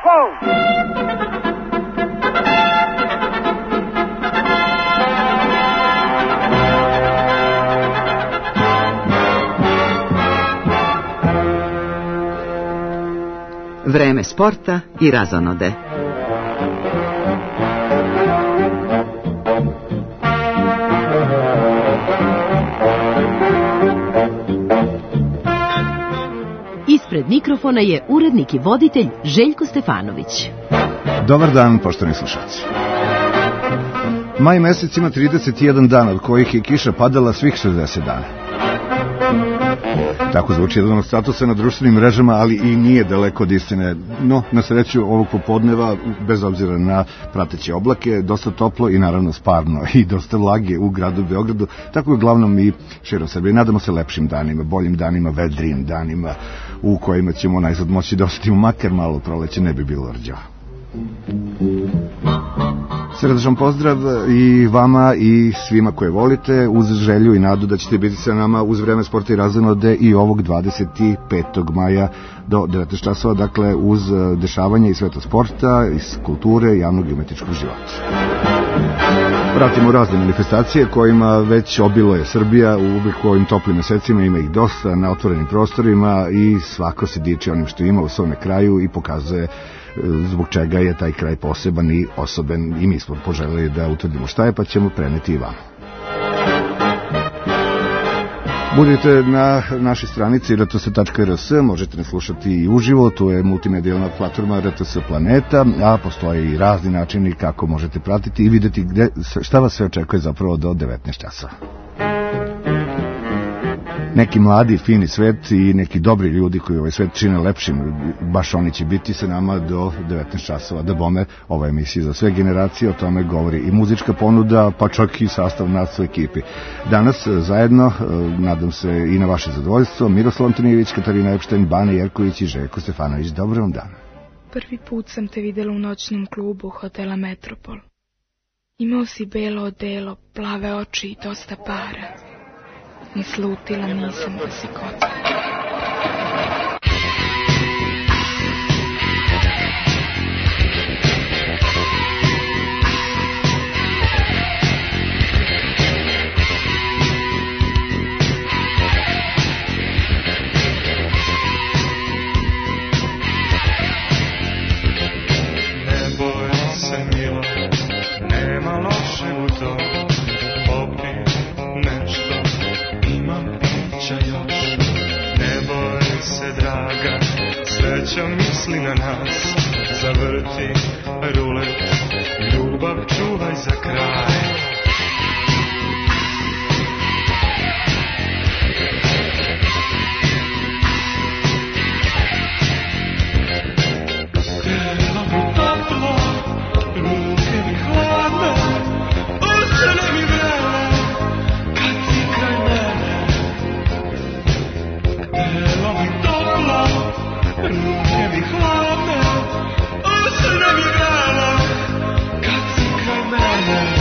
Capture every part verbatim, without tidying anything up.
Telefon! Vreme sporta i razonode. Ispred mikrofona je urednik i voditelj Željko Stefanović. Dobar dan, poštovani slušalci. Maj mesec ima trideset jedan dan, od kojih je kiša padala svih šezdeset dana. Tako zvuči jedan od statusa na društvenim mrežama, ali i nije daleko od istine. No, na sreću ovog popodneva, bez obzira na prateće oblake, dosta toplo i naravno sparno i dosta vlage u gradu Beogradu, tako je uglavnom i širom Srbije. Nadamo se lepšim danima, boljim danima, vedrijim danima u kojima ćemo najzad moći da osetimo makar malo proleće, ne bi bilo rđava. Srdačan pozdrav i vama i svima koje volite, uz želju i nadu da ćete biti sa nama uz vreme sporta i razonode i ovog dvadeset petog maja do devetnaest časova, dakle uz dešavanje iz sveta sporta, iz kulture, javnog i umetničkog života. Pratimo razne manifestacije kojima već obiluje Srbija, u ovim toplim mesecima ima ih dosta na otvorenim prostorima i svako se diči onim što ima u svome kraju i pokazuje zbog čega je taj kraj poseban i osoben i mi smo poželjeli da utvrdimo šta je, pa ćemo preneti i vama. Budite na našoj stranici r t s tačka r s, možete nas slušati i uživo, tu je multimedijalna platforma R T S Planeta, a postoje i razni načini kako možete pratiti i videti gde, šta vas sve očekuje zapravo do devetnaest časova. Neki mladi, fini svet i neki dobri ljudi koji ovaj svet čine lepšim, baš oni će biti sa nama do devetnaest časova. Da bome, ova emisija za sve generacije, o tome govori i muzička ponuda, pa čak i sastav nas u ekipi. Danas zajedno, nadam se i na vaše zadovoljstvo, Miroslav Antonijević, Katarina Epštajn, Bane Jerković i Željko Stefanović. Dobar vam dan. Prvi put sam te videla u noćnom klubu hotela Metropol. Imao si belo odelo, plave oči i dosta para. Ni slutila nisam da si kocka. Ne boj se milo, nema loše u to, popi nešto. Još. Ne boj se draga, sreća misli na nas, zavrti rulet, ljubav čuvaj za kraj. Telo mi toplo, ruke mi hladne, usne mi vrele, kad si kraj mene. Telo mi toplo, ruke mi hladne, usne mi vrele, kad si kraj mene.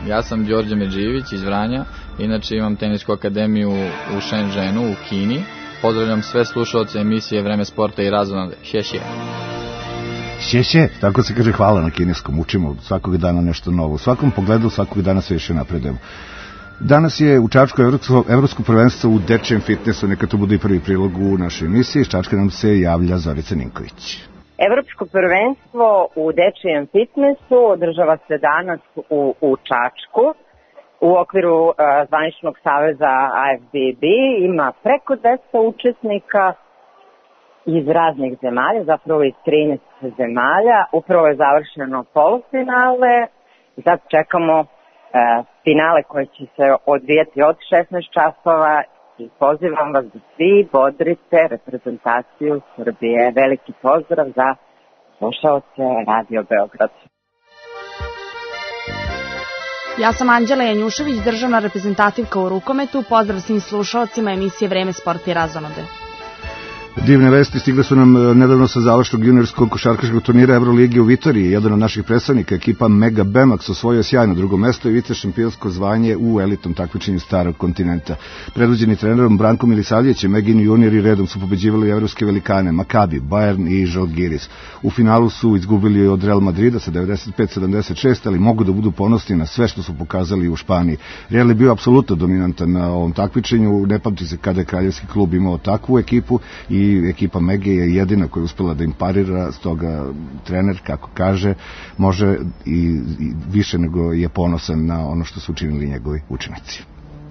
Ja sam Đorđe Medžijević iz Vranja, inače imam tenisku akademiju u Shenzhenu u Kini. Pozdravljam sve slušalce emisije Vreme sporta i razonode. Xie. Šeše, tako se kaže hvala na kineskom, učimo svakog dana nešto novo. U svakom pogledu svakog dana sve više napredujemo. Danas je u Čačku evropsko, evropsko prvenstvo u dečijem fitnessu, neka to bude i prvi prilog u našoj emisiji. Iz Čačka nam se javlja Zorica Ninković. Evropsko prvenstvo u dečijem fitnessu održava se danas u, u Čačku. U okviru uh, zvaničnog saveza A F B B ima preko dvesta učesnika iz raznih zemalja, zapravo iz trinaest zemalja. Upravo je završeno polufinale i sad čekamo uh, finale koje će se odvijati od šesnaest časova i pozivam vas da svi bodrite reprezentaciju Srbije. Veliki pozdrav za slušaoce Radio Beograd. Ja sam Anđela Janjušević, državna reprezentativka u rukometu. Pozdrav svim slušalcima emisije Vreme sporta i razonode. Divne vesti stigle su nam nedavno sa završnog juniorskog košarkaškog turnira Evrolige u Vitoriji. Jedan od naših predstavnika, ekipa Mega Bemax, osvojio sjajno drugo mesto i vice šampionsko zvanje u elitnom takmičenju starog kontinenta. Predvođeni trenerom Brankom Milisavljevićem, Megini juniori redom su pobeđivali evropske velikane Makabi, Bayern i Žalgiris. U finalu su izgubili od Real Madrida sa devedeset pet sedamdeset šest, ali mogu da budu ponosni na sve što su pokazali u Španiji. Real je bio apsolutno dominantan na ovom takmičenju. Ne pamti se kada je kraljevski klub imao takvu ekipu i i ekipa Mege je jedina koja je uspela da im parira, stoga trener, kako kaže, može i, i više nego je ponosan na ono što su učinili njegovi učenici.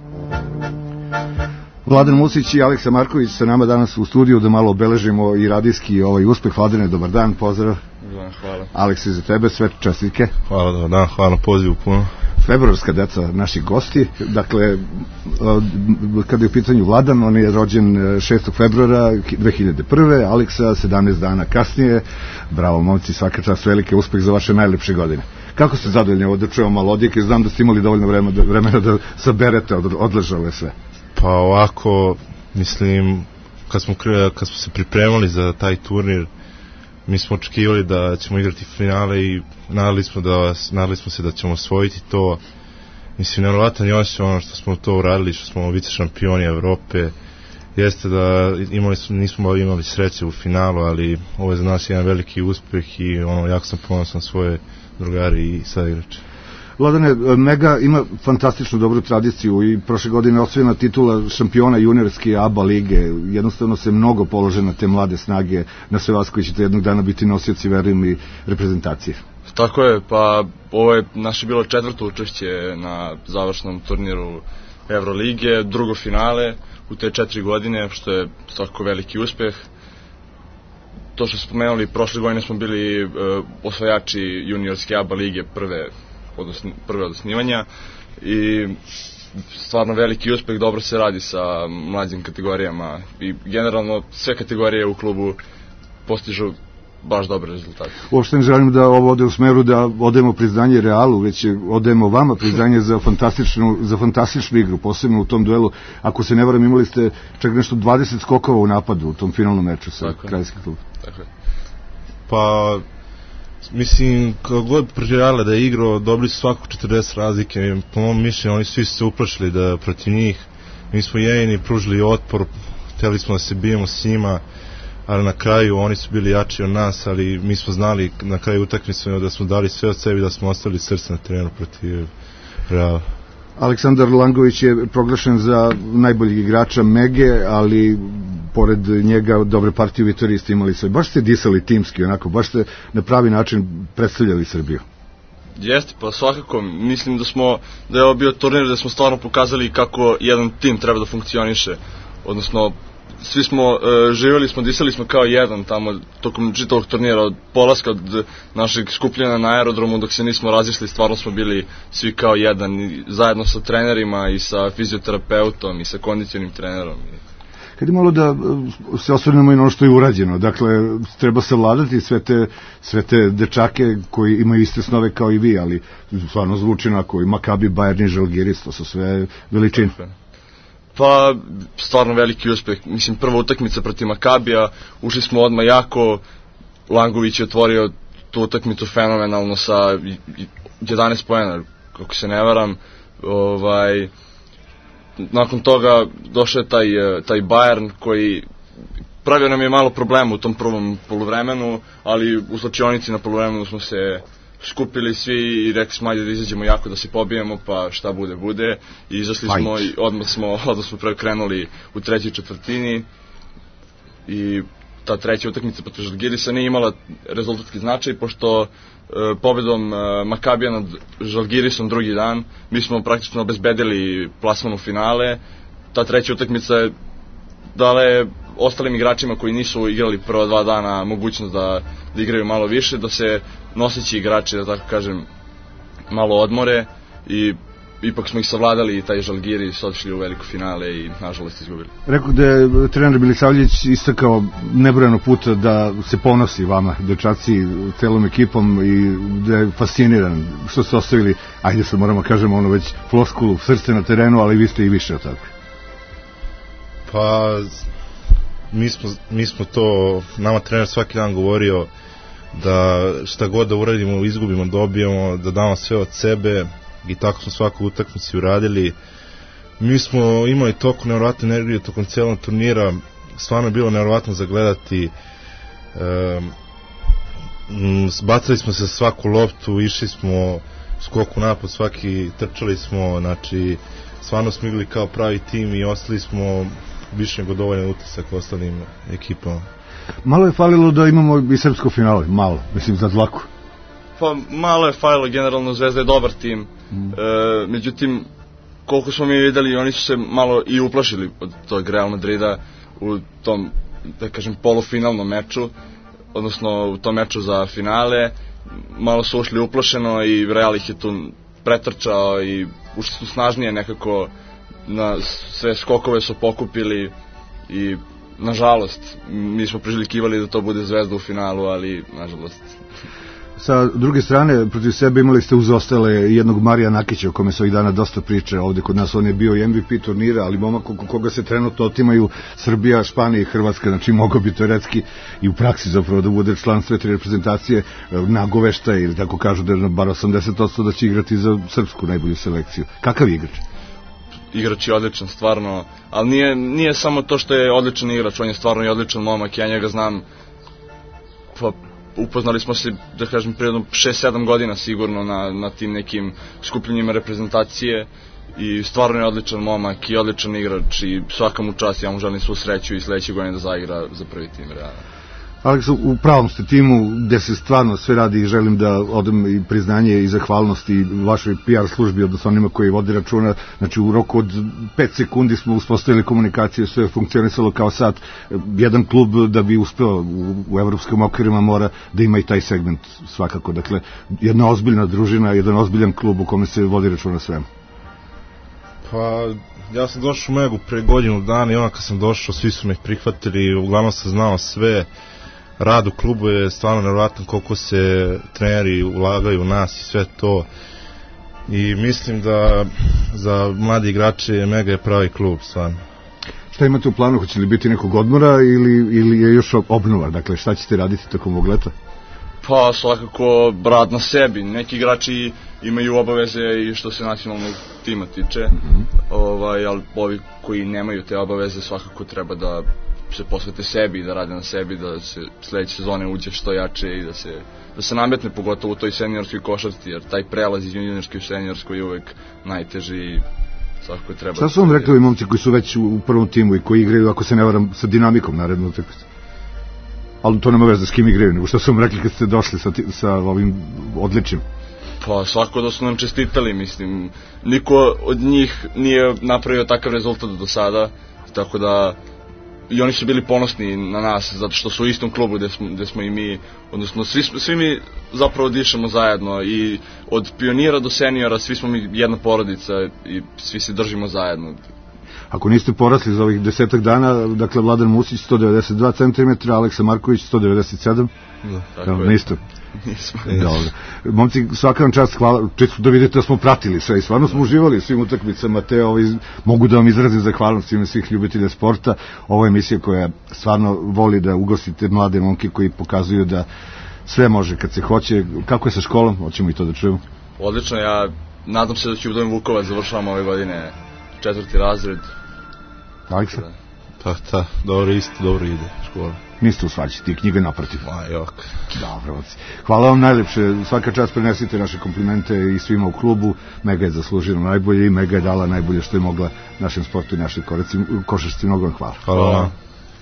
Vladan Musić i Aleksa Marković sa nama danas u studiju da malo obeležimo i radijski ovaj uspeh. Vladane, dobar dan, pozdrav. Hvala. Aleksa, za tebe sve čestitke. Hvala, dobar dan, hvala na pozivu puno. Februarska deca naših gosti, dakle, kada je u pitanju Vladan, on je rođen šestog februara dve hiljade prve, Aleksa sedamnaest dana kasnije. Bravo, momci, svaka čast, veliki uspeh za vaše najlepše godine. Kako ste zadovoljni ovo da čujemo malo odjeke? Znam da ste imali dovoljno vremena, vremena da saberete od, odležale sve. Pa ovako, mislim, kad smo, kad smo se pripremali za taj turnir, mi smo očekivali da ćemo igrati finale i nadali smo, da, nadali smo se da ćemo osvojiti to. Mislim, nevjerovatan je osjećaj ono što smo to uradili, što smo vice šampioni Evrope. Jeste da imali smo, nismo imali sreće u finalu, ali ovo je za nas jedan veliki uspeh i ono, jako sam ponosan svoje drugari i saigrače. Vladane, Mega ima fantastičnu dobru tradiciju i prošle godine osvojena titula šampiona juniorske A B A lige. Jednostavno se mnogo polože na te mlade snage, na sve vas koji ćete jednog dana biti nosioci, verujem, i reprezentacije. Tako je, pa ovo je naše bilo četvrto učešće na završnom turniru Evrolige, drugo finale u te četiri godine, što je svakako veliki uspeh. To što smo spomenuli, prošle godine smo bili uh, osvajači juniorske A B A lige prve od, osni, prve od osnivanja i stvarno veliki uspeh, dobro se radi sa mlađim kategorijama i generalno sve kategorije u klubu postižu baš dobre rezultate. Uopšte ne želim da ovo ode u smeru da odajemo priznanje Realu, već odajemo vama priznanje za fantastičnu, za fantastičnu igru, posebno u tom duelu. Ako se ne varam, imali ste čak nešto dvadeset skokova u napadu u tom finalnom meču sa kraljevskim klubom. Tako je. Pa, mislim, kao god protiv Reala da je igrao, dobili su svakog četrdeset razlike. Po mom mišljenju, oni svi su se uplašili da protiv njih. Mi smo jedini pružili otpor, hteli smo da se bijemo s njima, ali na kraju oni su bili jači od nas, ali mi smo znali na kraju utakmice da smo dali sve od sebi, da smo ostali srce na terenu protiv Reala. Aleksandar Langović je proglašen za najboljeg igrača Mege, ali pored njega dobre partije u Vitoriji ste imali sve. Baš ste disali timski, onako, baš ste na pravi način predstavljali Srbiju. Jeste, pa svakako, mislim da smo, da je ovo bio turnir da smo stvarno pokazali kako jedan tim treba da funkcioniše, odnosno svi smo, uh, živjeli smo, disali smo kao jedan tamo tokom čitavog turnira, od polaska od našeg skupljena na aerodromu dok se nismo razišli, stvarno smo bili svi kao jedan, i zajedno sa trenerima i sa fizioterapeutom i sa kondicionim trenerom. Kad je malo da se osvrnemo i na ono što je urađeno, dakle, treba savladati sve te, sve te dečake koji imaju iste snove kao i vi, ali stvarno zvuči onako i Makabi, Bayern i Žalgiris, to su sve veličine. Pa, stvarno veliki uspeh. Mislim, prva utakmica protiv Makabija, ušli smo odmah jako, Langović je otvorio tu utakmicu fenomenalno sa jedanaest poena, kako se ne varam. Ovaj, nakon toga došao je taj, taj Bayern koji pravio nam je malo problema u tom prvom poluvremenu, ali u slačionici na poluvremenu smo se skupili svi i rekli smo ajde da izađemo jako da se pobijemo, pa šta bude bude, i izašli Fight. smo i odmah smo, odmah smo prekrenuli u trećoj četvrtini i ta treća utakmica protiv Žalgirisa nije imala rezultatski značaj, pošto e, pobedom e, Makabija nad Žalgirisom drugi dan mi smo praktično obezbedili plasman u finale. Ta treća utakmica je dala je ostalim igračima koji nisu igrali prva dva dana mogućnost da, da igraju malo više, da se noseći igrači, da tako kažem, malo odmore, i ipak smo ih savladali i taj Žalgiris odšli u veliko finale i nažalost izgubili. Rekao da je trener Milisavljević istakao nebrojeno puta da se ponosi vama, dečaci, celom ekipom, i da je fasciniran što ste ostavili, ajde sad moramo kažemo ono već floskulu, srce na terenu, ali vi ste i više od toga. Pa mi smo, mi smo to, nama trener svaki dan govorio da šta god da uradimo, izgubimo, dobijemo, da damo sve od sebe, i tako smo svaku utakmicu uradili. Mi smo imali toliko nevjerovatnu energiju tokom cijelog turnira, stvarno je bilo nevjerovatno za gledati. E, bacali smo se svaku loptu, išli smo skoku napad, svaki trčali smo, znači stvarno smo igrali kao pravi tim i ostali smo više nego dovoljan utisak ostalim ekipama. Malo je falilo da imamo i srpsko finale, malo, mislim za dlaku. Pa malo je falilo, generalno Zvezda je dobar tim, mm. e, međutim koliko smo mi videli, oni su se malo i uplašili od tog Real Madrida u tom, da kažem, polufinalnom meču, odnosno u tom meču za finale. Malo su ušli uplašeno i Real ih je tu pretrčao i ušli su snažnije nekako, na sve skokove su pokupili i nažalost mi smo priželjkivali da to bude Zvezda u finalu, ali nažalost. Sa druge strane, protiv sebe imali ste uz ostale jednog Marija Nakića, o kome se ovih dana dosta priče ovde kod nas. On je bio i M V P turnira, ali momak koga se trenutno otimaju Srbija, Španija i Hrvatska, znači mogao bi teoretski i u praksi zapravo da bude član sve tri reprezentacije nagovešta, ili tako kažu da je bar osamdeset posto da će igrati za srpsku najbolju selekciju. Kakav je igrač? Igrač je odličan, stvarno, ali nije, nije samo to što je odličan igrač, on je stvarno i odličan momak, ja njega znam, pa upoznali smo se, da kažem, prije šest sedam godina sigurno na, na tim nekim skupljenjima reprezentacije, i stvarno je odličan momak i odličan igrač i svaka mu čast, ja mu želim svu sreću i sledeće godine da zaigra za prvi tim Reala. Aleksa, u pravom ste timu gde se stvarno sve radi i želim da odam i priznanje i zahvalnost i vašoj P R službi, odnosno onima koji vodi računa. Znači u roku od pet sekundi smo uspostavili komunikaciju, sve funkcionisalo kao sat. Jedan klub da bi uspeo u, u evropskim okvirima mora da ima i taj segment svakako. Dakle, jedna ozbiljna družina, jedan ozbiljan klub u kome se vodi računa svemu. Pa ja sam došao u Megu pre godinu dana i onda kad sam došao svi su me prihvatili, uglavnom sam znao sve. Rad u klubu je stvarno nevjerojatan, koliko se treneri ulagaju u nas i sve to, i mislim da za mladi igrače Mega je pravi klub stvarno. Šta imate u planu, hoće li biti nekog odmora ili, ili je još obnova, dakle šta ćete raditi tokom ovog leta? Pa svakako rad na sebi, neki igrači imaju obaveze i što se nacionalnog tima tiče, mm-hmm. ovaj, ali ovi koji nemaju te obaveze svakako treba da se posvete sebi i da rade na sebi, da se sledeće sezone uđe što jače i da se, da se nametne pogotovo u toj seniorskoj košarci, jer taj prelaz iz juniorske u seniorskoj je uvek najteži i svakako treba. Šta su vam rekli ovi momci koji su već u prvom timu i koji igraju, ako se ne varam, sa dinamikom naredno utakmice? Ali to nema veze s kim igraju, nego što su vam rekli kad ste došli sa, sa ovim odličnim? Pa svako da su nam čestitali, mislim, niko od njih nije napravio takav rezultat do sada, tako da i oni su bili ponosni na nas zato što su u istom klubu gde smo, gde smo i mi, odnosno svi, svi mi zapravo dišemo zajedno i od pionira do seniora svi smo mi jedna porodica i svi se držimo zajedno. Ako niste porasli za ovih desetak dana, dakle Vladan Musić sto devedeset dva centimetra, Aleksa Marković sto devedeset sedam, da, tako no, je. Niste? Nismo. Dobro. Momci, svaka vam čast, hvala, čisto da vidite da smo pratili sve i stvarno smo uživali u svim utakmicama, te ovaj, mogu da vam izrazim zahvalnost ime svih ljubitelja sporta. Ovo je emisija koja stvarno voli da ugostite mlade momke koji pokazuju da sve može kad se hoće. Kako je sa školom? Hoćemo i to da čujemo. Odlično, ja nadam se da ću u Dom Vukovac, završavam ove godine četvrti razred. Aleksa? Pa ta, dobro isto, dobro ide škola. Niste u svađi, ti knjige naprotiv. Ma jok. Dobro, hvala vam najlepše, svaka čast, prenesite naše komplimente i svima u klubu. Mega je zaslužila najbolje i Mega je dala najbolje što je mogla našem sportu i našoj košarci. Mnogo vam hvala. Hvala vam.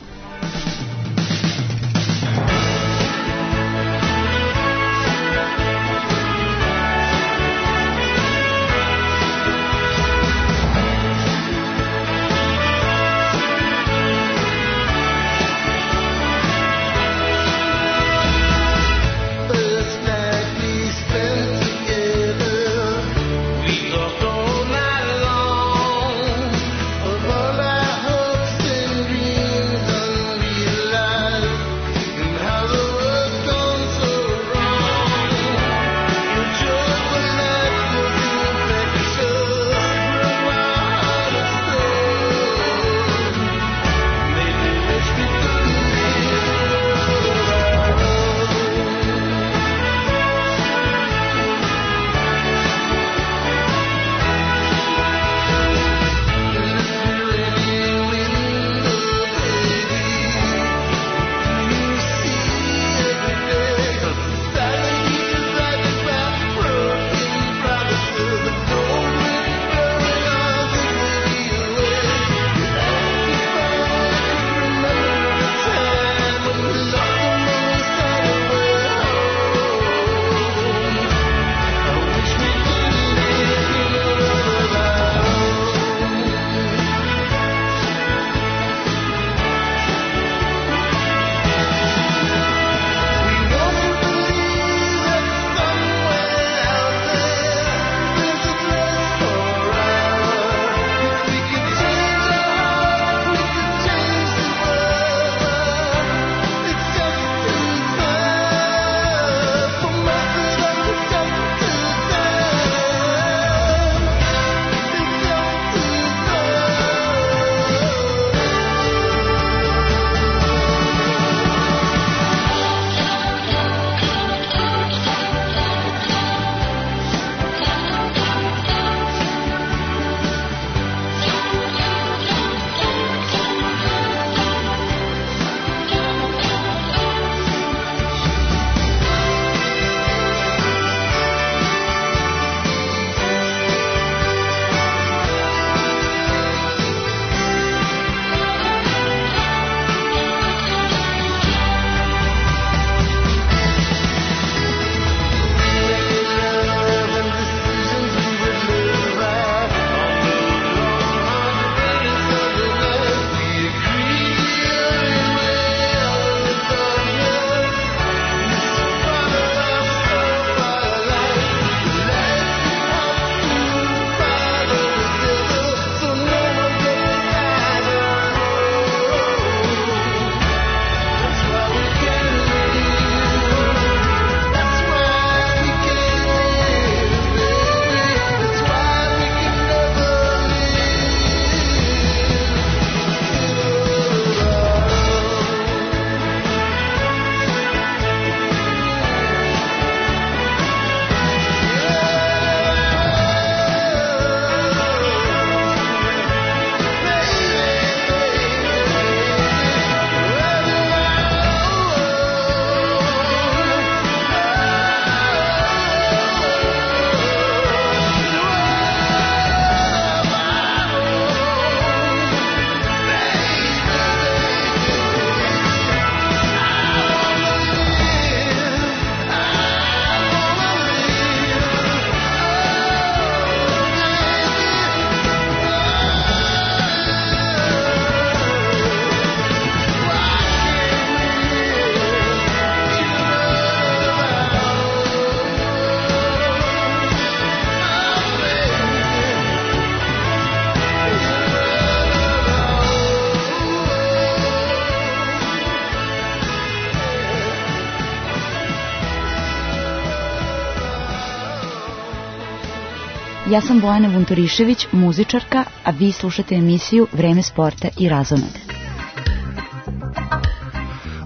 Ja sam Bojana Vunturišević, muzičarka, a vi slušate emisiju Vreme sporta i razonode.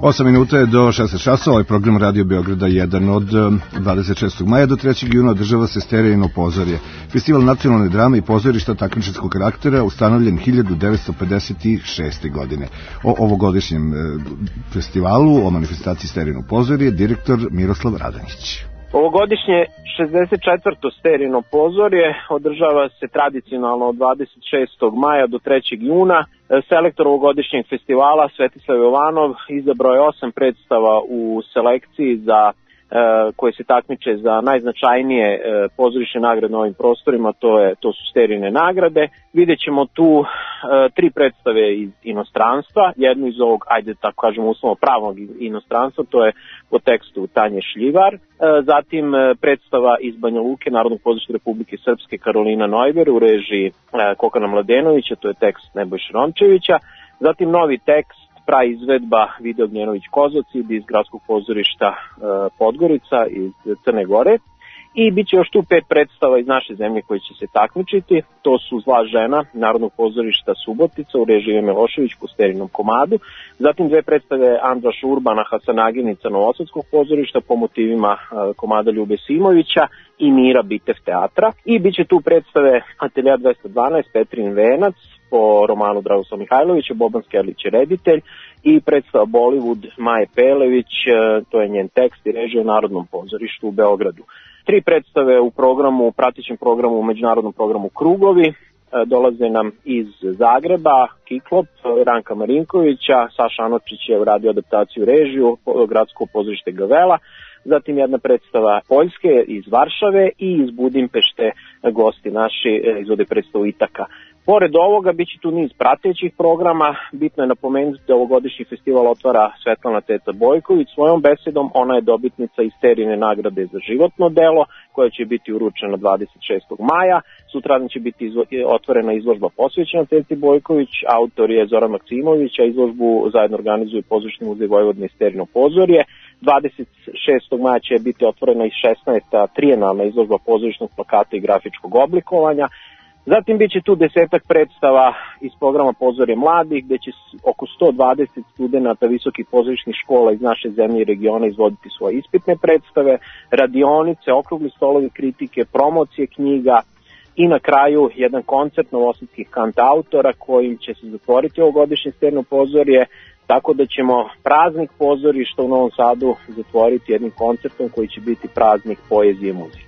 osam minuta je do šesnaest časova, ovaj program Radio Beograda jedan od dvadeset šestog maja do trećeg juna održava se Sterijino pozorje. Festival nacionalne drame i pozorišta takmičarskog karaktera ustanovljen hiljadu devetsto pedeset šeste. godine. O ovogodišnjem festivalu, o manifestaciji Sterijino pozorje, direktor Miroslav Radonjić. Ovogodišnje šezdeset četvrto Sterijino pozorje održava se tradicionalno od dvadeset šestog maja do trećeg juna. Selektor ovogodišnjeg festivala Svetislav Jovanov izabrao je osam predstava u selekciji za koje se takmiče za najznačajnije pozorišne nagrade na ovim prostorima, to, je, to su Sterijine nagrade. Vidjet ćemo tu e, tri predstave iz inostranstva, jednu iz ovog, ajde tako kažemo uslovno pravnog inostranstva, to je po tekstu Tanje Šljivar, e, zatim predstava iz Banja Luke, Narodnog pozorišta Republike Srpske, Karolina Neuber u režiji e, Kokana Mladenovića, to je tekst Nebojše Rončevića, zatim novi tekst pra izvedba Video Gnjenović Kozocid iz Gradskog pozorišta e, Podgorica iz Crne Gore. I bit će još tu pet predstava iz naše zemlje koje će se takmičiti. To su Zla žena Narodnog pozorišta Subotica u režiji Milošević po Sterinom komadu. Zatim dve predstave Andraša Urbana Hasanaginica Novosadskog pozorišta po motivima e, komada Ljube Simovića i Mira Bitev teatra. I bit će tu predstave Atelja dvesta dvanaest Petrin venac po romanu Dragoslava Mihajlovića, Boban Skerlić je reditelj, i predstava Bollywood Maje Pelević, to je njen tekst i režija u Narodnom pozorištu u Beogradu. Tri predstave u programu, u pratećem programu, u međunarodnom programu Krugovi, dolaze nam iz Zagreba, Kiklop, Ranka Marinkovića, Saša Anočić je uradio adaptaciju režiju, Gradsko pozorište Gavela, zatim jedna predstava Poljske iz Varšave i iz Budimpešte gosti naši izvode predstavu Itaka. Pored ovoga, bit će tu niz pratećih programa. Bitno je napomenuti da ovogodišnji festival otvara Svetlana Teta Bojković svojom besedom. Ona je dobitnica iz Sterijine nagrade za životno delo, koja će biti uručena dvadeset šestog maja. Sutradan će biti izvo, otvorena izložba posvećena Teti Bojković. Autor je Zoran Maksimović, a izložbu zajedno organizuje Pozorišni muzej Vojvodine i Sterijino pozorje. dvadeset šestog maja će biti otvorena i šesnaesta trijenalna izložba pozorišnog plakata i grafičkog oblikovanja. Zatim bit će tu desetak predstava iz programa Pozorje mladih, gde će oko sto dvadeset studenta visokih pozorišnih škola iz naše zemlje i regiona izvoditi svoje ispitne predstave, radionice, okrugli stolovi kritike, promocije knjiga i na kraju jedan koncert novosadskih kantautora kojim će se zatvoriti ovogodišnje Sterijino pozorje, tako da ćemo praznik pozorišta u Novom Sadu zatvoriti jednim koncertom koji će biti praznik poezije i muzike.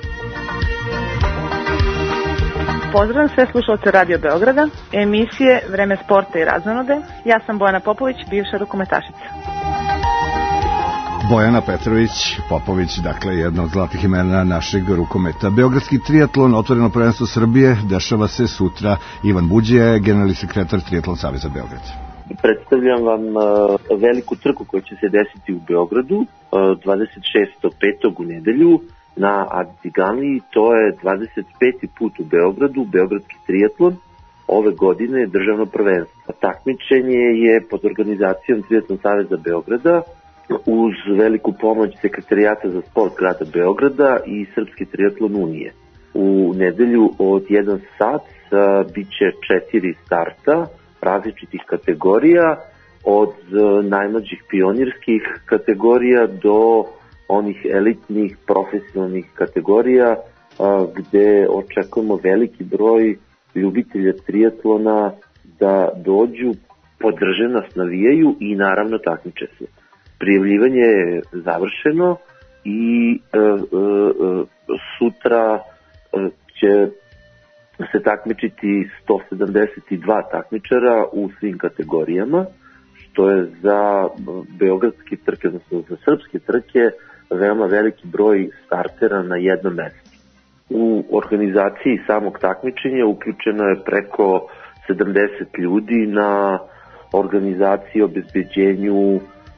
Pozdravljam sve slušalce Radio Beograda, emisije Vreme sporta i razonode. Ja sam Bojana Popović, bivša rukometašica. Bojana Petrović Popović, dakle jedna od zlatih imena našeg rukometa. Beogradski triatlon, otvoreno prvenstvo Srbije, dešava se sutra. Ivan Buđija, generalni sekretar Triatlon Saveza Beograd. Predstavljam vam uh, veliku trku koja će se desiti u Beogradu uh, dvadeset šestog petog u nedelju na Adiganliji. To je dvadeset peti put u Beogradu, Beogradski triatlon. Ove godine državno prvenstvo. Takmičenje je pod organizacijom Triatlon Saveza Beograda uz veliku pomoć Sekretarijata za sport grada Beograda i Srpske triatlon unije. U nedelju od jedan sat uh, bit će četiri starta različitih kategorija, od uh, najmlađih pionirskih kategorija do onih elitnih profesionalnih kategorija uh, gde očekujemo veliki broj ljubitelja triatlona da dođu, podrže nas, navijaju i naravno takmiče se. Prijavljivanje je završeno i uh, uh, sutra uh, će se takmičiti sto sedamdeset dva takmičara u svim kategorijama, što je za beogradske trke, odnosno za srpske trke, veoma veliki broj startera na jednom mestu. U organizaciji samog takmičenja uključeno je preko sedamdeset ljudi na organizaciji, obezbeđenju uh,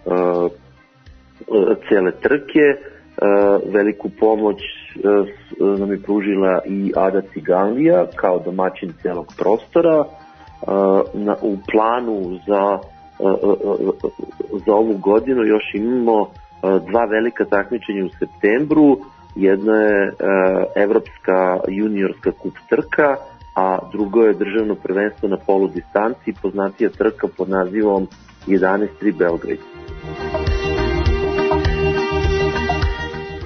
cele trke. Uh, veliku pomoć uh, nam je pružila i Ada Ciganlija kao domaćin celog prostora. Uh, na, u planu za, uh, uh, za ovu godinu još imamo uh, dva velika takmičenja u septembru. Jedna je uh, Evropska juniorska kup trka, a drugo je državno prvenstvo na polu distanci, poznatija trka pod nazivom jedanaest tri Belgrade.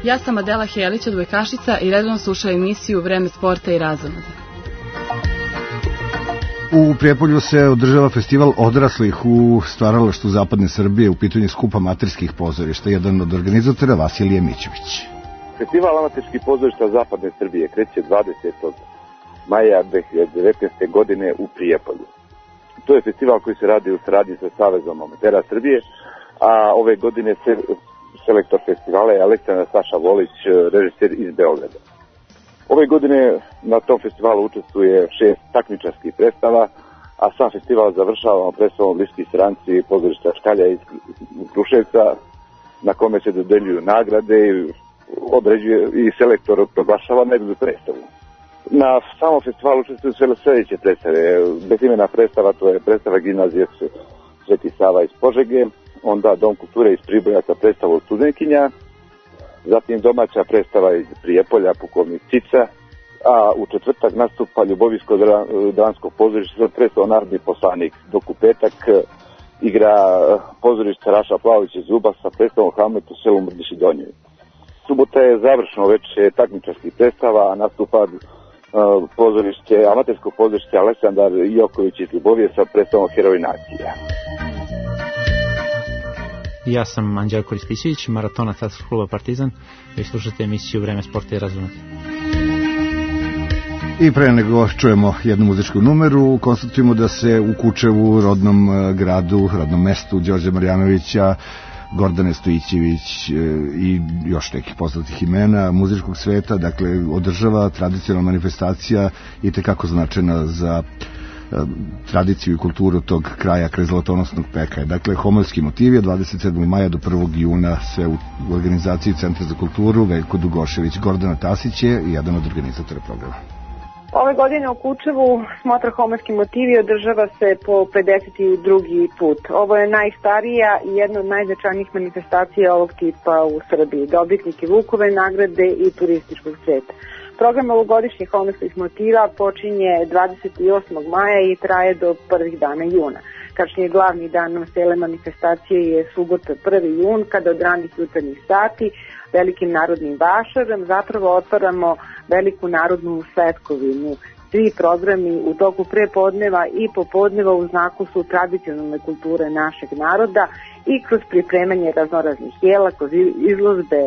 Ja sam Adela Helić od Vojkašica i redovno slušam emisiju Vreme sporta i razonode. U Prijepolju se održava festival odraslih u stvaralaštvu Zapadne Srbije, u pitanju skup amaterskih pozorišta. Jedan od organizatora Vasilije Mićović. Festival amaterskih pozorišta Zapadne Srbije kreće dvadesetog maja dve hiljade devetnaeste. godine u Prijepolju. To je festival koji se radi u saradnji sa Savezom amatera Srbije, a ove godine se selektor festivala je Aleksandar Saša Volić, režiser iz Beograda. Ove godine na tom festivalu učestvuje šest takmičarskih predstava, a sam festival završavamo predstavom Bliski stranci pozorišta Škalja iz Kruševca, na kome se dodeljuju nagrade i određuje i selektor proglašava najbolju predstavu. Na samom festivalu učestvuju sve sljedeće predstave. Bezimena predstava, to je predstava Gimnazije Sveti Sava iz Požege, onda Dom kulture iz Priboja sa predstavom Studenkinja, zatim domaća predstava iz Prijepolja, Pukovnik Cica, a u četvrtak nastupa Ljubovijsko dramsko pozorište sa predstavom Narodni poslanik, dok u petak igra pozorište Raša Plavović iz Zuba sa predstavom Hamlet u selu Mrdiši Donjevi. Subota je završeno veče takmičarskih predstava, a nastupa pozorište, amatersko pozorište Aleksandar Joković iz Ljubovije sa predstavom Heroji nacije. Ja sam Anđelko Rispićević, maratonac Atletskog kluba Partizan, i slušate emisiju Vreme sporta i razonode. I pre nego čujemo jednu muzičku numeru, konstatujemo da se u Kučevu, rodnom gradu, rodnom mestu Đorđe Marjanovića, Gordane Stojićević i još nekih poznatih imena muzičkog sveta, dakle održava tradicionalna manifestacija i tekako značajna za tradiciju i kulturu tog kraja kraj zlatonosnog peka. Dakle, Homorski motiv je dvadeset sedmog maja do prvog juna, sve u organizaciji Centra za kulturu. Veljko Dugošević, Gordana Tasić je jedan od organizatora programa. Ove godine u Kučevu smotra Homorski motivi održava se po pedeset drugi put. Ovo je najstarija i jedna od najznačajnijih manifestacija ovog tipa u Srbiji. Dobitnik je Vukove nagrade i turističkog sveta. Program ovogodišnjih homorskih motiva počinje dvadeset osmog maja i traje do prvih dana juna. Kačnije glavni dan cele manifestacije je subota prvi jun, kada od ranih jutarnjih sati velikim narodnim vašarom zapravo otvaramo veliku narodnu svetkovinu. Svi programi u toku prepodneva i popodneva u znaku su tradicionalne kulture našeg naroda i kroz pripremanje raznoraznih jela, kroz izložbe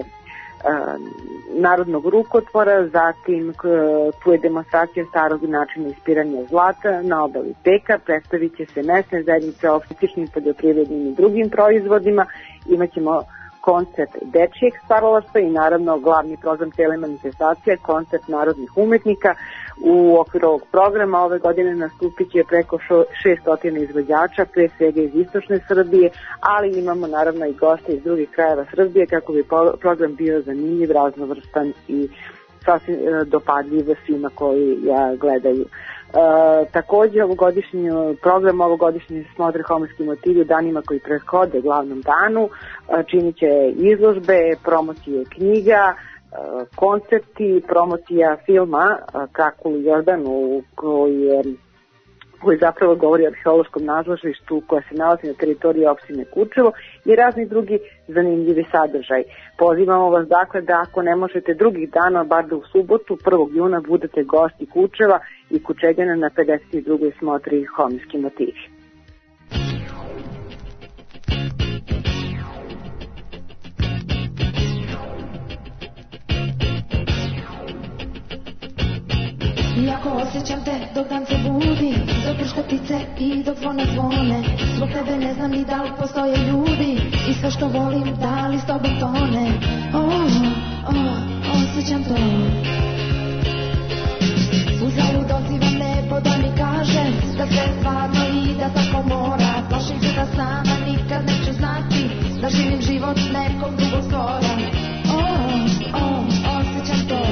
narodnog rukotvora, zatim tu je demonstracija starog načina ispiranja zlata na obali peka, predstavit će se mesne zajednice opštičnim poljoprivrednim i drugim proizvodima, imaćemo koncert dečijeg stvaralaštva i naravno glavni program cele manifestacije, koncert narodnih umetnika. U okviru ovog programa ove godine nastupit će preko šesto izvođača, pre svega iz istočne Srbije, ali imamo naravno i goste iz drugih krajeva Srbije kako bi program bio zanimljiv, raznovrstan i sasvim dopadljiv svima koji ja gledaju. E, takođe ovogodišnji program ovogodišnji smotre Homorski motivi u danima koji prethode glavnom danu e, činit će izložbe, promocije knjiga, e, koncerti, promocija filma Krakul i Jordanu koji je koji zapravo govori o arheološkom nazlažištu koja se nalazi na teritoriji opštine Kučevo i razni drugi zanimljivi sadržaj. Pozivamo vas dakle da ako ne možete drugih dana, bar da u subotu prvog juna budete gosti Kučeva i Kučegjana na pedeset drugoj smotri Homorski motivi. Iako osjećam te dok dan se budi, dok prška ptice i dok zvone zvone, zbog tebe ne znam ni da li postoje ljudi i sve što volim da li s tobom tone. Oh, oh, osjećam to. Uzalud odzivam nebo da mi kaže da sve stvarno i da tako mora. Plašim se da sama nikad neću znati da živim život nekog drugog stvora. Oh, oh, osjećam to.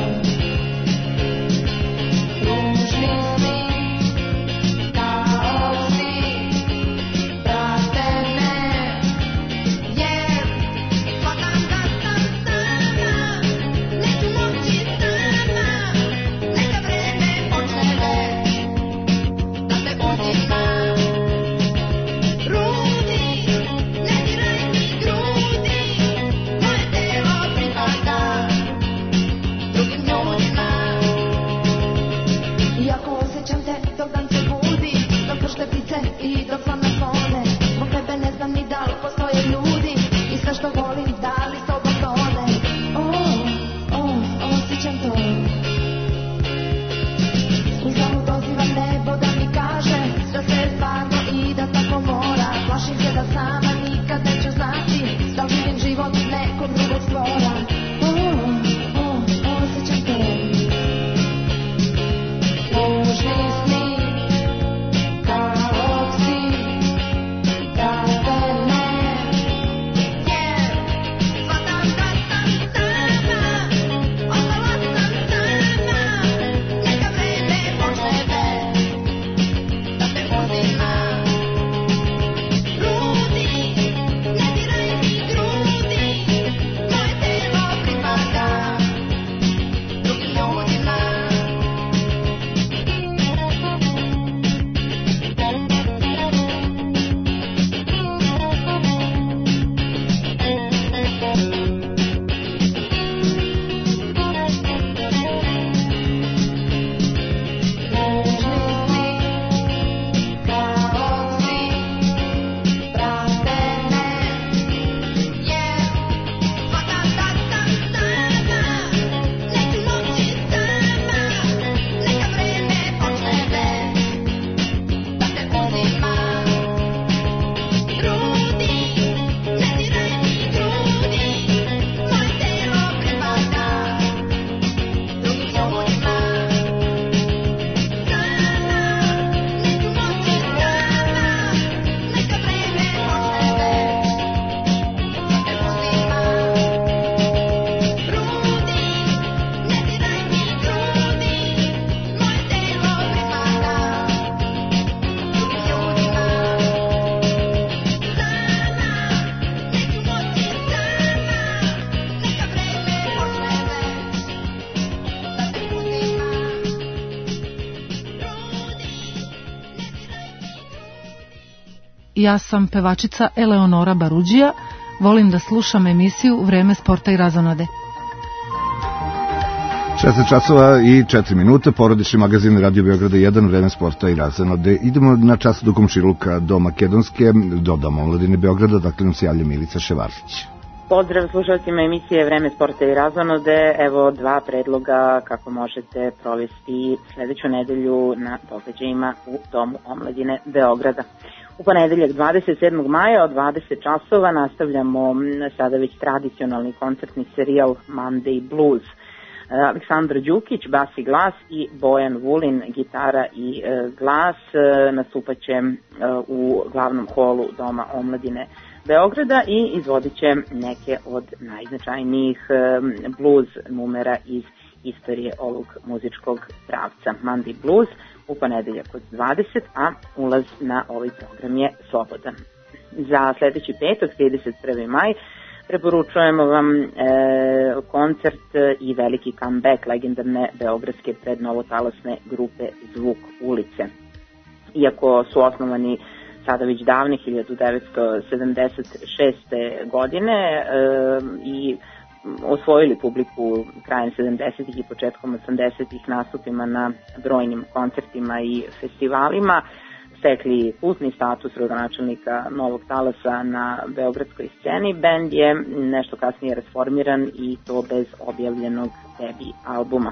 ja sam pevačica Eleonora Baruđija. Volim da slušam emisiju Vreme sporta i razonode. šesnaest časova i četiri minuta, porodični magazin Radio Beograda jedan, Vreme sporta i razonode. Idemo na čas do komšiluka, do Makedonske, do Doma omladine Beograda, dakle nam se javlja Milica Ševarlić. Pozdrav slušalcima emisije Vreme sporta i razonode. Evo dva predloga kako možete provesti sledeću nedelju na događajima u Domu omladine Beograda. U ponedeljak dvadeset sedmog maja od dvadeset časova nastavljamo sada već tradicionalni koncertni serijal Monday Blues. Aleksandar Đukić, bas i glas, i Bojan Vulin, gitara i e, glas, e, nastupaće e, u glavnom holu Doma omladine Beograda i izvodit će neke od najznačajnijih e, blues numera iz istorije ovog muzičkog pravca. Monday Blues u ponedeljak od dvadeset, a ulaz na ovaj program je slobodan. Za sledeći petak, trideset prvi maj, preporučujemo vam e, koncert i veliki comeback legendarne beogradske prednovotalasne grupe Zvuk ulice. Iako su osnovani sada već davne hiljadu devetsto sedamdeset šeste godine e, i osvojili publiku krajem sedamdesetih i početkom osamdesetih nastupima na brojnim koncertima i festivalima, stekli kultni status rodonačelnika novog talasa na beogradskoj sceni, bend je nešto kasnije rasformiran i to bez objavljenog debi albuma.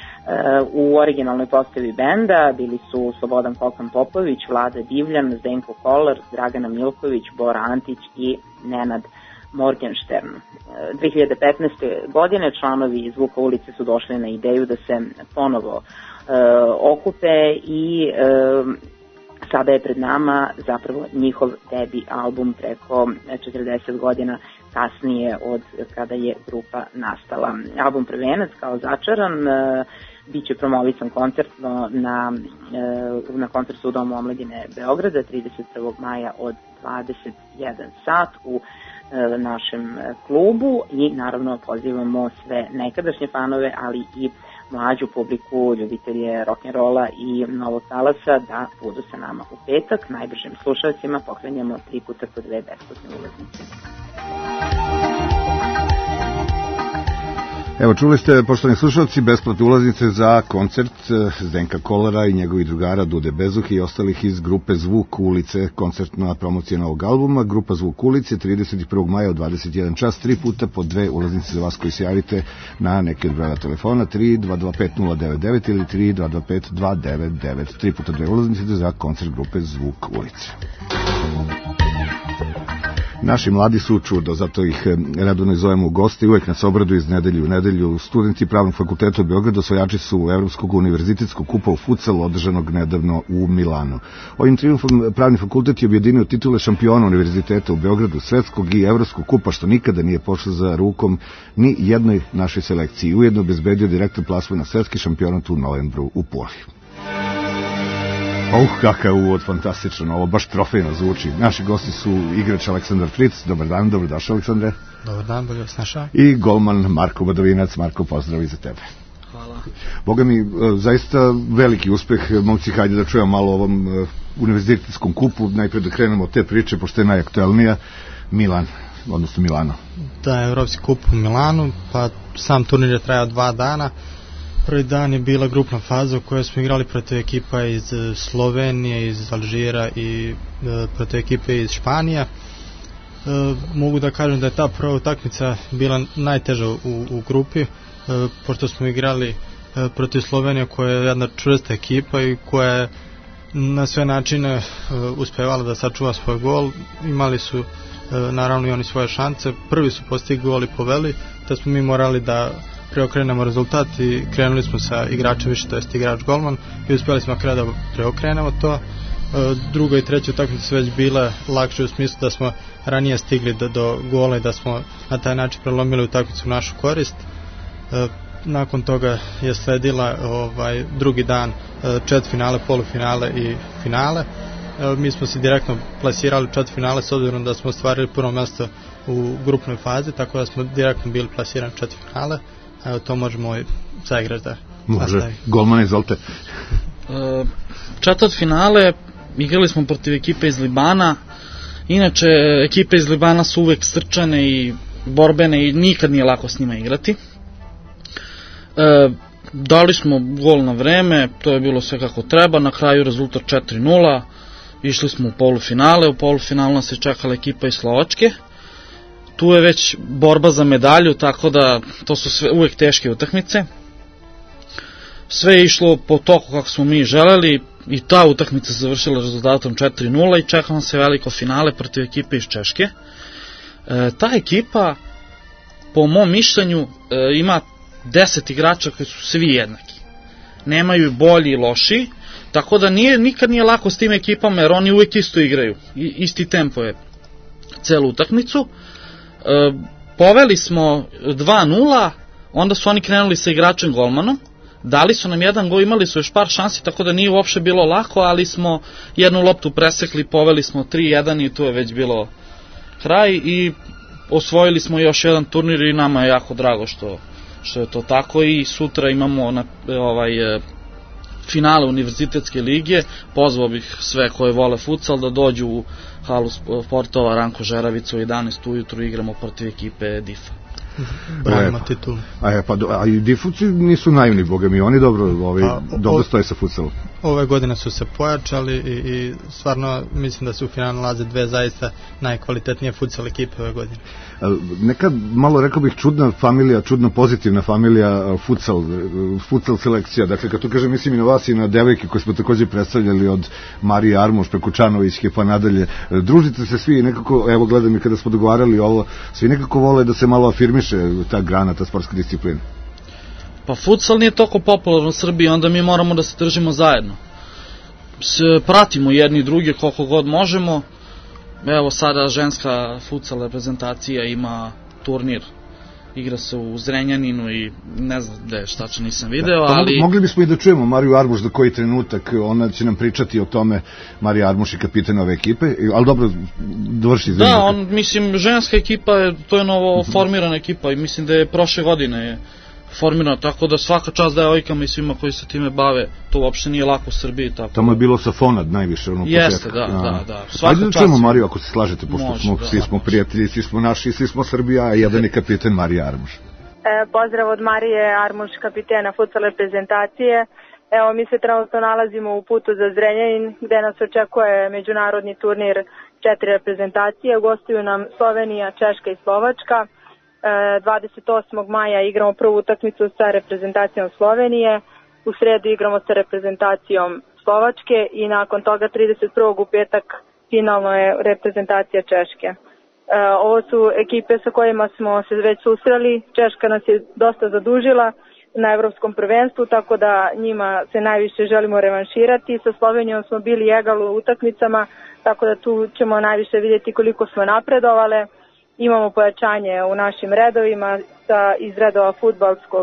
U originalnoj postavi benda bili su Slobodan Kokan Popović, Vlada Divljan, Zdenko Kolar, Dragana Milković, Bora Antić i Nenad Morgenstern. dve hiljade petnaeste. godine članovi Zvuka ulice su došli na ideju da se ponovo e, okupe i e, sada je pred nama zapravo njihov debi album preko četrdeset godina kasnije od kada je grupa nastala. Album Prvenac kao začaran e, bit će promovisan koncertno na, e, na koncertu u Domu omladine Beograda trideset prvog maja od dvadeset jedan sat u e, našem klubu i naravno pozivamo sve nekadašnje fanove, ali i mlađu publiku, ljubitelje rock'n'rolla i novog talasa da budu sa nama u petak. Najbržim slušalcima pokrenjamo tri puta po dve besplatne ulaznice. Evo, čuli ste, poštovani slušalci, besplatne ulaznice za koncert Zdenka Kolara i njegovih drugara Dude Bezuhi i ostalih iz grupe Zvuk ulice, koncertna promocija novog albuma. Grupa Zvuk ulice, trideset prvog maja od dvadeset jedan čas, tri puta po dve ulaznice za vas koji se javite na neke od broja telefona tri dva dva pet nula devet devet ili tri dva dva pet dva devet devet. Tri puta dve ulaznice za koncert grupe Zvuk ulice. Naši mladi su čudo, zato ih radovno zovemo u goste i uvek nas obraduju iz nedelju u nedelju. Studenti Pravnog fakulteta u Beogradu osvajači su Evropskog univerzitetskog kupa u futsalu održanog nedavno u Milanu. Ovim triumfom Pravni fakultet je objedinio titule šampiona univerziteta u Beogradu, svetskog i evropskog kupa, što nikada nije pošlo za rukom ni jednoj našoj selekciji. Ujedno obezbedio direktan plasman na svetski šampionat u novembru u Puli. Uh, kakav uvod, fantastično, ovo baš trofejno zvuči. Naši gosti su igrač Aleksandar Fritz. Dobar dan, dobrodošao Aleksandre. Dobar dan, bolje vas našao. I golman Marko Badovinac. Marko, pozdrav i za tebe. Hvala. Boga mi, zaista veliki uspeh, momci, hajde da čujemo malo o ovom uh, univerzitetskom kupu. Najpred da krenemo od te priče, pošto je najaktuelnija. Milan, odnosno Milano. Da, Evropski kup u Milanu, pa sam turnir je trajao dva dana. Prvi dan je bila grupna faza u kojoj smo igrali protiv ekipa iz Slovenije, iz Alžira i e, protiv ekipe iz Španije. E, mogu da kažem da je ta prva utakmica bila najteža u, u grupi, e, pošto smo igrali e, protiv Slovenije koja je jedna čvrsta ekipa i koja je na sve načine e, uspevala da sačuva svoj gol. Imali su e, naravno i oni svoje šanse. Prvi su postigli gol i poveli, da smo mi morali da preokrenemo rezultat i krenuli smo sa igračem više, to jest igrač golman, i uspjeli smo kada da preokrenemo to. Druga i treća utakmica su već bile lakše u smislu da smo ranije stigli do, do gola i da smo na taj način prelomili utakmicu u našu korist. Nakon toga je sledila ovaj, drugi dan četvrtfinale, polufinale i finale. Mi smo se direktno plasirali u četvrtfinale s obzirom da smo ostvarili prvo mjesto u grupnoj fazi, tako da smo direktno bili plasirani u četvrtfinale. Evo, to možemo i zaigrati da može. Nastavi. Golman, izvolite. Četvrt finale igrali smo protiv ekipe iz Libana. Inače, ekipe iz Libana su uvek srčane i borbene i nikad nije lako s njima igrati. E, dali smo gol na vreme, to je bilo sve kako treba, na kraju rezultat četiri nula, išli smo u polufinale, u polufinalu nas je čekala ekipa iz Slovačke. Tu je već borba za medalju, tako da to su sve uvek teške utakmice. Sve je išlo po toku kako smo mi želeli i ta utakmica se završila rezultatom četiri nula i čeka nam se veliko finale protiv ekipe iz Češke. E, ta ekipa, po mom mišljenju, e, ima deset igrača koji su svi jednaki. Nemaju bolji i loši, tako da nije, nikad nije lako s tim ekipama jer oni uvek isto igraju. I, isti tempo je celu utakmicu. E, poveli smo dva nula, onda su oni krenuli sa igračem golmanom, dali su nam jedan gol, imali su još par šansi, tako da nije uopšte bilo lako, ali smo jednu loptu presekli, poveli smo tri jedan i tu je već bilo kraj i osvojili smo još jedan turnir i nama je jako drago što, što je to tako i sutra imamo na, ovaj, finale univerzitetske lige. Pozvao bih sve koje vole futsal da dođu u halu sportova Ranko Žeravica u jedanaest ujutru, igramo protiv ekipe Difa. Branimo titul. A, a, pa, a i Difuci nisu naivni, boga mi, oni dobro, ovi, a, o, dobro stoje sa futsalom. Ove godine su se pojačali i, i stvarno mislim da se u finalu nalaze dve zaista najkvalitetnije futsal ekipe ove godine. A, neka malo rekao bih čudna familija, čudno pozitivna familija futsal, futsal selekcija. Dakle, kad tu kažem, mislim i na vas i na devojke koje smo također predstavljali od Marije Armoš preko Čanovićke pa nadalje. Družite se svi nekako, evo gledam i kada smo dogovarali ovo, svi nekako vole da se malo afirmiše ta grana, ta sportska disciplina. Pa futsal nije toliko popularan u Srbiji, onda mi moramo da se držimo zajedno. Se pratimo jedni i druge koliko god možemo. Evo sada ženska futsal reprezentacija ima turnir, igra se u Zrenjaninu i ne znam gde, šta će nisam video, da, ali... Mogli bismo i da čujemo Mariju Armuš za koji trenutak, ona će nam pričati o tome, Marija Armuš je kapitan ove ekipe, ali dobro, dovrši. Da, on, mislim, ženska ekipa, je, to je novo formirana ekipa i mislim da je prošle godine formirano, tako da svaka čast devojkama i svima koji se time bave, to uopšte nije lako u Srbiji. Tako. Tamo je bilo sa Fonad najviše. Ono, Jeste, da, da, da. Svaka Ajde da čujemo Mariju, ako se slažete, pošto Može, smo, da, svi smo prijatelji, svi smo naši, svi smo Srbija, a jedan je kapiten Marija Armuš. E, pozdrav od Marije Armuš, kapitena futsal reprezentacije. Evo, mi se trenutno nalazimo u putu za Zrenjanin, gde nas očekuje međunarodni turnir četiri reprezentacije. Gostuju nam Slovenija, Češka i Slovačka. dvadeset osmog maja igramo prvu utakmicu sa reprezentacijom Slovenije, u sredu igramo sa reprezentacijom Slovačke i nakon toga trideset prvog u petak finalno je reprezentacija Češke. E, ovo su ekipe sa kojima smo se već susreli, Češka nas je dosta zadužila na evropskom prvenstvu, tako da njima se najviše želimo revanširati. Sa Slovenijom smo bili egal u utakmicama, tako da tu ćemo najviše vidjeti koliko smo napredovale. Imamo pojačanje u našim redovima sa iz redova fudbalskog,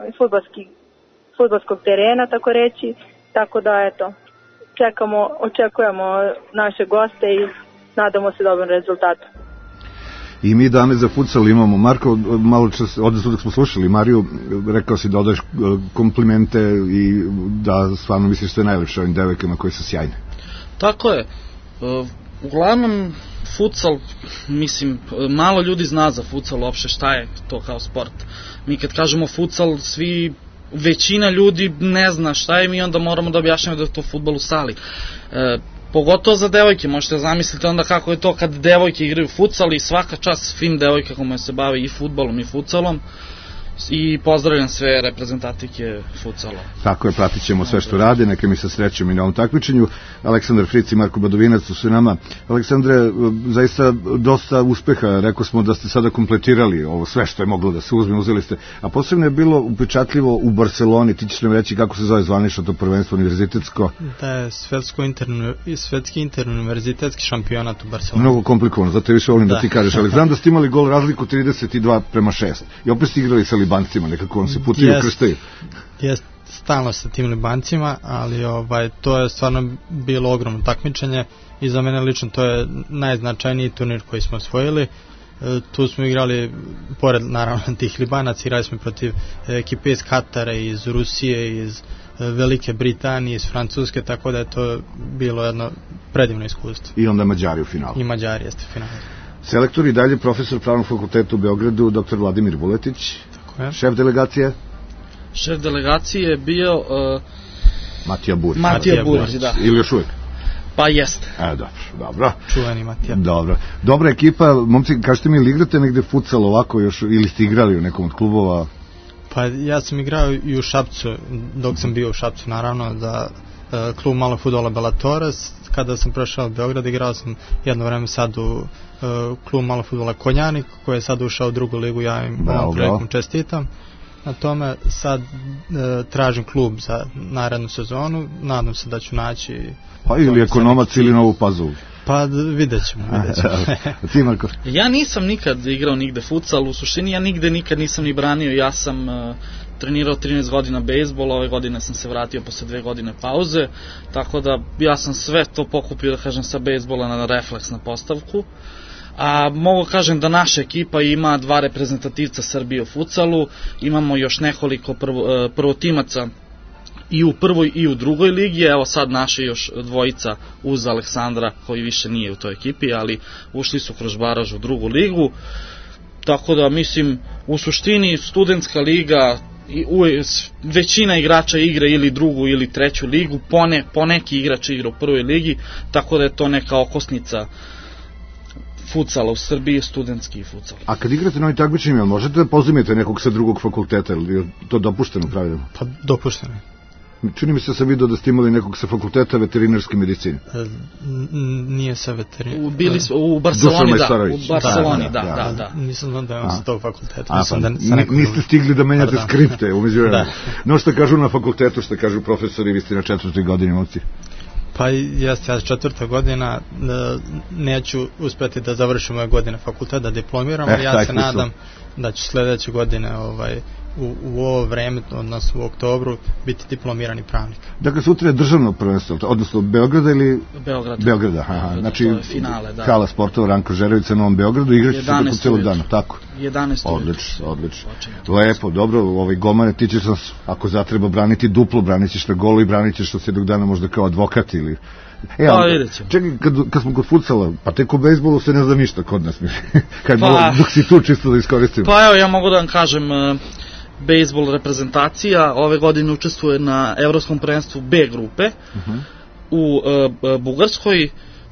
fudbalskog terena, tako reći. Tako da, eto, čekamo, očekujemo naše goste i nadamo se dobrom rezultatu. I mi dame za futsal imamo. Marko, malo čas, ovdje dok smo slušali Mariju, rekao si da odaješ komplimente i da stvarno misliš što je najlepše ovim devojkama koji su sjajne. Tako je. Uglavnom, futsal, mislim, malo ljudi zna za futsal uopšte šta je to kao sport. Mi kad kažemo futsal, svi, većina ljudi ne zna šta je, mi onda moramo da objašnjamo da je to fudbal u sali. E, pogotovo za devojke, možete zamisliti onda kako je to kad devojke igraju futsal i svaka čast svim devojka kome se bave i fudbalom i futsalom. I pozdravljam sve reprezentativke futsala. Tako je, pratit ćemo sve što rade, neka mi se srećemo i na ovom takmičenju. Aleksandar Fric i Marko Badovinac su s nama. Aleksandre, zaista dosta uspeha, rekao smo da ste sada kompletirali ovo sve što je moglo da se uzme, uzeli ste, a posebno je bilo upečatljivo u Barceloni, ti ćeš nam reći kako se zove zvanično to prvenstvo univerzitetsko. Da je svetsko interno, svetski interuniverzitetski šampionat u Barceloni. Mnogo komplikovano, zato je više volim da, da ti kažeš, ali znam da ste imali gol razliku trideset dva prema šest i opet ste igrali sa Libancima, nekako vam se putaju yes, krstaju. Jest, stalno sa tim Libancima, ali ovaj, to je stvarno bilo ogromno takmičenje i za mene lično to je najznačajniji turnir koji smo osvojili. E, tu smo igrali, pored naravno tih Libanaca, igrali smo protiv ekipe iz Katara, iz Rusije, iz Velike Britanije, iz Francuske, tako da je to bilo jedno predivno iskustvo. I onda Mađari u finalu. I Mađari jeste u finalu. Selektor i dalje profesor Pravnog fakulteta u Beogradu, doktor Vladimir Vuletić. Tako je. Šef delegacije? Šef delegacije je bio... Uh, Matija Burić. Matija Burić, da. Ili još uvijek? Pa jeste. E, dobro, dobro. Čuveni Matija. Dobro. Dobra ekipa, momci, kažete mi, ili igrate negde futsal ovako još, ili ste igrali u nekom od klubova? Pa ja sam igrao i u Šapcu, dok sam bio u Šapcu, naravno, za uh, klub malo fudbala Belatores. Kada sam prešao u Beograd, igrao sam jedno vreme sad u uh, klub malo fudbala Konjanik, koji je sad ušao u drugu ligu, ja im ovom prilikom čestitam. Na tome sad e, tražim klub za narednu sezonu, nadam se da ću naći... Pa ili Ekonomac ili Novu Pazovu. Pa vidjet ćemo, vidjet ćemo. Ti, Marko? Ja nisam nikad igrao nigde futsal, u suštini ja nigde nikad nisam ni branio, ja sam uh, trenirao trinaest godina bejsbol, ove godine sam se vratio posle dve godine pauze, tako da ja sam sve to pokupio, da kažem, sa bejsbola na refleks na postavku. A mogu kažem da naša ekipa ima dva reprezentativca Srbije u futsalu, imamo još nekoliko prvo, prvotimaca i u prvoj i u drugoj ligi, evo sad naše još dvojica uz Aleksandra koji više nije u toj ekipi, ali ušli su kroz baraž u drugu ligu, tako da mislim u suštini studentska liga, i u, većina igrača igra ili drugu ili treću ligu, pone, poneki igrač igra u prvoj ligi, tako da je to neka okosnica futsala u Srbiji, studentski futsal. A kad igrate na ovim takmičenjima, možete da pozimite nekog sa drugog fakulteta, ili je to dopušteno pravilno? Pa dopušteno. Čini mi se da sam vidio da ste imali nekog sa fakulteta veterinarske medicine. E, nije sa veterinarske. U, bili smo u Barceloni, da. U Barceloni, da, da, da. da. Nisam znam da imam sa tog fakulteta. A, pa, da niste stigli da menjate Pardon. skripte umeđu vremena. No što kažu na fakultetu, što kažu profesori, vi ste na četvrtoj godini, momci. Pa jeste, ja četvrta godina, neću uspjeti da završim moje godine fakultet, da diplomiram, ali eh, ja se nadam da ću sljedeće godine ovaj, u, u ovo vreme, odnosno u oktobru, biti diplomirani pravnik. Dakle, sutra je državno prvenstvo, odnosno Beograda ili... Beograda. Beograda, aha. Beograda, znači, finale, da. Hala sportova Ranko Žerovica na Novom Beogradu, igraće se tako celog dana, tako? jedanaest Odlično, odlično. Lepo, dobro, ovaj Gomane, ti ćeš nas, ako zatreba, braniti duplo, branit ćeš na golu i branit ćeš od jednog dana možda kao advokat ili... E, pa, vidjet ćemo. Čekaj, kad, kad smo kod futsala, pa tek u bejsbolu se ne zna ništa kod nas, kad pa, malo, dok si tu čisto da iskoristimo. Pa evo, ja mogu da vam kažem, uh, bejsbol reprezentacija ove godine učestvuje na evropskom prvenstvu B grupe uh-huh. u uh, Bugarskoj,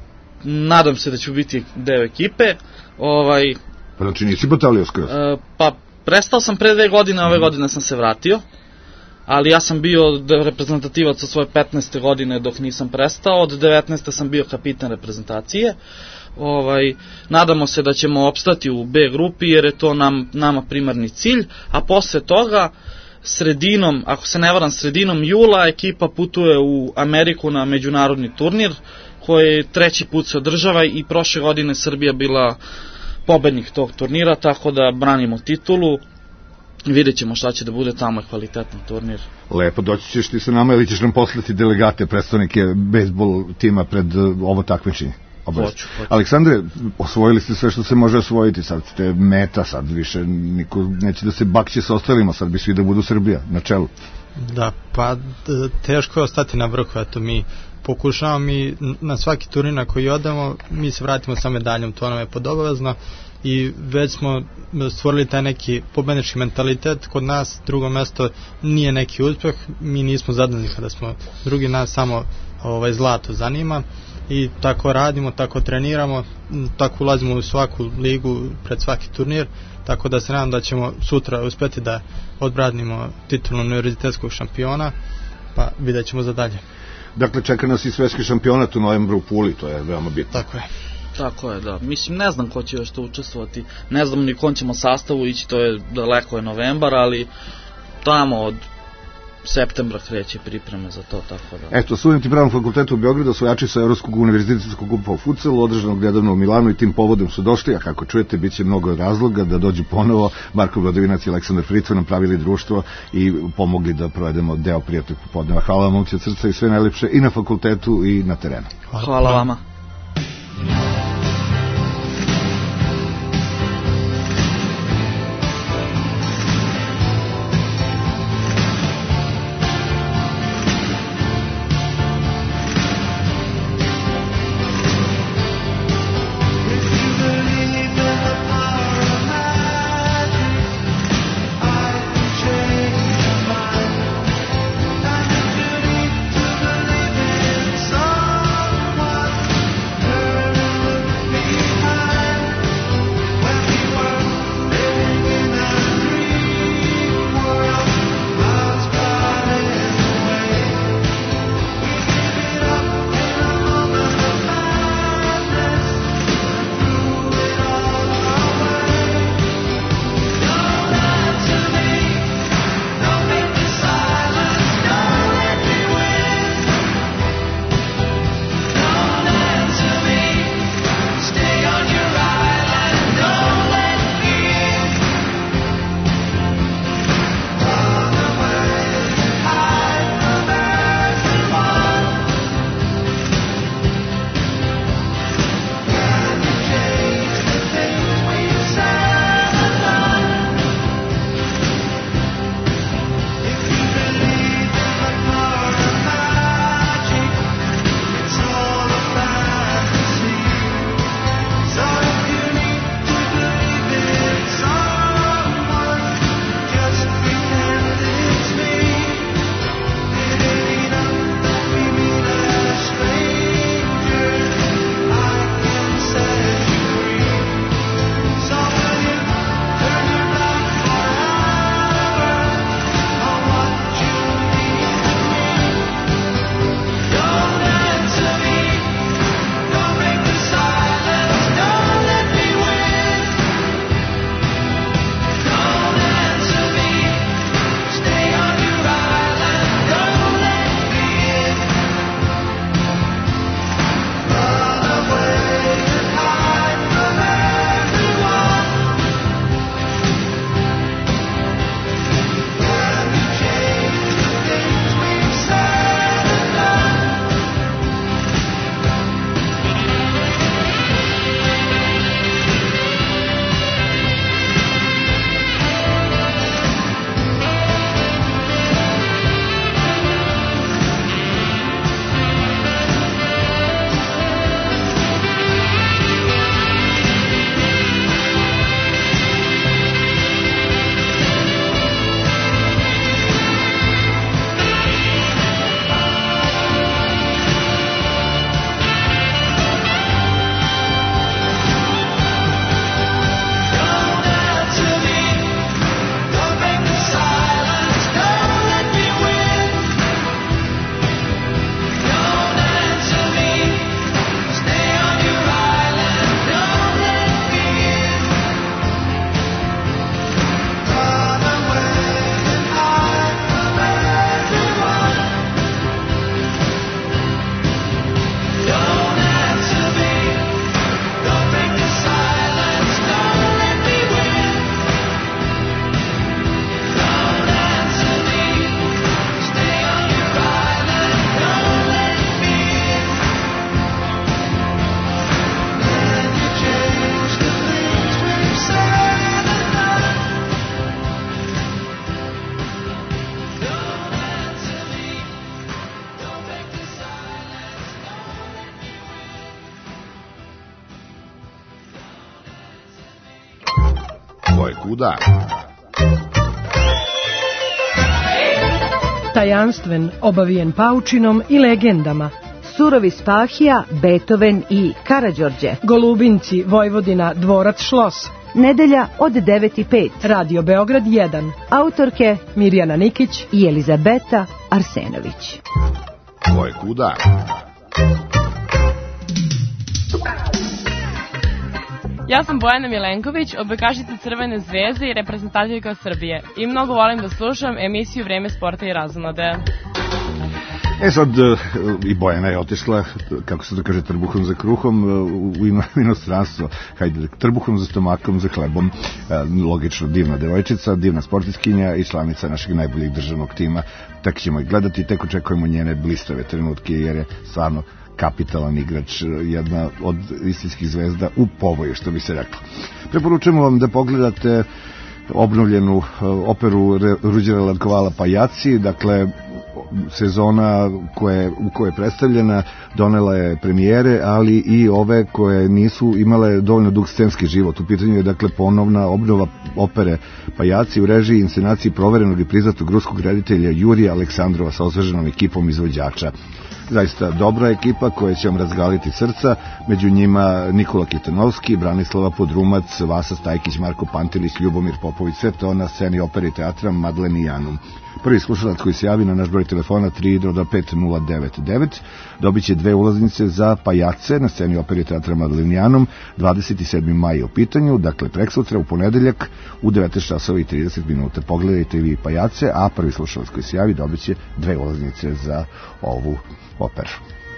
nadam se da će biti deo ekipe, ovaj... Pa znači nisi batalio skroz? Uh, pa prestao sam pre dve godine, ove godine sam se vratio, ali ja sam bio reprezentativac od svoje petnaeste godine dok nisam prestao, od devetnaeste sam bio kapitan reprezentacije. Ovaj, nadamo se da ćemo opstati u B grupi jer je to nam, nama primarni cilj, a posle toga sredinom, ako se ne varam, sredinom jula ekipa putuje u Ameriku na međunarodni turnir koji treći put se održava i prošle godine Srbija bila pobednik tog turnira, tako da branimo titulu. Vidjet ćemo šta će da bude, tamo je kvalitetan turnir. Lepo, doći ćeš ti sa nama ili ćeš nam poslati delegate, predstavnike bejsbol tima pred ovo takmičenje? Hoću, hoću. Aleksandre, osvojili ste sve što se može osvojiti, sad ste meta, sad više niko neće da se bakće sa ostalima, sad bi svi da budu Srbija na čelu. Da, pa teško je ostati na vrhu, eto mi pokušavamo i na svaki turnir na koji odemo, mi se vratimo sa medaljom, to nam je podobavezno i već smo stvorili taj neki pobednički mentalitet kod nas, drugo mesto nije neki uspeh, mi nismo zadovoljni kada smo drugi, nas samo ovaj, zlato zanima i tako radimo, tako treniramo, tako ulazimo u svaku ligu pred svaki turnir, tako da se nadam da ćemo sutra uspjeti da odbranimo titulu univerzitetskog šampiona, pa vidjet ćemo za dalje. Dakle, čeka nas i svetski šampionat u novembru u Puli, to je veoma bitno. Tako je. Tako je, da. Mislim, ne znam ko će još to učestvovati, ne znam ni kom ćemo sastavu ići, to je daleko je novembar, ali tamo od septembra kreće pripreme za to, tako da... Eto, studenti Pravnog fakulteta u Beogradu, osvojači sa Evropskog univerzitetskog kupa u futsalu, održanog nedavno u Milanu i tim povodom su došli, a kako čujete, bit će mnogo razloga da dođu ponovo. Marko Vladovinac i Aleksandar Fritvo nam pravili društvo i pomogli da provedemo deo prijatnog popodneva. Hvala vam, momci od srca, i sve najlepše i na fakultetu i na terenu. Hvala, Hvala vama. je kuda. Tajanstven, obavijen paučinom i legendama. Surovi Spahija, Beethoven i Karađorđe. Golubinci, Vojvodina, Dvorac, Šlos. Nedelja od devet i pet. Radio Beograd jedan. Autorke Mirjana Nikić i Elizabeta Arsenović. Ko je kuda? Ja sam Bojana Milenković, odbojkašica Crvene zvezde i reprezentativka Srbije. I mnogo volim da slušam emisiju Vreme sporta i razonode. E sad, i Bojana je otišla, kako se to kaže, trbuhom za kruhom u inostranstvo, hajde, trbuhom za stomakom, za hlebom. Logično, divna devojčica, divna sportiskinja i članica našeg najboljeg državnog tima. Tek ćemo i gledati, tek očekujemo njene blistave trenutke, jer je stvarno kapitalan igrač, jedna od istinskih zvezda u povoju, što bi se reklo. Preporučujemo vam da pogledate obnovljenu operu Ruđera Latkovala Pajaci, dakle sezona koje, u kojoj je predstavljena donela je premijere, ali i ove koje nisu imale dovoljno dug scenski život. U pitanju je dakle ponovna obnova opere Pajaci u režiji i inscenaciji proverenog i priznatog ruskog reditelja Jurija Aleksandrova sa osveženom ekipom izvođača. Zaista dobra ekipa koja će vam razgaliti srca, među njima Nikola Kitanovski, Branislava Podrumac, Vasa Stajkić, Marko Pantilić, Ljubomir Popović, sve to na sceni opere i teatra Madlen i Janum. Prvi slušalac koji se javi na naš broj telefona tri do pet nula devet devet dobit će dve ulaznice za Pajace na sceni opere i teatra Madlen i Janum, dvadeset sedmi maj je u pitanju, dakle preksutra u ponedeljak u devetnaest časova i trideset minuta. Pogledajte vi Pajace, a prvi slušalac koji se javi dobit će dve ulaznice za ovu operu.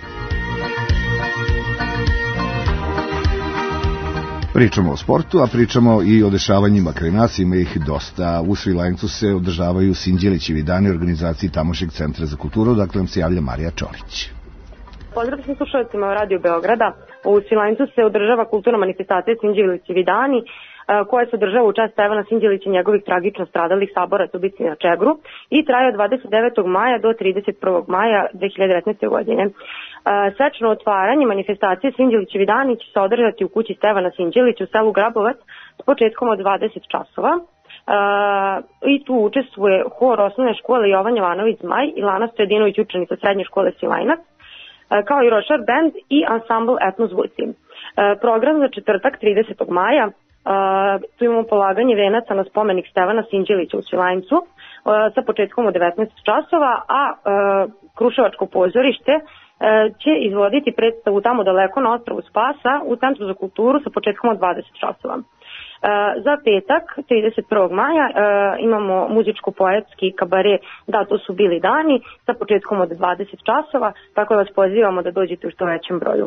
Pričamo o sportu, a pričamo i o dešavanjima kraj nas, ima ih dosta. U Svilajncu se održavaju Sinđelićevi dani u organizaciji tamošnjeg centra za kulturu, dakle nam se javlja Marija Čolić. Pozdrav svim slušalcima Radio Beograda. U Svilajncu se održava kulturna manifestacija Sinđelićevi dani, koja se održava u čast Stevana Sinđelića i njegovih tragično stradalih saboraca u bici na Čegru i traje od dvadeset devetog maja do trideset prvog maja dve hiljade devetnaeste. godine. Svečano otvaranje manifestacije Sinđelićevi dani će se održati u kući Stevana Sinđelića u selu Grabovac s početkom od dvadeset časova. I tu učestvuje hor osnovne škole Jovan Jovanović Zmaj i Lana Sredinović, učenica srednje škole Svilajnac, kao i Rošar band i ansambl Etnos Vuci. Program za četvrtak tridesetog maja, Uh, tu imamo polaganje venaca na spomenik Stevana Sinđelića u Svilajncu uh, sa početkom od devetnaest časova, a uh, Kruševačko pozorište uh, će izvoditi predstavu Tamo daleko na ostrvu Spasa u Centru za kulturu sa početkom od dvadeset časova. Uh, za petak, trideset prvog maja, uh, imamo muzičko-poetski kabare Da, to su bili dani sa početkom od dvadeset časova, tako da vas pozivamo da dođete u što većem broju.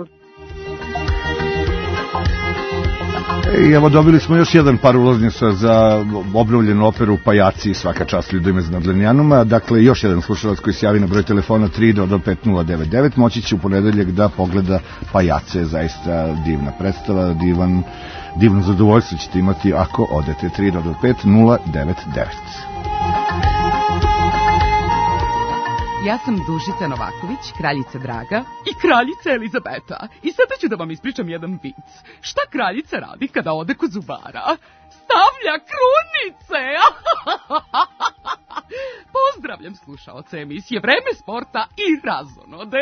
I evo dobili smo još jedan par ulaznica za obnovljenu operu Pajaci, svaka čast ljudima iz Madlenjanuma. Dakle, još jedan slušalac koji se javi na broj telefona tri do pet nula devet devet moći će u ponedeljak da pogleda Pajace, zaista divna predstava, divan, divno zadovoljstvo ćete imati ako odete. Tri do pet nula devet devet. Ja sam Dušica Novaković, kraljica Draga i kraljica Elizabeta. I sada ću da vam ispričam jedan vic. Šta kraljica radi kada ode kod zubara? Stavlja krunice! Pozdravljam slušaoce emisije Vreme sporta i razonode.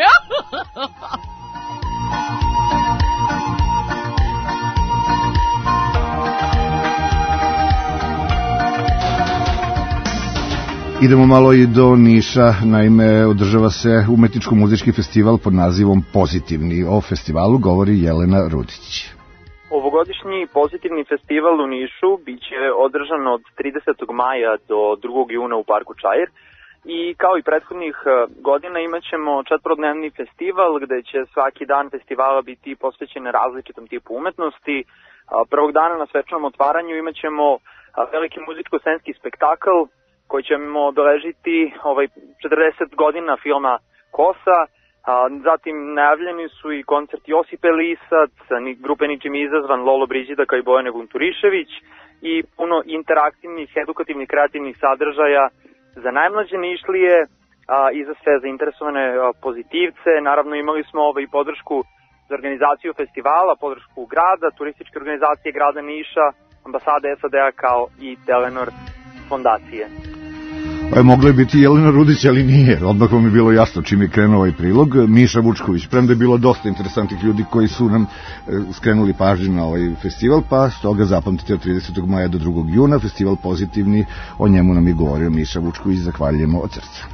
Idemo malo i do Niša, naime održava se umetničko-muzički festival pod nazivom Pozitivni. O festivalu govori Jelena Rudić. Ovogodišnji Pozitivni festival u Nišu biće održan od tridesetog maja do drugog juna u parku Čair i kao i prethodnih godina imat ćemo četvorodnevni festival gde će svaki dan festivala biti posvećen različitom tipu umetnosti. Prvog dana na svečanom otvaranju imat ćemo veliki muzičko-scenski spektakl koji ćemo obeležiti ovaj četrdeset godina filma Kosa, a, zatim najavljeni su i koncert Josipe Lisac, grupe Ničim izazvan, Lolo Briđida kao i Bojane Vunturišević i puno interaktivnih, edukativnih, kreativnih sadržaja za najmlađe Nišlije a, i za sve zainteresovane a, pozitivce. Naravno imali smo ovaj podršku za organizaciju festivala, podršku grada, turističke organizacije grada Niša, ambasade S A D-a kao i Telenor fondacije. E, moglo je biti Jelena Rudić, ali nije. Odmah vam je bilo jasno čim je krenuo ovaj prilog. Miša Vučković, premda je bilo dosta interesantnih ljudi koji su nam e, skrenuli pažnju na ovaj festival, pa stoga zapamtite od tridesetog maja do drugog juna, festival pozitivni, o njemu nam je govorio Miša Vučković, zahvaljujemo od srca.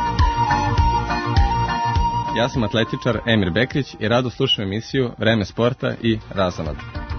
Ja sam atletičar Emir Bekrić i rado slušam emisiju Vreme sporta i razonode.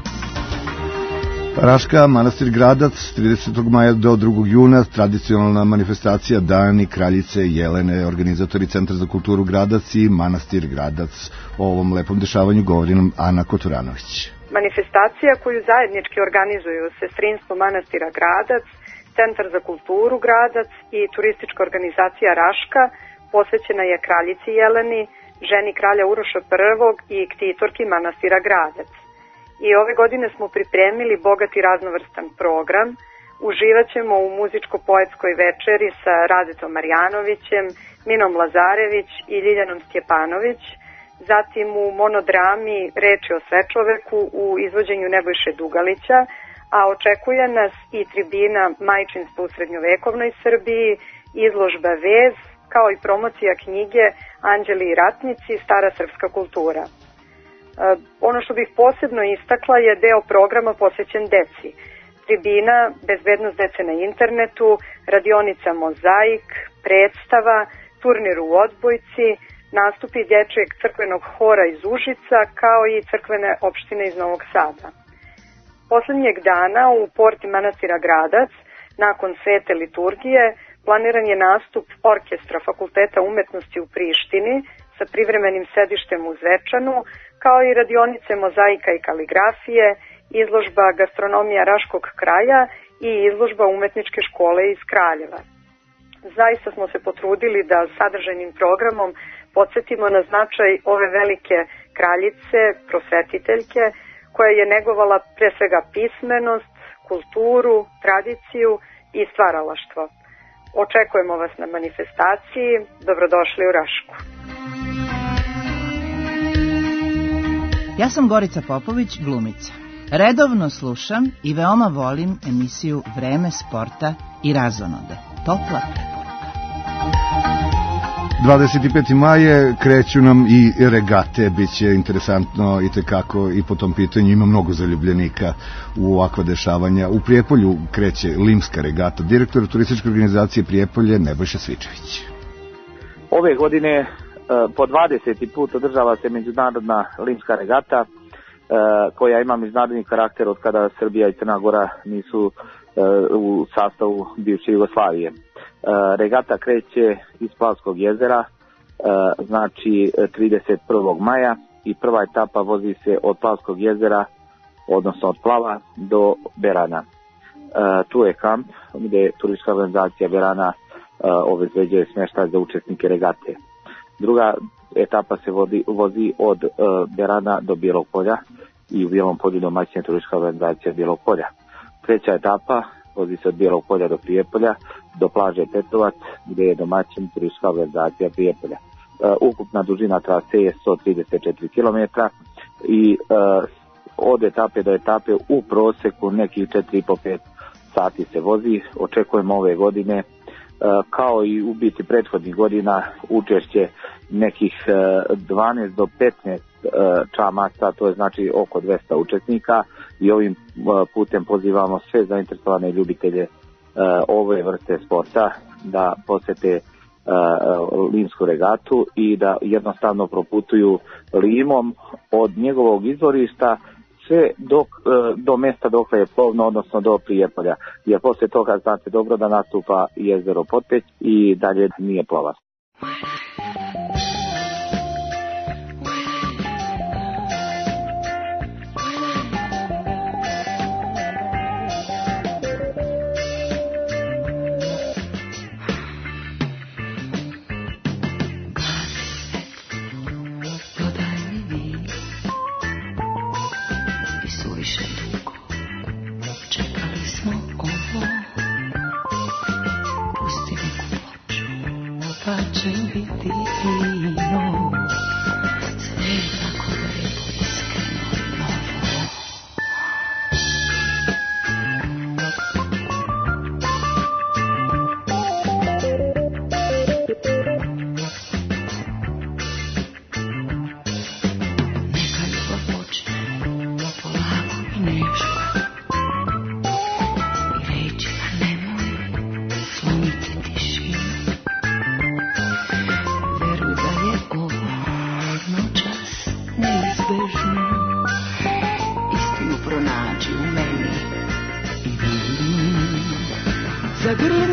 Raška, Manastir Gradac, tridesetog maja do drugog juna, tradicionalna manifestacija Dani Kraljice Jelene, organizatori Centra za kulturu Gradac i Manastir Gradac. O ovom lepom dešavanju govori nam Ana Koturanović. Manifestacija koju zajednički organizuju Sestrinstvo manastira Gradac, Centar za kulturu Gradac i turistička organizacija Raška posvećena je kraljici Jeleni, ženi kralja Uroša prvog i ktitorki manastira Gradac. I ove godine smo pripremili bogat i raznovrstan program. Uživat ćemo u muzičko-poetskoj večeri sa Radetom Marjanovićem, Minom Lazarević i Ljiljanom Stjepanović, zatim u monodrami Reči o svečoveku u izvođenju Nebojše Dugalića, a očekuje nas i tribina Majčinstvo u srednjovekovnoj Srbiji, izložba Vez, kao i promocija knjige Anđeli i ratnici, stara srpska kultura. Ono što bih posebno istakla je deo programa posvećen deci. Tribina Bezbednost dece na internetu, radionica Mozaik, predstava, turnir u odbojci, nastupi dječjeg crkvenog hora iz Užica, kao i crkvene opštine iz Novog Sada. Poslednjeg dana u porti manastira Gradac, nakon svete liturgije, planiran je nastup orkestra Fakulteta umetnosti u Prištini sa privremenim sedištem u Zvečanu, kao i radionice mozaika i kaligrafije, izložba gastronomija Raškog kraja i izložba umetničke škole iz Kraljeva. Zaista smo se potrudili da sadržajnim programom podsjetimo na značaj ove velike kraljice, prosvetiteljke, koja je negovala pre svega pismenost, kulturu, tradiciju i stvaralaštvo. Očekujemo vas na manifestaciji. Dobrodošli u Rašku. Ja sam Gorica Popović, glumica. Redovno slušam i veoma volim emisiju Vreme sporta i razonode. Topla preporuka. dvadeset peti maja kreću nam i regate, bit će interesantno i tekako i po tom pitanju ima mnogo zaljubljenika u ovakva dešavanja. U Prijepolju kreće Limska regata, direktor turističke organizacije Prijepolje Nebojša Svičević. Ove godine po dvadeseti put održava se međunarodna Limska regata koja ima međunarodni karakter od kada Srbija i Crna Gora nisu u sastavu bivše Jugoslavije. Regata kreće iz Plavskog jezera, znači trideset prvog maja i prva etapa vozi se od Plavskog jezera, odnosno od Plava do Berana. Tu je kamp gdje turistička organizacija Berana obezbeđuje smještaj za učesnike regate. Druga etapa se vodi, vozi od Berana do Bijelog polja i u Bijelom polju domaćina turistička organizacija Bijelog polja. Treća etapa vozi se od Bijelog polja do Prijepolja, do plaže Petrovac, gdje je domaćin turistička organizacija Prijepolja. Uh, ukupna dužina trase je sto trideset četiri kilometra i uh, od etape do etape u proseku nekih četiri i po do pet sati se vozi. Očekujemo ove godine, uh, kao i u biti prethodnih godina, učešće nekih uh, dvanaest do petnaest uh, čamaca, to je znači oko dvesta učesnika, i ovim putem pozivamo sve zainteresovane ljubitelje uh, ove vrste sporta da posete uh, Limsku regatu i da jednostavno proputuju Limom od njegovog izvorišta sve dok, uh, do mesta dokle je plovno, odnosno do Prijepolja, jer poslije toga znate dobro da nastupa jezero Potpeć i dalje nije plovac.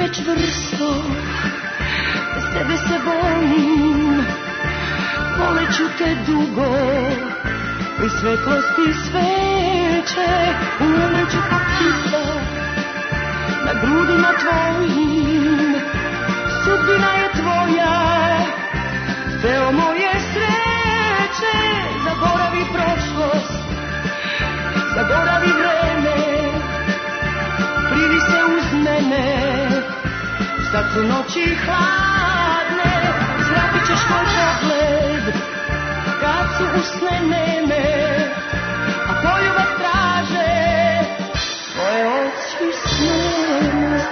čvrsto, bez tebe se bojim, voleću te dugo, pri svetlosti sveće, umreću kao ptica, na grudima tvojim, sudbina je tvoja, deo moje sreće, zaboravi prošlost, zaboravi vreme, privi se uz mene, sad su noći hladne, zvratit ćeš moj pogled, kad su usne neme, a poljubac traže, tvoje oči sneme.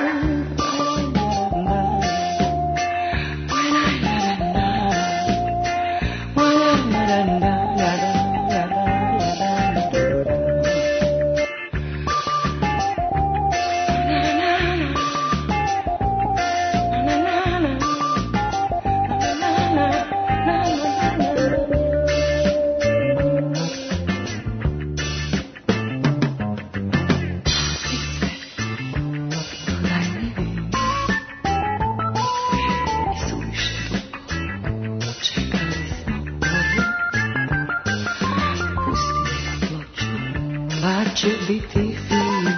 Će biti fino,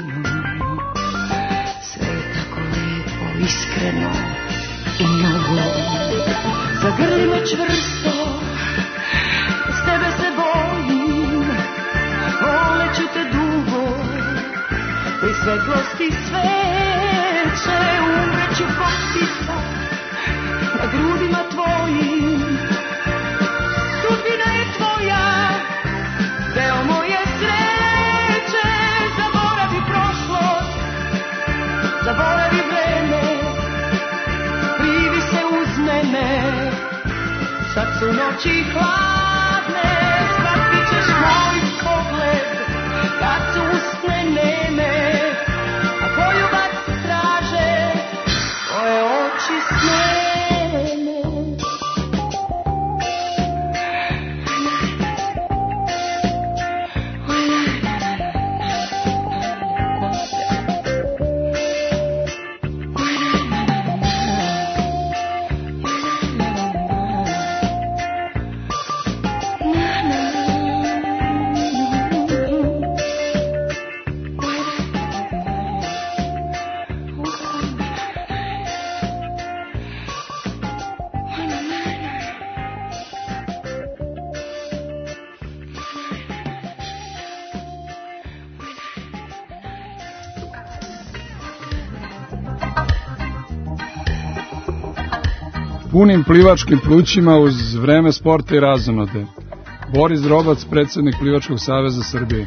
sve je tako lepo, iskreno i novo. Zagrli me čvrsto, s tebe se bojim, voleću te dugo, pri svetlosti sveće, umreću kao ptica, na grudima tvojim, sudbina je tvoja, deo moje sreće. Zaboravi vreme, privi se uz mene, sad su noći hladne, shvatit ćeš moj pogled, kad su usne neme, a poljubac traže, tvoje oči sneme. Punim plivačkim plućima uz vreme sporta i razonode. Boris Drobac, predsjednik Plivačkog saveza Srbije.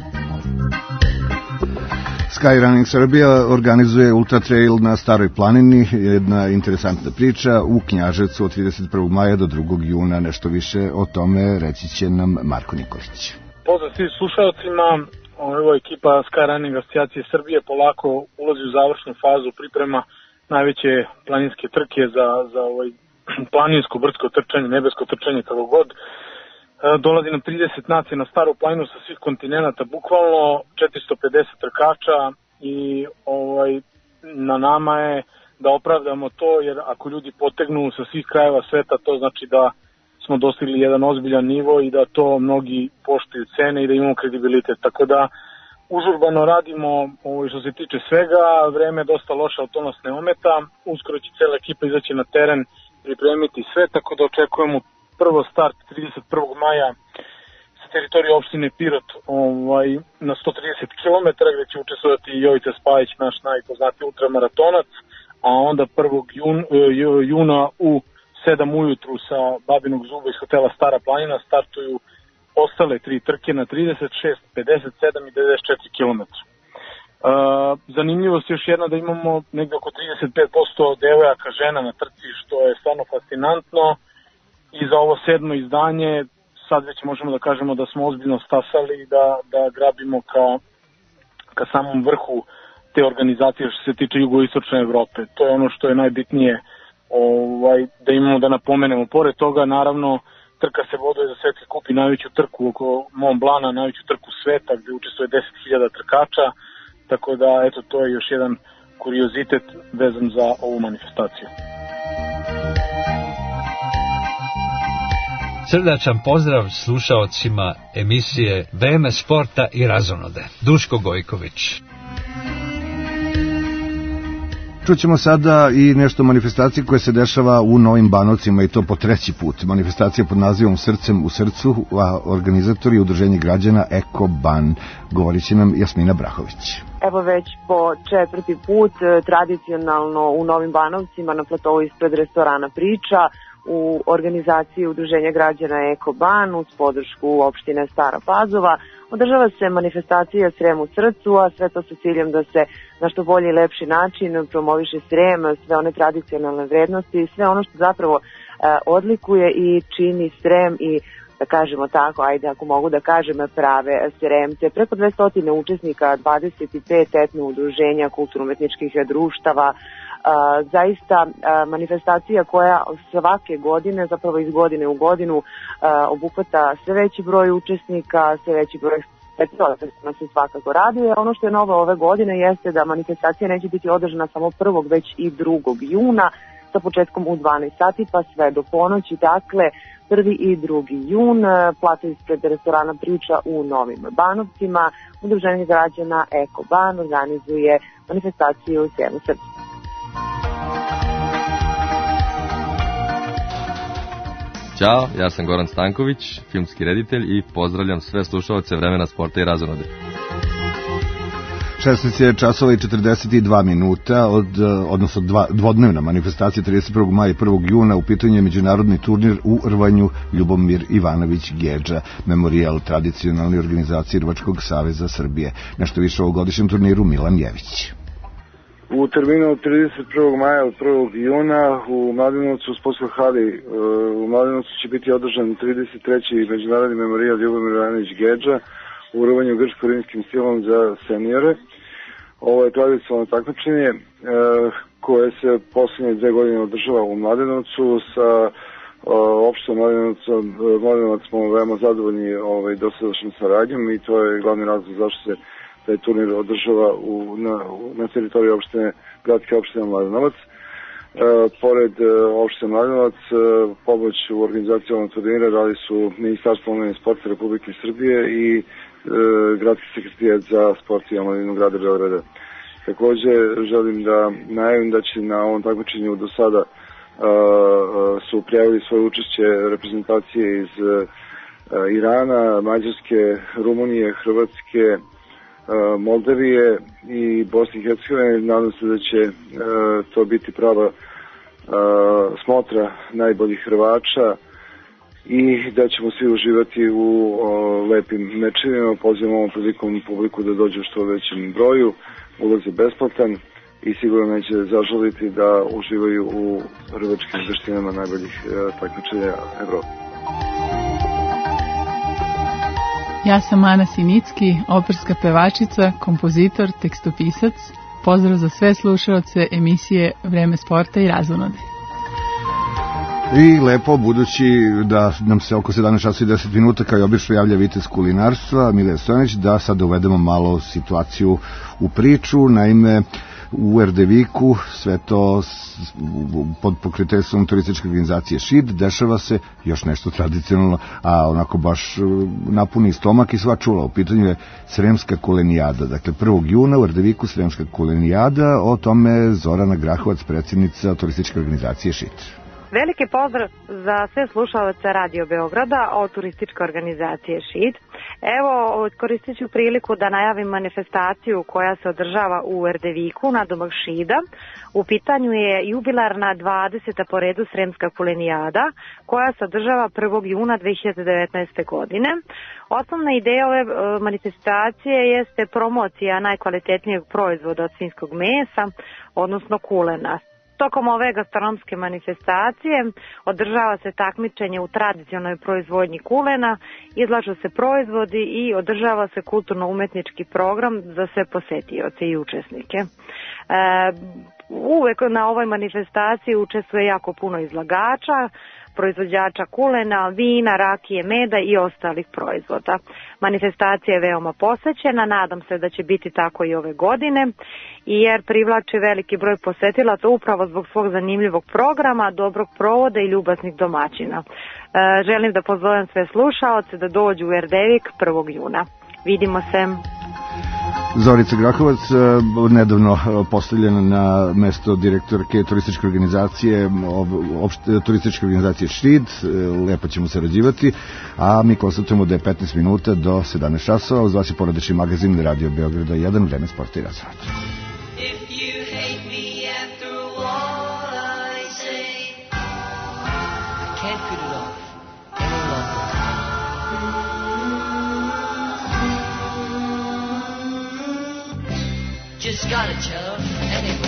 Skyrunning Srbija organizuje Ultra Trail na Staroj planini, jedna interesantna priča u Knjaževcu od trideset prvog maja do drugog juna. Nešto više o tome reći će nam Marko Nikolić. Pozdrav svim slušalcima, ovo ekipa Skyrunning asocijacije Srbije polako ulazi u završnu fazu priprema najveće planinske trke za, za ovaj planinsko, brdsko trčanje, nebesko trčanje, kako god. Dolazi nam trideset nacija na Staru planinu sa svih kontinenta, bukvalno četiristo pedeset trkača i ovaj, na nama je da opravdamo to, jer ako ljudi potegnu sa svih krajeva sveta, to znači da smo dostigli jedan ozbiljan nivo i da to mnogi poštuju cene i da imamo kredibilitet. Tako da užurbano radimo ovaj, što se tiče svega, vreme je dosta loše, ali to nas ne ometa. Uskoro će cela ekipa izaći na teren, pripremiti sve, tako da očekujemo prvo start trideset prvog maja sa teritorije opštine Pirot ovaj, na sto trideset kilometara, gde će učestvovati Jovica Spajić, naš najpoznatiji ultramaratonac, a onda prvog juna u sedam ujutru sa Babinog Zuba iz hotela Stara planina startuju ostale tri trke na trideset šest, pedeset sedam i devedeset četiri kilometra. Uh, zanimljivost je još jedna da imamo negdje oko trideset pet posto devojaka žena na trci, što je stvarno fascinantno, i za ovo sedmo izdanje sad već možemo da kažemo da smo ozbiljno stasali i da, da grabimo ka, ka samom vrhu te organizacije što se tiče jugoistočne Evrope. To je ono što je najbitnije ovaj, da imamo da napomenemo. Pored toga, naravno, trka se voduje za svetski kup i najveću trku oko Mont Blana, najveću trku sveta gdje učestvuje deset hiljada trkača. Tako da, eto, to je još jedan kuriozitet vezan za ovu manifestaciju. Srdačan pozdrav slušaocima emisije Vreme sporta i razonode. Duško Gojković. Čućemo sada i nešto o manifestaciji koja se dešava u Novim Banovcima i to po treći put. Manifestacija pod nazivom Srcem u srcu, a organizatori udruženje građana Eko Ban. Govorit će nam Jasmina Brahović. Evo već po četvrti put tradicionalno u Novim Banovcima na platovu ispred restorana Priča u organizaciji udruženja građana Eko Ban uz podršku opštine Stara Pazova održava se manifestacija Srem u srcu, a sve to sa ciljem da se na što bolji i lepši način promoviše Srem, sve one tradicionalne vrednosti i sve ono što zapravo e, odlikuje i čini Srem i da kažemo tako, ajde ako mogu da kažem, prave Sremce. Preko dvesta učesnika, dvadeset pet etno udruženja, kulturno-umetničkih društava, Uh, zaista uh, manifestacija koja svake godine, zapravo iz godine u godinu, uh, obuhvata sve veći broj učesnika, sve veći broj festivala, što nas se svakako raduje. Ono što je novo ove godine jeste da manifestacija neće biti održana samo prvog, već i drugog juna, sa početkom u dvanaest sati pa sve do ponoći, dakle prvi i drugi jun, plato ispred restorana Priča u Novim Banovcima, udruženje građana Eko Ban organizuje manifestaciju Srem u srcu. Ćao, ja sam Goran Stanković, filmski reditelj i pozdravljam sve slušalce Vremena sporta i razonode. šesnaest je časova i četrdeset dva minuta, od, odnosno dva, dvodnevna manifestacija trideset prvog maja i prvog juna, u pitanju je međunarodni turnir u rvanju Ljubomir Ivanović Gedža, memorijal tradicionalne organizacije Rvačkog saveza Srbije. Nešto više o ovogodišnjem turniru Milan Jević. U terminu od trideset prvog maja od prvog juna u Mladenovcu u sportskoj hali u Mladenovcu će biti održan trideset treći međunarodni memorijal Ljubomir Ivanović Gedža u rvanju grčko-rimskim stilom za seniore. Ovo je tradicionalno takmičenje koje se poslednje dve godine održava u Mladenovcu sa opštom Mladenovcom. Mladenovac smo veoma zadovoljni ovaj, dosadašnjom saradnjom i to je glavni razlog zašto se taj turnir održava u, na, na teritoriji opštine, gradske opštine Mladenovac. E, pored e, opštine Mladenovac, e, pomoć u organizaciji ovog turnira dali su Ministarstvo omladine i sporta Republike Srbije i e, Gradski sekretarijat za sport i omladinu grada Beograda. Takođe, želim da najavim da će na ovom takmičenju do sada e, su prijavili svoje učešće reprezentacije iz e, Irana, Mađarske, Rumunije, Hrvatske, Moldavije i Bosne i Hercegovine. Nadam se da će e, to biti prava e, smotra najboljih Hrvača i da ćemo svi uživati u o, lepim mečevima. Pozivam ovom prilikom publiku da dođe u što većem broju. Ulaz je besplatan i sigurno neće zažaliti da uživaju u hrvačkim veštinama najboljih e, takmičenja Evrope. Ja sam Ana Sinicki, operska pevačica, kompozitor, tekstopisac. Pozdrav za sve slušaoce emisije Vreme sporta i razonode. I lepo, budući da nam se oko sedamnaest časova i deset minuta kao i obično javlja vitez kulinarstva Milija Stojanić, da sad uvedemo malo situaciju u priču. Naime, u Erdeviku, sve to pod pokroviteljstvom turističke organizacije Šid, dešava se još nešto tradicionalno, a onako baš napuni stomak i sva čula. U pitanju je Sremska kulenijada. Dakle, prvog juna u Erdeviku Sremska kulenijada, o tome Zorana Grahovac, predsjednica turističke organizacije Šid. Veliki pozdrav za sve slušalce Radio Beograda od turističke organizacije Šid. Evo, koristit ću priliku da najavim manifestaciju koja se održava u Erdeviku na domak Šida. U pitanju je jubilarna dvadeseta po redu Sremska kulenijada koja se održava prvog juna dve hiljade devetnaeste. godine. Osnovna ideja ove manifestacije jeste promocija najkvalitetnijeg proizvoda od svinjskog mesa, odnosno kulena. Tokom ove gastronomske manifestacije održava se takmičenje u tradicionalnoj proizvodnji kulena, izlažu se proizvodi i održava se kulturno-umetnički program za sve posetioce i učesnike. E, uvek na ovoj manifestaciji učestvuje jako puno izlagača, proizvođača kulena, vina, rakije, meda i ostalih proizvoda. Manifestacija je veoma posećena, nadam se da će biti tako i ove godine, jer privlači veliki broj posetilaca upravo zbog svog zanimljivog programa, dobrog provoda i ljubaznih domaćina. E, želim da pozovem sve slušaoce da dođu u Erdevik prvog juna. Vidimo se. Zorica Grahovac, nedavno postavljena na mesto direktorke turističke organizacije, opšte, turističke organizacije Šrid, lepo ćemo sarađivati, a mi konstatujemo da je petnaest minuta do sedamnaest časova, uz vas je porodični magazin Radio Beograda jedan, Vreme sporta i razonode. Just gotta tell anyway.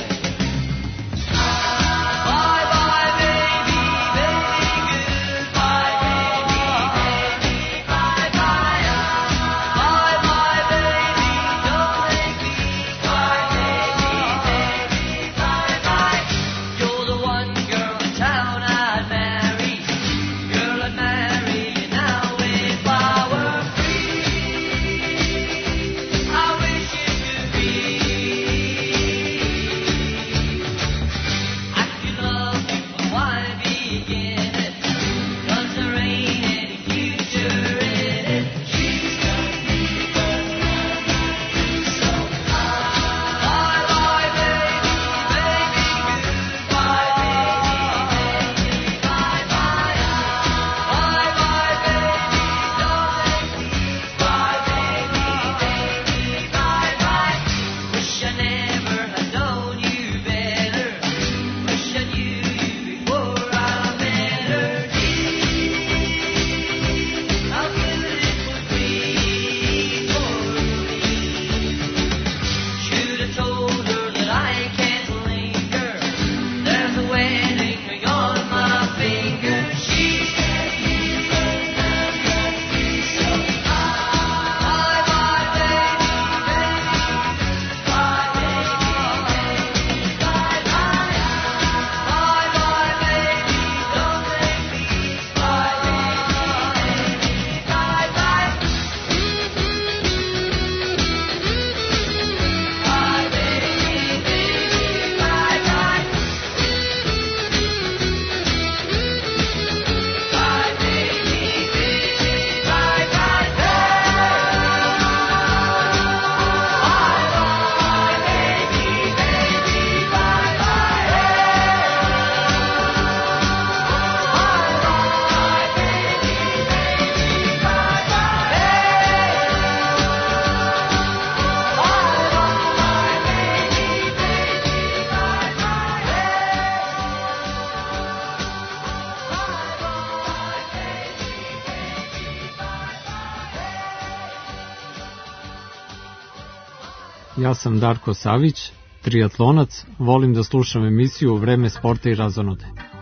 Ja sam Darko Savić, triatlonac, volim da slušam emisiju Vreme sporta i razonode.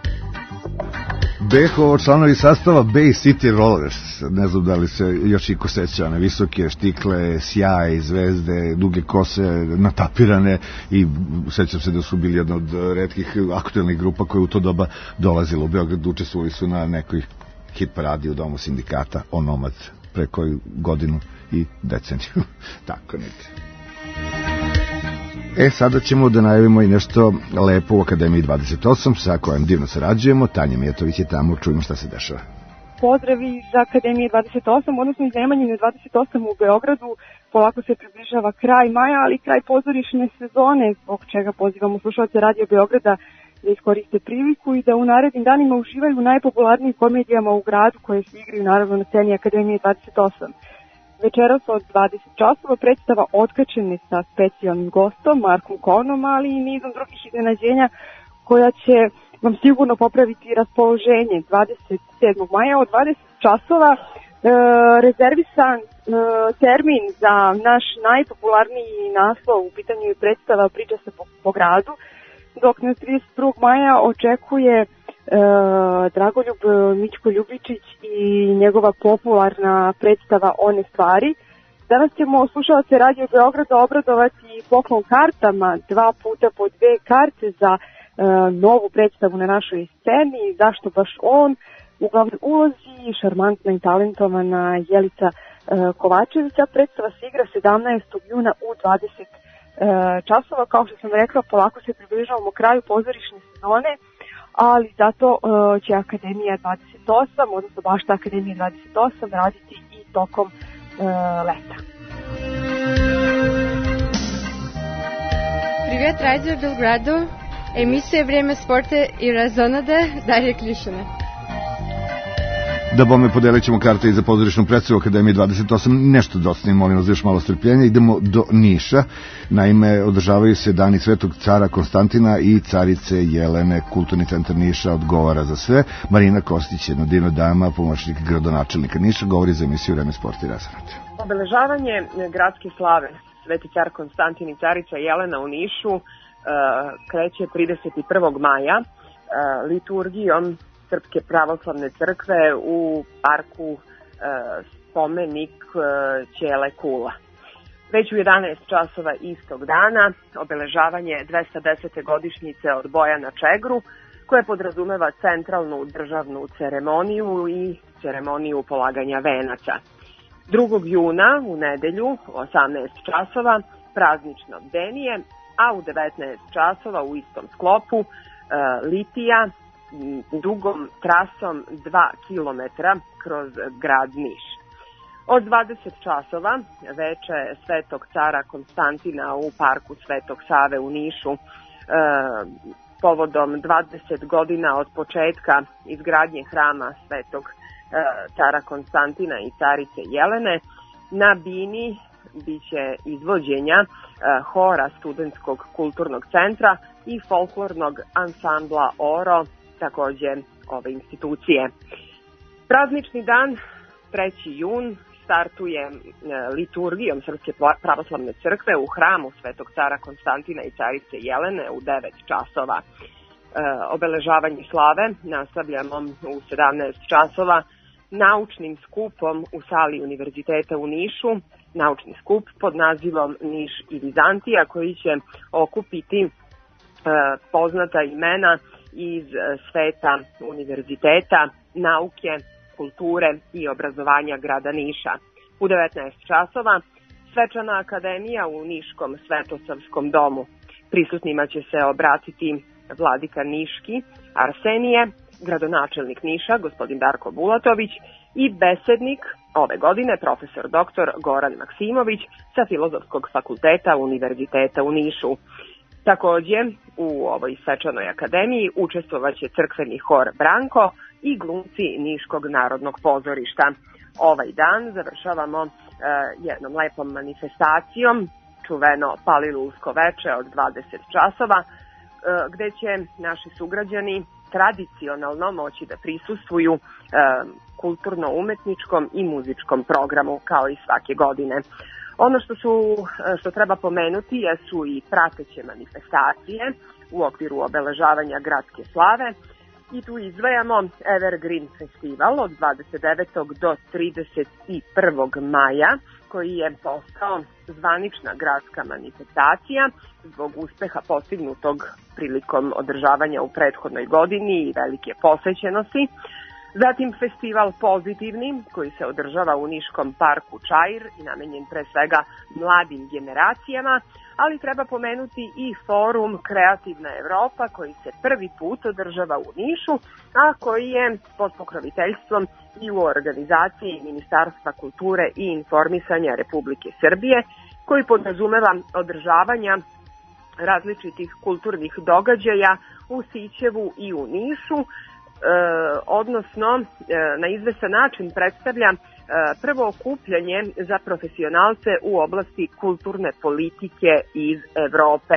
Behovo članovi sastava Bay City Rollers, ne znam da li se još iko seća, one visoke štikle, sjaj, zvezde, duge kose, natapirane, i sećam se da su bili jedna od retkih aktuelnih grupa koje u to doba dolazila u Beograd, učestvovali su na nekoj hit paradi u Domu sindikata, Onomad, pre koju godinu i deceniju, tako neke. E, sada ćemo da najavimo i nešto lepo u Akademiji dvadeset osam, sa kojom divno sarađujemo. Tanja Mijatović je tamo, čujemo šta se dešava. Pozdravi iz Akademije dvadeset osam, odnosno iz Nemanjine dvadeset osam u Beogradu. Polako se približava kraj maja, ali kraj pozorišne sezone, zbog čega pozivamo slušalce Radio Beograda da iskoriste priliku i da u narednim danima uživaju u najpopularnijim komedijama u gradu koje se igraju naravno na sceni Akademije dvadeset osam. Večeras od dvadeset časova predstava Otkačene sa specijalnim gostom Markom Konom, ali i nizom drugih iznenađenja koja će vam sigurno popraviti raspoloženje. dvadeset sedmog maja od dvadeset časova e, rezervisan e, termin za naš najpopularniji naslov, u pitanju je predstava Priča se po, po gradu, dok na trideset prvog maja očekuje e, Dragoljub Mićko Ljubičić i njegova popularna predstava One stvari. Danas ćemo slušalce Radio Beograda obradovati poklon kartama, dva puta po dve karte za novu predstavu na našoj sceni. Zašto baš on? U glavnoj ulozi šarmantna i talentovana Jelica Kovačevića. Predstava se igra sedamnaestog juna u dvadeset časova. Kao što sam rekla, polako se približavamo kraju pozorišne sezone, ali zato će Akademija dvadeset osam, odnosno Bašta Akademija dvadeset osam, raditi i tokom leta. Привет, радио Белграду. Емисија Време спорта и разонаде, Дарија Клишина. Da bome podelit ćemo karte i za pozorišnu predstavu Akademije dvadeset osam, nešto dosta, molim vas za još malo strpljenja. Idemo do Niša, naime održavaju se dani Svetog cara Konstantina i carice Jelene. Kulturni centar Niša odgovara za sve. Marina Kostić, jedna divna dama, pomoćnik gradonačelnika Niša, govori za emisiju Vreme sporta i razonode. Obeležavanje gradske slave Sveti car Konstantin i carica Jelena u Nišu uh, kreće trideset prvog maja uh, liturgijom Srpske pravoslavne crkve u parku e, spomenik e, Ćele Kula. Već u jedanaest časova istog dana obeležavanje dvesta desete godišnjice od boja na Čegru, koja podrazumeva centralnu državnu ceremoniju i ceremoniju polaganja venaca. drugog juna u nedelju u osamnaest časova praznično bdenije, a u devetnaest časova u istom sklopu e, litija dugom trasom dva kilometra kroz grad Niš. Od dvadeset časova veče Svetog cara Konstantina u parku Svetog Save u Nišu e, povodom dvadeset godina od početka izgradnje hrama Svetog e, cara Konstantina i carice Jelene. Na bini biće izvođenja e, hora Studentskog kulturnog centra i folklornog ansambla Oro, takođe ove institucije. Praznični dan, treći jun, startuje liturgijom Srpske pravoslavne crkve u hramu Svetog cara Konstantina i carice Jelene u devet časova. E, obeležavanje slave nastavljamo u sedamnaest časova naučnim skupom u sali Univerziteta u Nišu, naučni skup pod nazivom Niš i Vizantija, koji će okupiti e, poznata imena iz sveta univerziteta, nauke, kulture i obrazovanja grada Niša. U devetnaest časova svečana akademija u Niškom Svetosavskom domu. Prisutnima će se obratiti vladika Niški Arsenije, gradonačelnik Niša gospodin Darko Bulatović i besednik ove godine profesor doktor Goran Maksimović sa Filozofskog fakulteta Univerziteta u Nišu. Takođe, u ovoj svečanoj akademiji učestvovaće crkveni hor Branko i glumci Niškog narodnog pozorišta. Ovaj dan završavamo e, jednom lepom manifestacijom, čuveno Palilulsko veče od dvadeset časova, e, gde će naši sugrađani tradicionalno moći da prisustvuju e, kulturno-umetničkom i muzičkom programu kao i svake godine. Ono što su što treba pomenuti jesu i prateće manifestacije u okviru obeležavanja gradske slave i tu izdvajamo Evergreen festival od dvadeset devetog do trideset prvog maja, koji je postao zvanična gradska manifestacija zbog uspeha postignutog prilikom održavanja u prethodnoj godini i velike posećenosti. Zatim festival Pozitivni, koji se održava u Niškom parku Čair i namenjen pre svega mladim generacijama, ali treba pomenuti i forum Kreativna Evropa, koji se prvi put održava u Nišu, a koji je pod pokroviteljstvom i u organizaciji Ministarstva kulture i informisanja Republike Srbije, koji podrazumeva održavanja različitih kulturnih događaja u Sićevu i u Nišu, E, odnosno e, na izvestan način predstavlja e, prvo okupljanje za profesionalce u oblasti kulturne politike iz Evrope.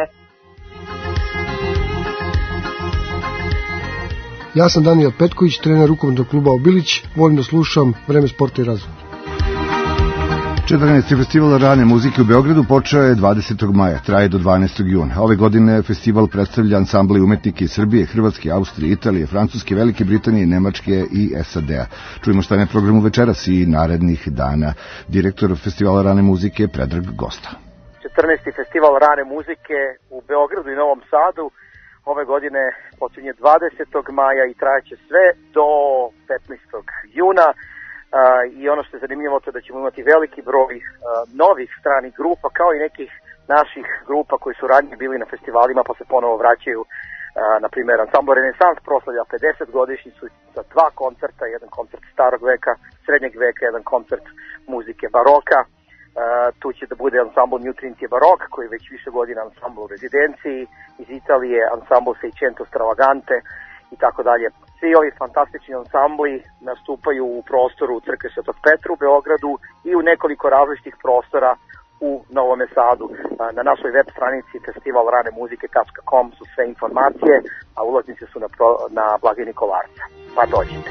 Ja sam Danijel Petković, trener rukometnog kluba Obilić, volim da slušam Vreme sporta i razonode. četrnaesti festival rane muzike u Beogradu počeo je dvadesetog maja, traje do dvanaestog juna. Ove godine festival predstavlja ansambla i umetnike iz Srbije, Hrvatske, Austrije, Italije, Francuske, Velike Britanije, Nemačke i S A D-a. Čujemo šta je na programu večeras i narednih dana. Direktor festivala rane muzike Predrag Gosta. četrnaesti festival rane muzike u Beogradu i Novom Sadu ove godine počinje dvadesetog maja i trajeće sve do petnaestog juna. Uh, I ono što je zanimljivo to je da ćemo imati veliki broj uh, novih stranih grupa, kao i nekih naših grupa koji su ranije bili na festivalima pa se ponovo vraćaju. Uh, na primjer, Ansambl Renesans proslavlja pedeset godišnjicu sa dva koncerta, jedan koncert starog veka, srednjeg veka, jedan koncert muzike baroka. Uh, tu će da bude ansambl New Trinity Barok, koji je već više godina ansambl u rezidenciji, iz Italije ansambl Seicento Stravagante i tako dalje. Svi ovi fantastični ansambli nastupaju u prostoru Crkve Svetog Petra u Beogradu i u nekoliko različitih prostora u Novom Sadu. Na našoj web stranici festival rane muzike tačka com su sve informacije, a ulaznice su na, pro, na blagajni Kolarca. Pa dođite.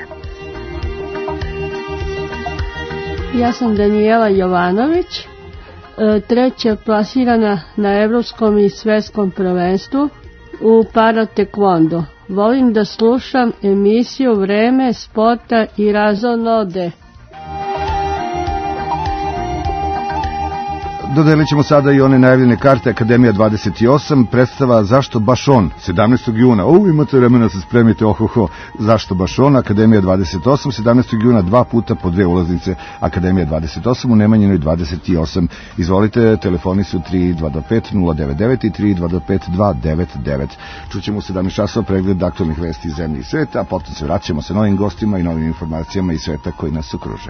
Ja sam Danijela Jovanović, treća plasirana na evropskom i svetskom prvenstvu u para tekvondo. Volim da slušam emisiju Vreme sporta i razonode. Dodelit ćemo sada i one najavljene karte Akademija dvadeset osam, predstava Zašto baš on, sedamnaestog juna. O, imate vremena se spremite, ohoho, Zašto baš on, Akademija dvadeset osam, sedamnaestog juna, dva puta po dve ulaznice, Akademija dvadeset osam u Nemanjinoj dvadeset osam. Izvolite, telefoni su tri dva dva pet nula devet devet i tri dva dva pet dva devet devet. Čućemo u sedamnaest časova pregled aktualnih vesti iz zemlje i sveta, a potom se vraćamo sa novim gostima i novim informacijama iz sveta koji nas okruže.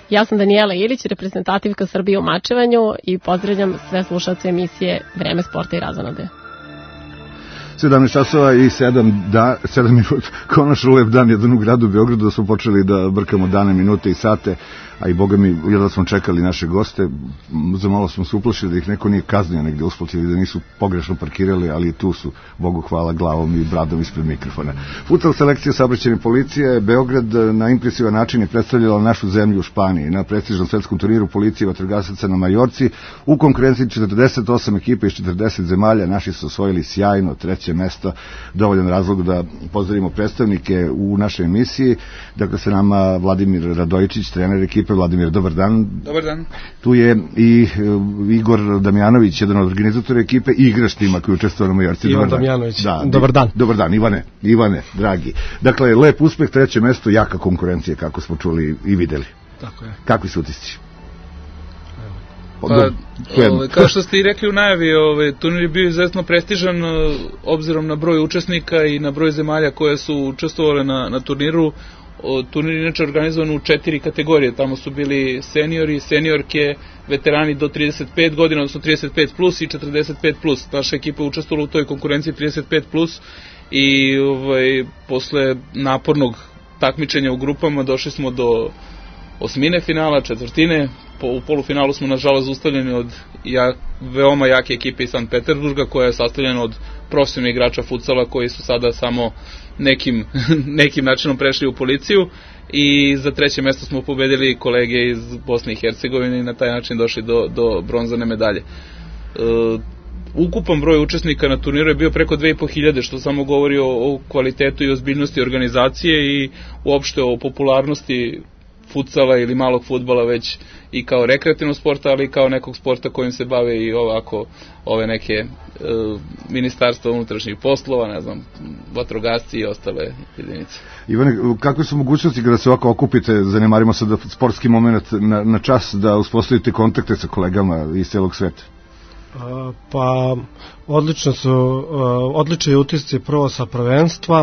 Ja sam Danijela Ilić, reprezentativka Srbije u mačevanju i pozdravljam sve slušalce emisije Vreme sporta i razonode. sedamnaest časova i sedam minuta, konačno lep dan jedan u gradu Beogradu, da smo počeli da brkamo dane, minute i sate, a i boga mi, jedva smo čekali naše goste, za malo smo se uplašili da ih neko nije kaznio negde usplatili, da nisu pogrešno parkirali, ali tu su, Bogu hvala, glavom i bradom ispred mikrofona. Futsal selekcija saobraćajne policije Beograd na impresivan način je predstavljala našu zemlju u Španiji na prestižnom svetskom turniru policije vatrogasaca na Majorci. U konkurenciji četrdeset osam ekipa iz četrdeset zemalja, naši su osvojili sjajno treće mesto, dovoljan razlog da pozdravimo predstavnike u našoj emisiji. Dakle, sa nama Vladimir Radojičić, trener ekipe. Vladimir, dobar dan. Dobar dan. Tu je i Igor Damjanović, jedan od organizatora ekipe i igrač tima koji učestvuje na Majorci. Ivan Damjanović, da, dobar dan. Dobar dan, Ivane, Ivane, dragi. Dakle, lep uspeh, treće mesto, jaka konkurencija, kako smo čuli i videli. Tako je. Kakvi su utisci? Pa, ove, kao što ste i rekli u najavi, ove, turnir je bio izuzetno prestižan obzirom na broj učesnika i na broj zemalja koje su učestvovale na, na turniru. O, turnir je inače organizovan u četiri kategorije, tamo su bili seniori, seniorke, veterani do trideset pet godina, odnosno trideset pet plus i četrdeset pet plus. Naša ekipa je učestvovala u toj konkurenciji trideset pet plus i ovaj, posle napornog takmičenja u grupama došli smo do osmine finala, četvrtine. Po, u polufinalu smo nažalost zaustavljeni od jak, veoma jake ekipe iz Sankt Petersburga, koja je sastavljena od profesionalnih igrača futsala koji su sada samo nekim, nekim načinom prešli u policiju, i za treće mesto smo pobedili kolege iz Bosne i Hercegovine i na taj način došli do, do bronzane medalje. E, ukupan broj učesnika na turniru je bio preko dve i po hiljade, što samo govori o, o kvalitetu i ozbiljnosti organizacije i uopšte o popularnosti futsala ili malog fudbala već i kao rekreativnog sporta, ali i kao nekog sporta kojim se bave i ovako ove neke e, ministarstva unutrašnjih poslova, ne znam, vatrogasci i ostale jedinice. Ivane, kakve su mogućnosti kada se ovako okupite, zanemarimo sad sportski moment na, na čas, da uspostavite kontakte sa kolegama iz celog sveta? Pa odlično su, odlični utisci prvo sa prvenstva,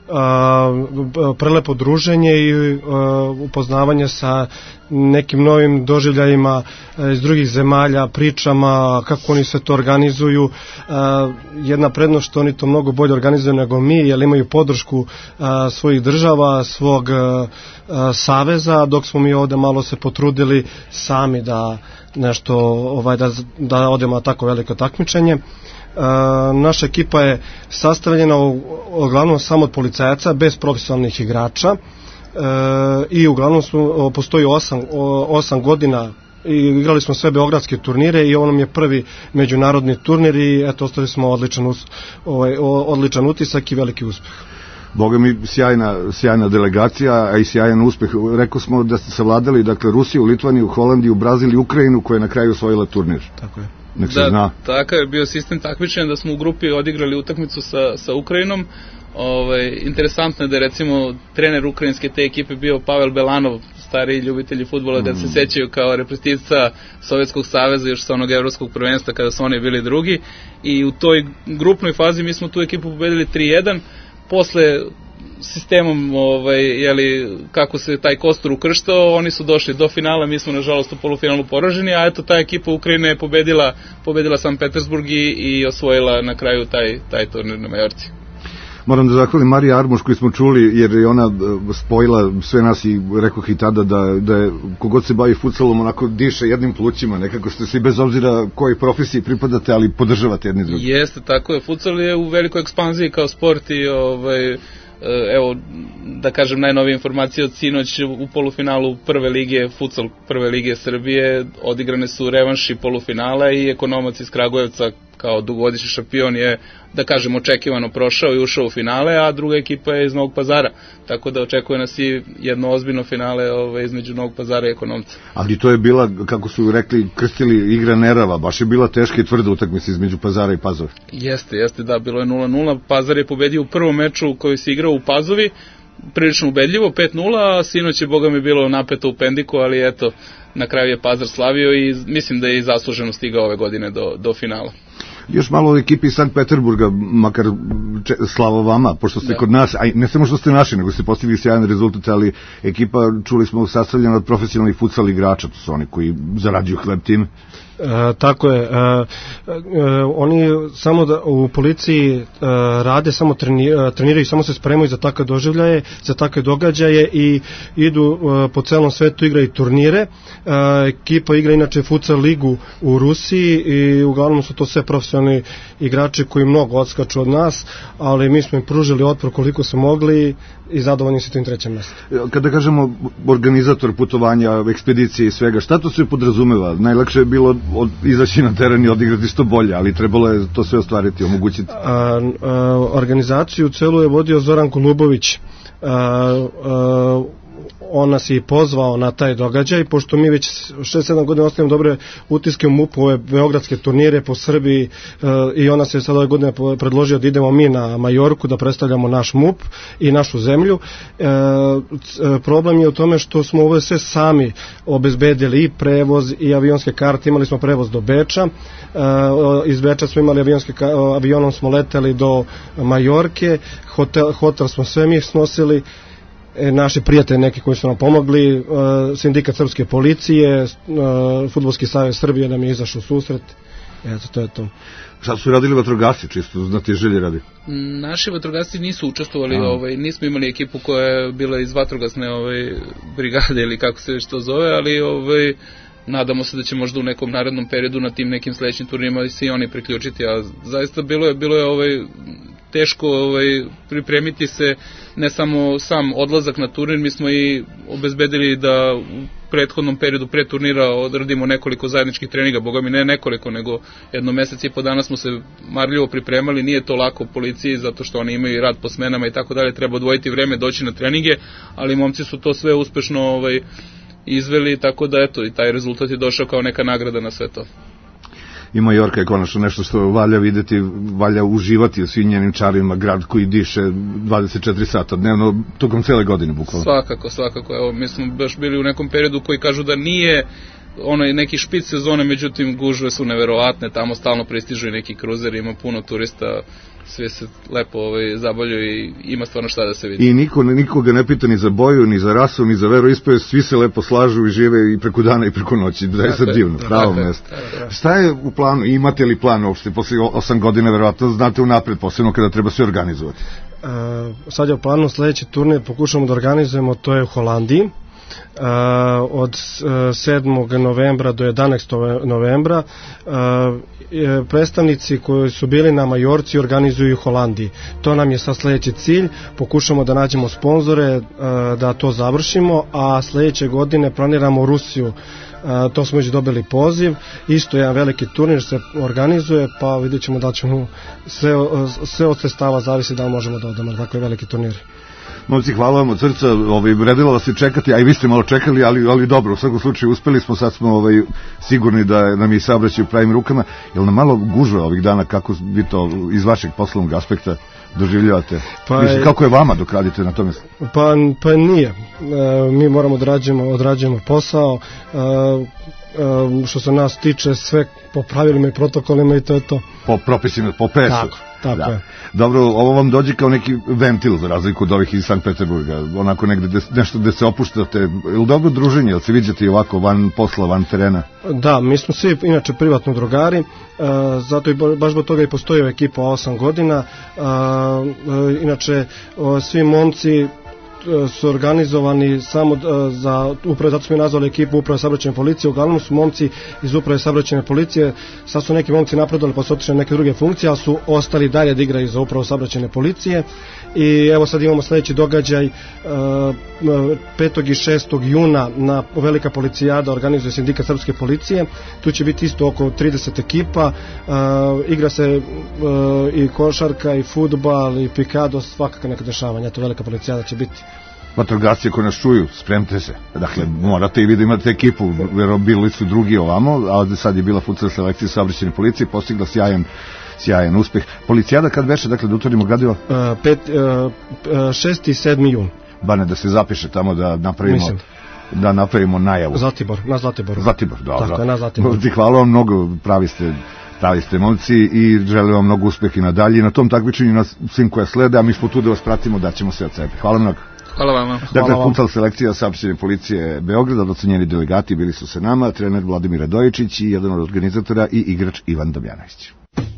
prelepo druženje i upoznavanje sa nekim novim doživljajima iz drugih zemalja, pričama, kako oni sve to organizuju. Jedna prednost što oni to mnogo bolje organizuju nego mi, jer imaju podršku svojih država, svog saveza, dok smo mi ovde malo se potrudili sami da nešto, ovaj, da, da odemo na tako veliko takmičenje. E, naša ekipa je sastavljena u, uglavnom samo od policajaca, bez profesionalnih igrača, e, i uglavnom smo, postoji osam, osam godina i igrali smo sve beogradske turnire i ovo nam je prvi međunarodni turnir i eto, ostali smo odličan, ovaj, odličan utisak i veliki uspeh. Boga mi, sjajna, sjajna delegacija, a i sjajan uspeh. Rekao smo da ste savladali, dakle, Rusiju, Litvaniju, Holandiju, Brazil i Ukrajinu, koja je na kraju osvojila turnir. Tako je. Nek se da, zna. Takav je bio sistem takmičenja, da smo u grupi odigrali utakmicu sa, sa Ukrajinom. Ovaj, interesantno je da je recimo trener ukrajinske te ekipe bio Pavel Belanov, stariji ljubitelji fudbala, mm. da se sećaju kao reprezentativca Sovjetskog saveza još sa onog evropskog prvenstva kada su oni bili drugi, i u toj grupnoj fazi mi smo tu ekipu pobedili tri jedan. Posle sistemom, ovaj, jeli, kako se taj kostur ukrštao, oni su došli do finala, mi smo nažalost u polufinalu poraženi, a eto, ta ekipa Ukrajine je pobedila, pobedila Sankt Petersburg i, i osvojila na kraju taj, taj turnir na Majorci. Moram da zahvalim Mariji Armoš koju smo čuli, jer je ona spojila sve nas i rekoh i tada da, da je, kogod se bavi futsalom, onako diše jednim plućima, nekako ste svi bez obzira kojoj profesiji pripadate, ali podržavate jedni drugi. Jeste, tako je, futsal je u velikoj ekspanziji kao sport i ovaj, evo, da kažem, najnovije informacije od sinoć u polufinalu prve lige, futsal prve lige Srbije, odigrane su revanši polufinala i Ekonomac iz Kragujevca kao dugogodišnji šampion je, da kažem, očekivano prošao i ušao u finale, a druga ekipa je iz Novog Pazara, tako da očekuje nas i jedno ozbiljno finale ove, između Novog Pazara i Ekonomca. Ali to je bila, kako su rekli, krstili igra nerava, baš je bila teška i tvrda utakmica između Pazara i Pazove. Jeste, jeste, da, bilo je nula nula, Pazar je pobedio u prvom meču koji se igrao u Pazovi, prilično ubedljivo, pet nula, a sinoć je, boga mi, bilo napeto u Pendiku, ali eto, na kraju je Pazar slavio i mislim da je i zasluženo stigao ove godine do, do finala. Još malo o ekipi iz Sankt Peterburga, makar slavo vama, pošto ste da. Kod nas, a ne samo što ste naši, nego ste postigli sjajan rezultat, ali ekipa, čuli smo, sastavljena od profesionalnih futsal igrača, to su oni koji zarađuju hleb time. E, tako je. E, e, oni samo da, u policiji e, rade, samo treni, treniraju, samo se spremaju za takve doživljaje, za takve događaje i idu e, po celom svetu, igraju turnire. E, ekipa igra inače futsal ligu u Rusiji i uglavnom su to sve profesionalni igrači koji mnogo odskaču od nas, ali mi smo im pružili otpor koliko su mogli i zadovoljni su tim trećem mjestu. Kada kažemo organizator putovanja, ekspedicije i svega, šta to sve podrazumeva? Najlakše je bilo od, izaći na teren i odigrati što bolje, ali trebalo je to sve ostvariti, omogućiti. A, a, organizaciju celu je vodio Zoran Golubović. A, a, on nas je pozvao na taj događaj, pošto mi već šest sedam godina ostavljamo dobre utiske u M U P, ove beogradske turnire po Srbiji e, i on nas je sad ove godine predložio da idemo mi na Majorku da predstavljamo naš M U P i našu zemlju. E, problem je u tome što smo ove sve sami obezbedili i prevoz i avionske karte, imali smo prevoz do Beča, e, iz Beča smo imali avionske, avionom smo leteli do Majorke, hotel, hotel smo sve mi snosili, naši prijatelji neki koji su nam pomogli, sindikat srpske policije, Fudbalski savez Srbije nam je izašao u susret. Eto, to je to. Šta su radili vatrogasci, čisto znate želje radi? Naši vatrogasci nisu učestvovali, ovaj, nismo imali ekipu koja je bila iz vatrogasne ovaj, brigade ili kako se što zove, ali ovaj, nadamo se da će možda u nekom narednom periodu na tim nekim sledećim turnirima i se i oni priključiti, a zaista bilo je, bilo je ovaj, teško ovaj, pripremiti se, ne samo sam odlazak na turnir, mi smo i obezbedili da u prethodnom periodu pre turnira odradimo nekoliko zajedničkih treninga, boga mi ne nekoliko, nego jedno mesec i po dana smo se marljivo pripremali, nije to lako policiji, zato što oni imaju rad po smenama i tako dalje, treba odvojiti vreme, doći na treninge, ali momci su to sve uspešno ovaj, izveli, tako da eto, i taj rezultat je došao kao neka nagrada na sve to. I Majorka je konačno nešto što valja videti, valja uživati u svim njenim čarima, grad koji diše dvadeset četiri sata dnevno, tokom cele godine bukvalno. Svakako, svakako, evo, mi smo baš bili u nekom periodu koji kažu da nije onaj neki špic sezone, međutim gužve su neverovatne, tamo stalno pristižu i neki kruzeri, ima puno turista, svi se lepo ovaj, zabavljaju i ima stvarno šta da se vidi. I niko, nikoga ne pita ni za boju, ni za rasu, ni za veru ispoje, svi se lepo slažu i žive i preko dana i preko noći, da je sad divno, pravo mesto. Šta je u planu, imate li plan uopšte, posle osam godina verovatno znate unapred, posebno kada treba sve organizovati? E, sad je u planu sledeći turnir, pokušamo da organizujemo, to je u Holandiji. Uh, od uh, sedmog novembra do jedanaestog novembra uh, predstavnici koji su bili na Majorci organizuju u Holandiji. To nam je sad sledeći cilj, pokušamo da nađemo sponzore uh, da to završimo, a sledeće godine planiramo Rusiju. Uh, to smo već dobili poziv, isto jedan veliki turnir se organizuje, pa vidjet ćemo da ćemo sve, uh, sve od sredstava zavisi da možemo da odemo na takve velike turnire. Momci, hvala vam od srca, ovaj, redilo vas je čekati, a i vi ste malo čekali, ali, ali dobro, u svakom slučaju uspeli smo, sad smo ovaj, sigurni da nam je saobraćaj u pravim rukama. Jel nam malo gužva ovih dana, kako vi to iz vašeg poslovnog aspekta doživljavate? Pa, Mislim, kako je vama dok radite na tome? Pa, pa nije. E, mi moramo da odrađujemo, odrađujemo posao, e, e, što se nas tiče sve po pravilima i protokolima i to je to. Po propisima, po pesu. Tako. Tako da. je. Dobro, ovo vam dođe kao neki ventil za razliku od ovih iz Sankt Peterburga, onako negde de, nešto gde se opuštate. Je li dobro druženje, jel se viđate i ovako van posla, van terena? Da, mi smo svi inače privatno drugari, uh, zato i baš zbog toga i postoji ekipa osam godina, uh, uh, inače uh, svi momci su organizovani samo za upravo, zato smo i nazvali ekipu uprave saobraćajne policije, uglavnom su momci iz uprave saobraćajne policije, sad su neki momci napredovali pa su otišli na neke druge funkcije, ali su ostali dalje da igraju za upravu saobraćajne policije i evo sad imamo sledeći događaj petog i šestog juna na velika policijada organizuje sindikat srpske policije, tu će biti isto oko trideset ekipa, igra se i košarka i fudbal i pikado, svakakve neke dešavanja, to velika policijada će biti. Vatrogasci koji nas čuju, spremte se. Dakle, morate i vi da imate ekipu, jer bili su drugi ovamo, a sad je bila futsal selekcija saobraćajne policije, postigla sjajan sjajan uspeh. Policijada kad veše, dakle, da utvorimo gradivo? Uh, pet, uh, šesti i sedmi jun. Bane, da se zapiše tamo da napravimo... Mislim. Da napravimo najavu. Zlatibor, na Zlatiboru. Zlatibor, da. Tako da. je, na Zlatiboru. Hvala vam mnogo, pravi ste Pravi ste momci i želim vam mnogo uspeha i nadalje i na tom takmičenju na svim koja slede, a mi smo tu da vas pratimo, da ćemo sve od sebe. Hvala mnogo. Hvala vama. Dakle, futsal selekcija saopštenje policije Beograda, docenjeni delegati bili su sa nama, trener Vladimir Radojičić i jedan od organizatora i igrač Ivan Damjanović.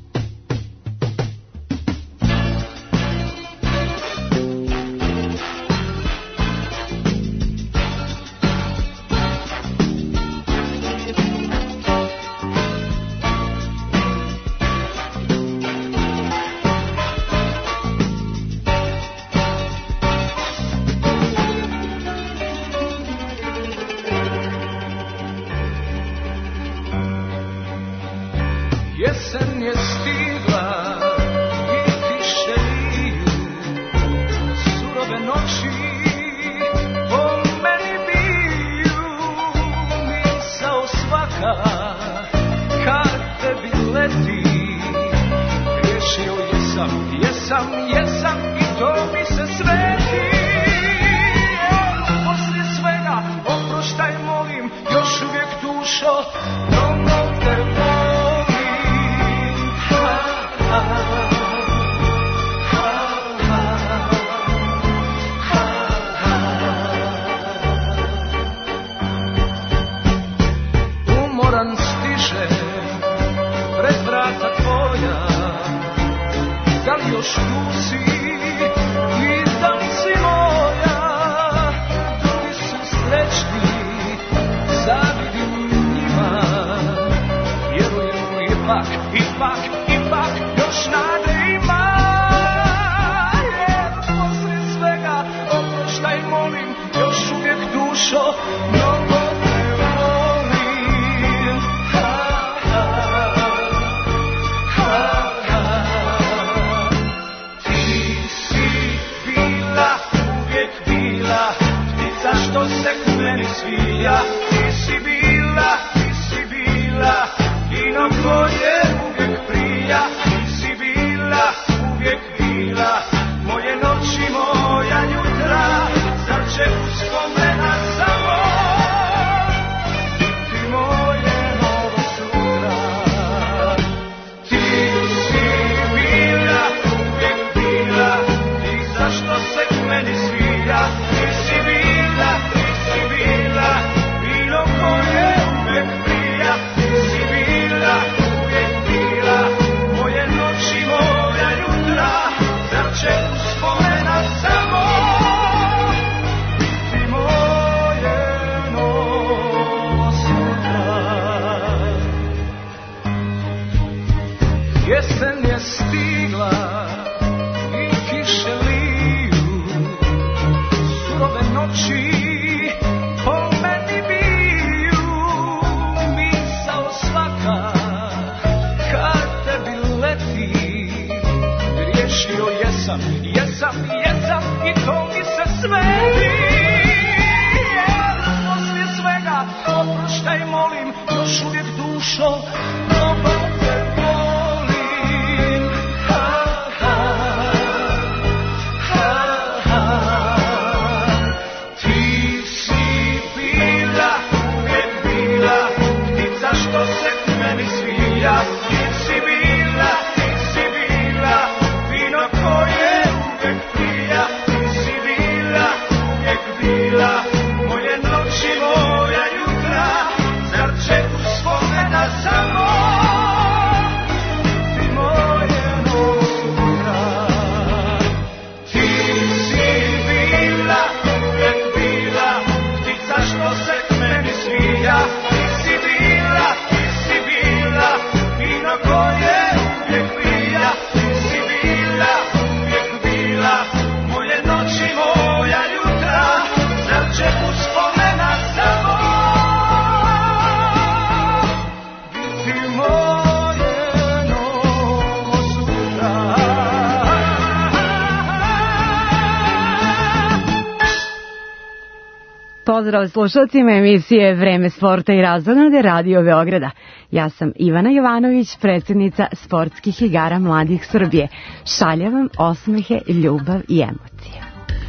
Pozdrav slušalcima emisije Vreme sporta i razonode Radio Beograda. Ja sam Ivana Jovanović, predsjednica Sportskih igara mladih Srbije. Šaljem vam osmehe, ljubav i emocije.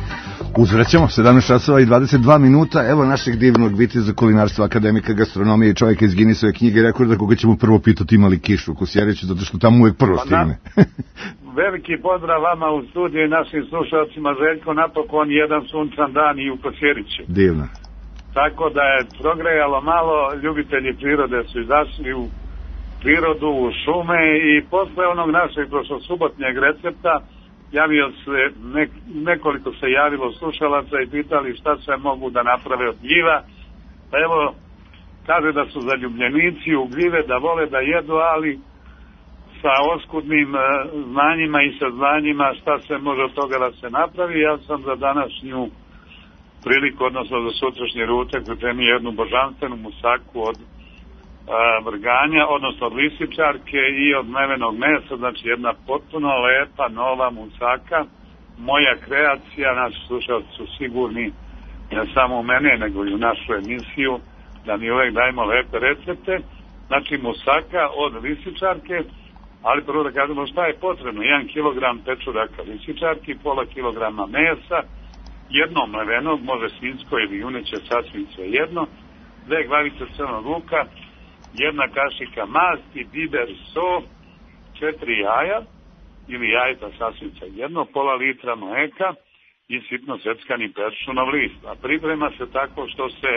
Uzvraćamo, sedamnaest časova i dvadeset dva minuta, evo našeg divnog viteza kulinarstva, akademika gastronomije i čovjeka iz Guinnessove knjige rekorda koga ćemo prvo pitati ima li kišu u Kosjeriću, zato što tamo uvijek prvo stigne. Veliki pozdrav vama u studiju i našim slušalcima. Željko, napokon jedan sunčan dan i u Kosjeriću. Divno. Tako da je progrejalo malo, ljubitelji prirode su izašli u prirodu, u šume i posle onog našeg prošlosubotnjeg recepta javio se, nek, nekoliko se javilo slušalaca i pitali šta sve mogu da naprave od gljiva. Pa evo, kaže da su zaljubljenici u gljive, da vole da jedu, ali sa oskudnim uh, znanjima i saznanjima šta se može od toga da se napravi. Ja sam za današnju priliku, odnosno za sutrašnji ručak, pripremio jednu božanstvenu musaku od uh, vrganja, odnosno od lisičarke i od mlevenog mesa, znači jedna potpuno lepa, nova musaka. Moja kreacija, naši slušalci su sigurni, ne samo u mene, nego i u našu emisiju, da mi uvek dajemo lepe recepte. Znači musaka od lisičarke, ali prvo da kažemo šta je potrebno. jedan kilogram pečuraka lisičarki, pola kilograma mesa, jedno mlevenog, može svinjsko ili juneće, sasvim sve jedno, dve glavice crnog luka, jedna kašika masti, biber, so, četiri jaja ili jajeta sasvim sve jedno, pola litra mleka i sitno seckani peršunov list. A priprema se tako što se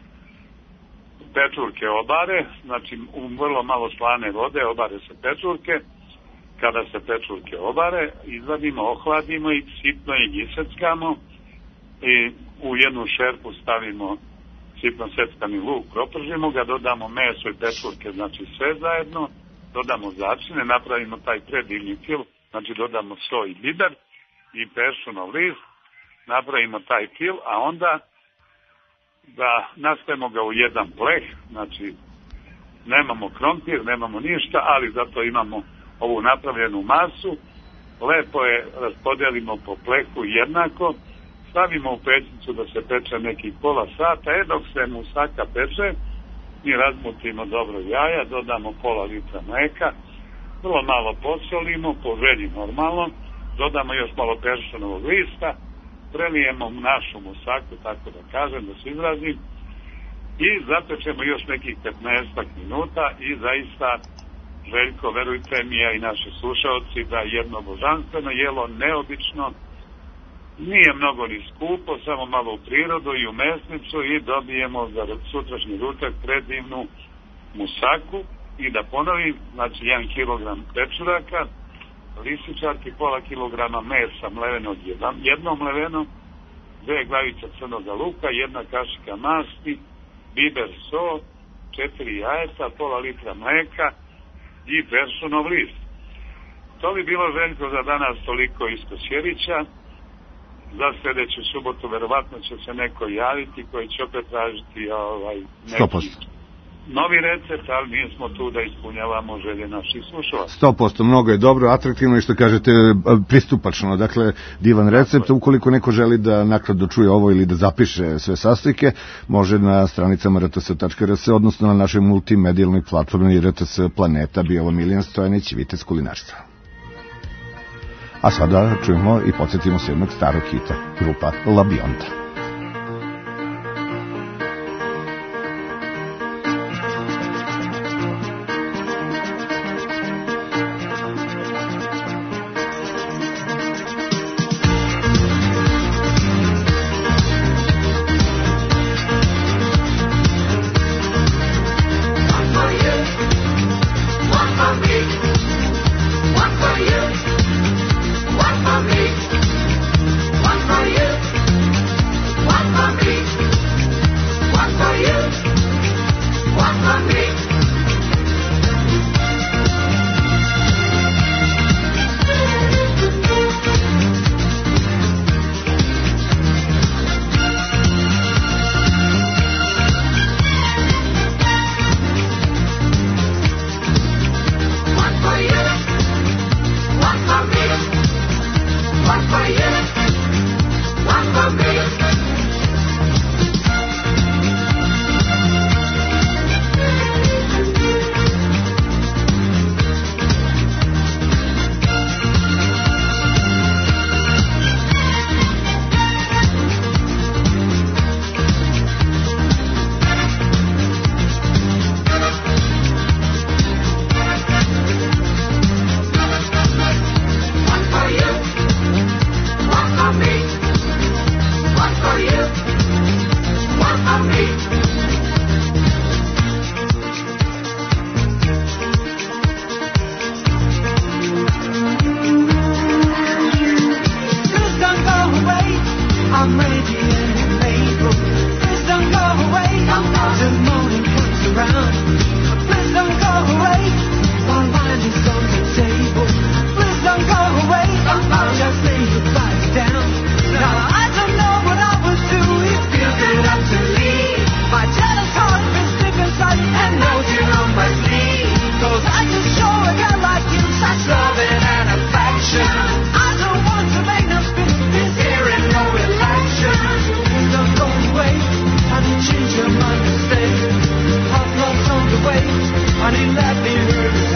pečurke obare, znači u vrlo malo slane vode obare se pečurke. Kada se pečurke obare, izvadimo, ohladimo i sitno ih iseckamo i u jednu šerpu stavimo sitno seckani luk, propržimo ga, dodamo meso i pečurke, znači sve zajedno, dodamo začine, napravimo taj predivni fil, znači dodamo so i biber i peršunov list, napravimo taj fil, a onda da nastavimo ga u jedan pleh, znači nemamo krompir, nemamo ništa, ali zato imamo ovu napravljenu masu, lepo je raspodelimo po plehu jednako, stavimo u pećnicu da se peče nekih pola sata, e dok se musaka peče, mi razmutimo dobro jaja, dodamo pola litra mleka, vrlo malo posolimo, po želji normalno, dodamo još malo peršunovog lista, prelijemo našu musaku, tako da kažem, da se izrazim, i zapečemo još nekih petnaest minuta i zaista, Željko, verujte mi, ja i naši slušalci, da jedno božanstveno jelo, neobično, nije mnogo ni skupo, samo malo u prirodu i u mesnicu i dobijemo za sutrašnji ručak predivnu musaku. I da ponovim, znači jedan kilogram pečuraka, lisičarki, pola kilograma mesa mlevenog, jedno mleveno, dve glavice crnoga luka, jedna kašika masti, biber, so, četiri jajeta, pola litra mleka i peršunov list. To bi bilo, Željko, za danas toliko iz Kosjerića. Za sljedeću subotu verovatno će se neko javiti koji će opet tražiti ovaj, neki novi recept, ali mi smo tu da ispunjavamo želje naših slušalaca. sto posto, mnogo je dobro, atraktivno i što kažete pristupačno, dakle divan recept. Ukoliko neko želi da nakratko čuje ovo ili da zapiše sve sastojke, može na stranicama r t s tačka r s, odnosno na našoj multimedijalnoj platformi R T S Planeta. Bio ovo Miljan Stojanić, vitez kulinarstva. A sada čujemo i podsjetimo se jednog starog hita, grupa La Bionda. One for me, one for you. Honey, let me hurt you.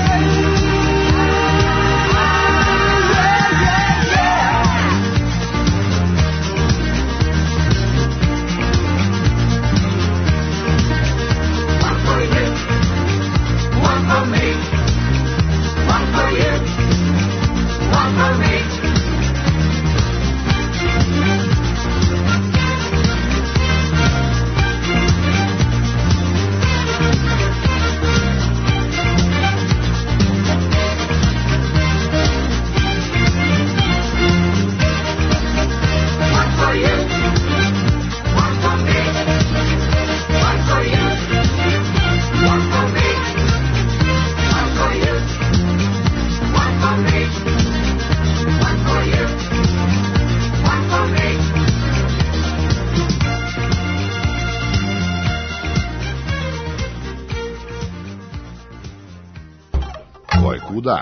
Kuda?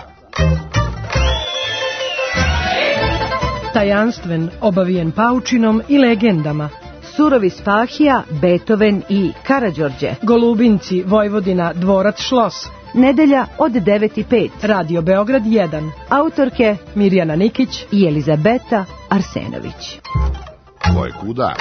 Tajanstven, obavijen paučinom i legendama. Surovi Spahija, Beethoven i Karađorđe. Golubinci, Vojvodina, Dvorac Šlos. Nedelja od devet i pet. Radio Beograd jedan. Autorke Mirjana Nikić i Elizabeta Arsenović. Ko je kuda?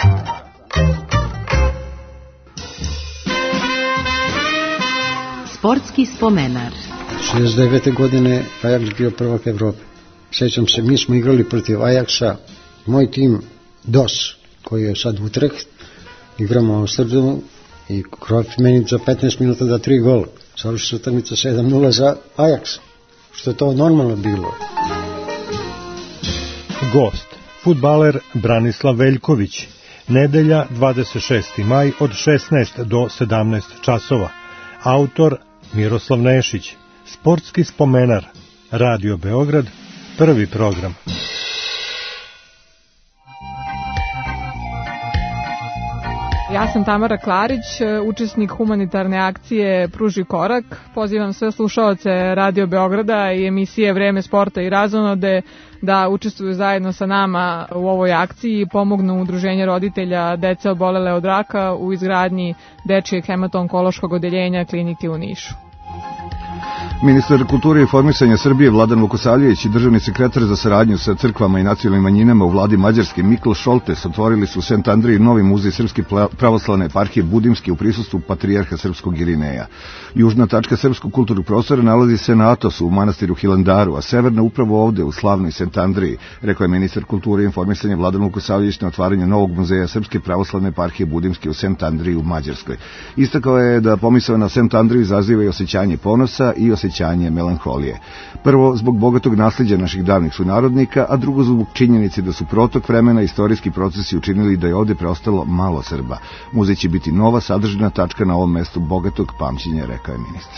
Sportski spomenar. šezdeset devete godine Ajax bio prvak Evrope. Sjećam se, mi smo igrali protiv Ajaxa, moj tim D O S, koji je sad Utrecht, igramo u Amsterdamu i Cruyff meni za petnaest minuta da tri gola. Završi se utakmica sedam nula za Ajax, što je to normalno bilo. Gost, fudbaler Branislav Veljković, nedelja dvadeset šesti maj od šesnaest do sedamnaest časova. Autor Miroslav Nešić. Sportski spomenar. Radio Beograd, prvi program. Ja sam Tamara Klarić, učesnik humanitarne akcije Pruži korak. Pozivam sve slušaoce Radio Beograda i emisije Vreme sporta i razonode da učestvuju zajedno sa nama u ovoj akciji i pomognu udruženje roditelja dece obolele od raka u izgradnji dečijeg hemato-onkološkog odeljenja klinike u Nišu. Ministar kulture i informisanja Srbije Vladan Vukosavljević i državni sekretar za saradnju sa crkvama i nacionalnim manjinama u vladi Mađarske Mikl Šoltes otvorili su u Sent Andriji novi muzej Srpske pravoslavne eparhije Budimske u prisustvu patrijarha srpskog Irineja. Južna tačka srpskog kulturnog prostora nalazi se na Atosu u manastiru Hilandaru, a severna upravo ovde u slavnoj Sent Andriji, rekao je ministar kulture i informisanja Vladan Vukosavljević na otvaranju novog muzeja Srpske pravoslavne eparhije Budimske u Sent Andriji u Mađarskoj. Istakao je da pomisao na Sent Andriju izaziva i osjećanje ponosa i osjećanje melanholije. Prvo, zbog bogatog nasleđa naših davnih sunarodnika, a drugo zbog činjenice da su protok vremena i istorijski procesi učinili da je ovde preostalo malo Srba. Muzej će biti nova sadržana tačka na ovom mestu bogatog pamćenja, rekao je ministar.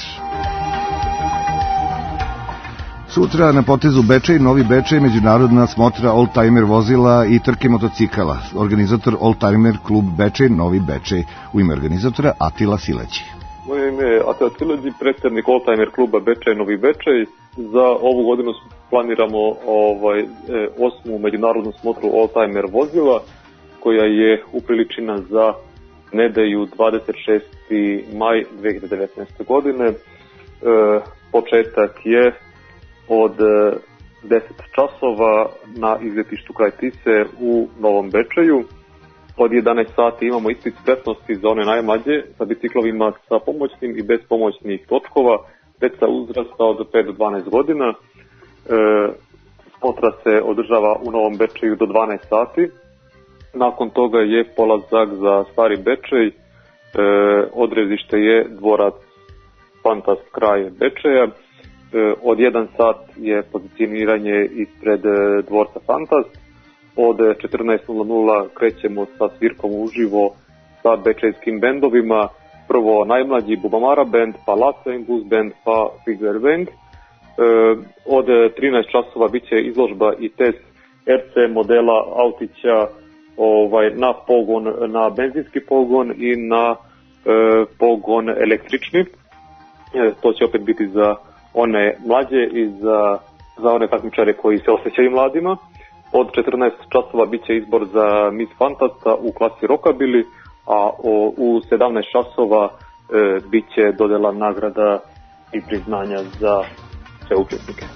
Sutra na potezu Bečej, Novi Bečej, međunarodna smotra oldtimer vozila i trke motocikala. Organizator Oldtimer klub Bečej, Novi Bečej. U ime organizatora Atila Sileći. Moje ime je Atila Sileđi, predstavnik Oldtimer kluba Bečej, Novi Bečej. Za ovu godinu planiramo ovaj, osmu međunarodnu smotru Oldtimer vozila, koja je upriličena za nedelju dvadeset šesti maj dve hiljade devetnaeste. godine. E, početak je od deset časova na izletištu kraj Tise u Novom Bečeju. Od jedanaest sati imamo ispit spretnosti za one najmlađe sa biciklovima sa pomoćnim i bez pomoćnih točkova, deca uzrasta od pet do dvanaest godina. E, smotra se održava u Novom Bečeju do dvanaest sati. Nakon toga je polazak za Stari Bečej. E, odredište je dvorac Fantast kraj Bečeja. E, od jedan sat je pozicioniranje ispred dvorca Fantast. Od četrnaest nula krećemo sa svirkom uživo sa bečejskim bendovima. Prvo najmlađi Bubamara band, pa Latin Blues band, pa Figure band. E, od trinaest časova biće izložba i test R C modela autića ovaj, na pogon, na benzinski pogon i na e, pogon električni. E, to će opet biti za one mlađe i za, za one takmičare koji se osjećaju mladima. Od četrnaest časova biće izbor za Miss Fantasta u klasi Rockabilly, a o, u sedamnaest časova bit će dodela nagrada i priznanja za sve učesnike.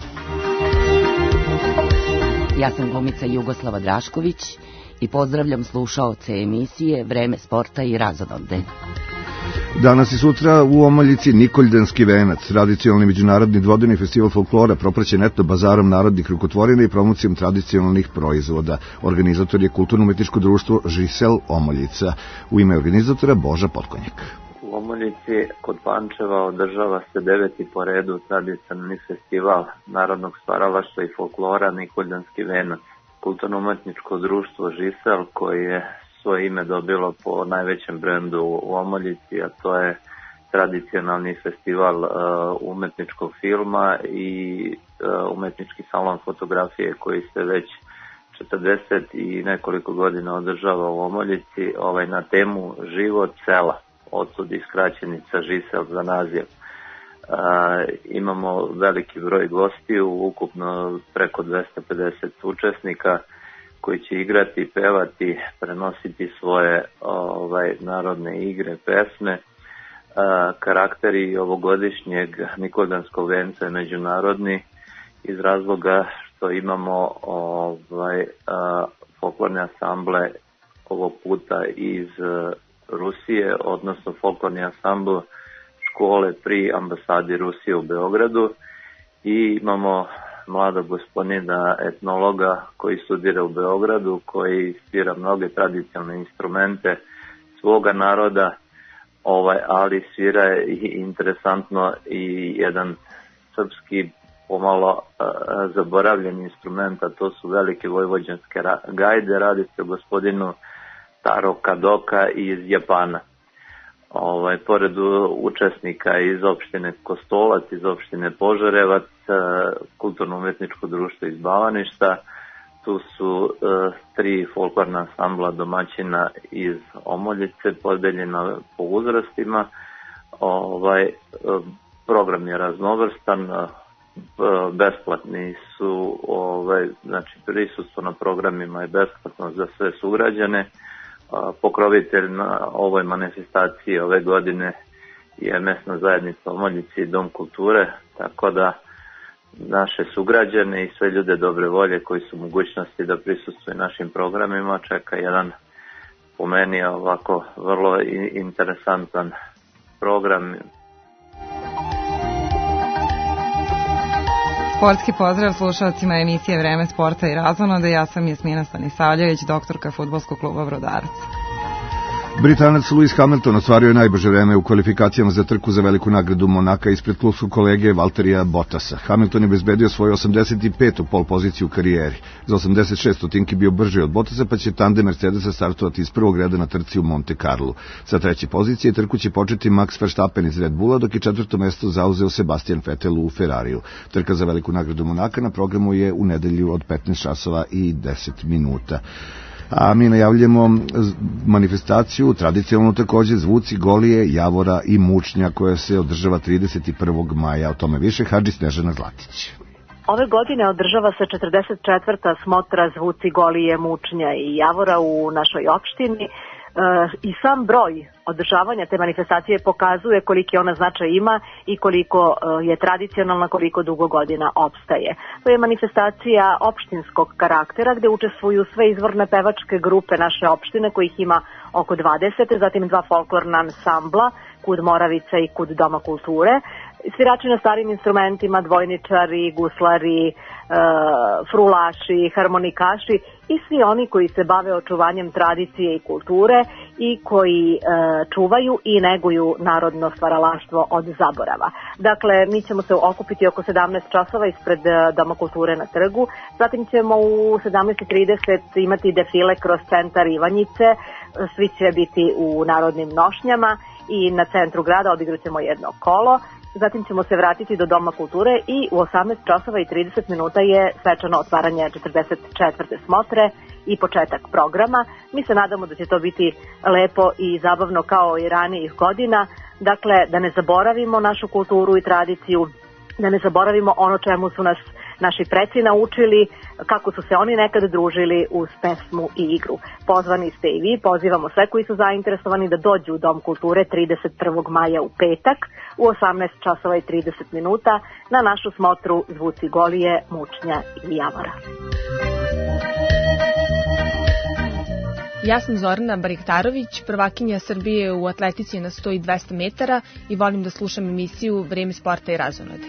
Ja sam glumica Jugoslava Drašković i pozdravljam slušaoce emisije Vreme sporta i razonode. Danas i sutra u Omoljici Nikoljdanski venac, tradicionalni međunarodni dvodnevni festival folklora propraćen etno bazarom narodnih rukotvorina i promocijom tradicionalnih proizvoda. Organizator je kulturno-umetničko društvo Žisel Omoljica. U ime organizatora Boža Potkonjak. U Omoljici kod Pančeva održava se deveti po redu tradicionalni festival narodnog stvaralaštva i folklora Nikoljdanski venac. Kulturno-umetničko društvo Žisel, koji je svoje ime dobilo po najvećem brendu u Omoljici, a to je tradicionalni festival uh, umetničkog filma i uh, umetnički salon fotografije koji se već četrdeset i nekoliko godina održava u Omoljici, ovaj, na temu život sela, odsud i skraćenica Žisel za naziv. Uh, imamo veliki broj gostiju, ukupno preko dvesta pedeset učesnika koji će igrati, pevati, prenositi svoje ovaj, narodne igre, pesme. A, karakteri ovogodišnjeg Nikoljdanskog venca je međunarodni iz razloga što imamo ovaj, a, folklorne ansamble ovog puta iz a, Rusije, odnosno folklorni ansambl škole pri ambasadi Rusije u Beogradu, i imamo mladog gospodina etnologa koji studira u Beogradu, koji svira mnoge tradicionalne instrumente svoga naroda, ovaj, ali svira i interesantno i jedan srpski pomalo a, zaboravljen instrument, a to su velike vojvođanske gajde. Radi se o gospodinu Taro Kadoka iz Japana. Ovaj, pored učesnika iz opštine Kostolac, iz opštine Požarevac, kulturno-umetničko društvo iz Bavaništa, tu su uh, tri folklorna ansambla domaćina iz Omoljice, podeljena po uzrastima. Ovaj, uh, program je raznovrstan, uh, besplatni su, ovaj, znači prisustvo na programima je besplatno za sve sugrađane. Pokrovitelj na ovoj manifestaciji ove godine je mesna zajednica Omoljici i Dom kulture, tako da naše sugrađane i sve ljude dobre volje koji su mogućnosti da prisustvuju našim programima čeka jedan, po meni, ovako vrlo interesantan program. Sportski pozdrav slušalcima emisije Vreme sporta i razonode. Ja sam Jasmina Stanisavljević, doktorka fudbalskog kluba Brodarac. Britanac Lewis Hamilton ostvario je najbrže vreme u kvalifikacijama za trku za veliku nagradu Monaka ispred klubskog kolege Valterija Bottasa. Hamilton je bezbedio svoju osamdeset petu pol poziciju u karijeri. Za osamdeset šest stotinki bio brži od Bottasa, pa će tandem Mercedesa startovati iz prvog reda na trci u Monte Carlo. Sa treće pozicije trku će početi Max Verstappen iz Red Bulla, dok je četvrto mesto zauzeo Sebastian Vettel u Ferrariju. Trka za veliku nagradu Monaka na programu je u nedelju od petnaest časova i deset minuta. A mi najavljamo manifestaciju, tradicionalno takođe Zvuci Golije, Javora i Mučnja, koja se održava trideset prvog maja. O tome više Hadži Snežana Zlatić. Ove godine održava se četrdeset četvrta smotra Zvuci Golije, Mučnja i Javora u našoj opštini. I sam broj održavanja te manifestacije pokazuje koliki ona značaj ima i koliko je tradicionalna, koliko dugo godina opstaje. To je manifestacija opštinskog karaktera gde učestvuju sve izvorne pevačke grupe naše opštine, kojih ima oko dvadeset, zatim dva folklorna ansambla, Kud Moravica i Kud Doma kulture, svirači na starim instrumentima, dvojničari, guslari, e, frulaši, harmonikaši i svi oni koji se bave očuvanjem tradicije i kulture i koji e, čuvaju i neguju narodno stvaralaštvo od zaborava. Dakle, mi ćemo se okupiti oko sedamnaest časova ispred Doma kulture na trgu, zatim ćemo u sedamnaest trideset imati defile kroz centar Ivanjice, svi će biti u narodnim nošnjama i na centru grada odigrat ćemo jedno kolo. Zatim ćemo se vratiti do Doma kulture i u osamnaest časova i trideset minuta je svečano otvaranje četrdeset četvrte smotre i početak programa. Mi se nadamo da će to biti lepo i zabavno kao i ranijih godina. Dakle, da ne zaboravimo našu kulturu i tradiciju, da ne zaboravimo ono čemu su nas naši preci naučili, kako su se oni nekad družili uz pesmu i igru. Pozvani ste i vi, pozivamo sve koji su zainteresovani da dođu u Dom kulture trideset prvog maja u petak u osamnaest časova i trideset minuta na našu smotru Zvuci Golije, Mučnja i Javora. Ja sam Zorana Bariktarović, prvakinja Srbije u atletici na sto i dvesta metara i volim da slušam emisiju Vreme sporta i razonode.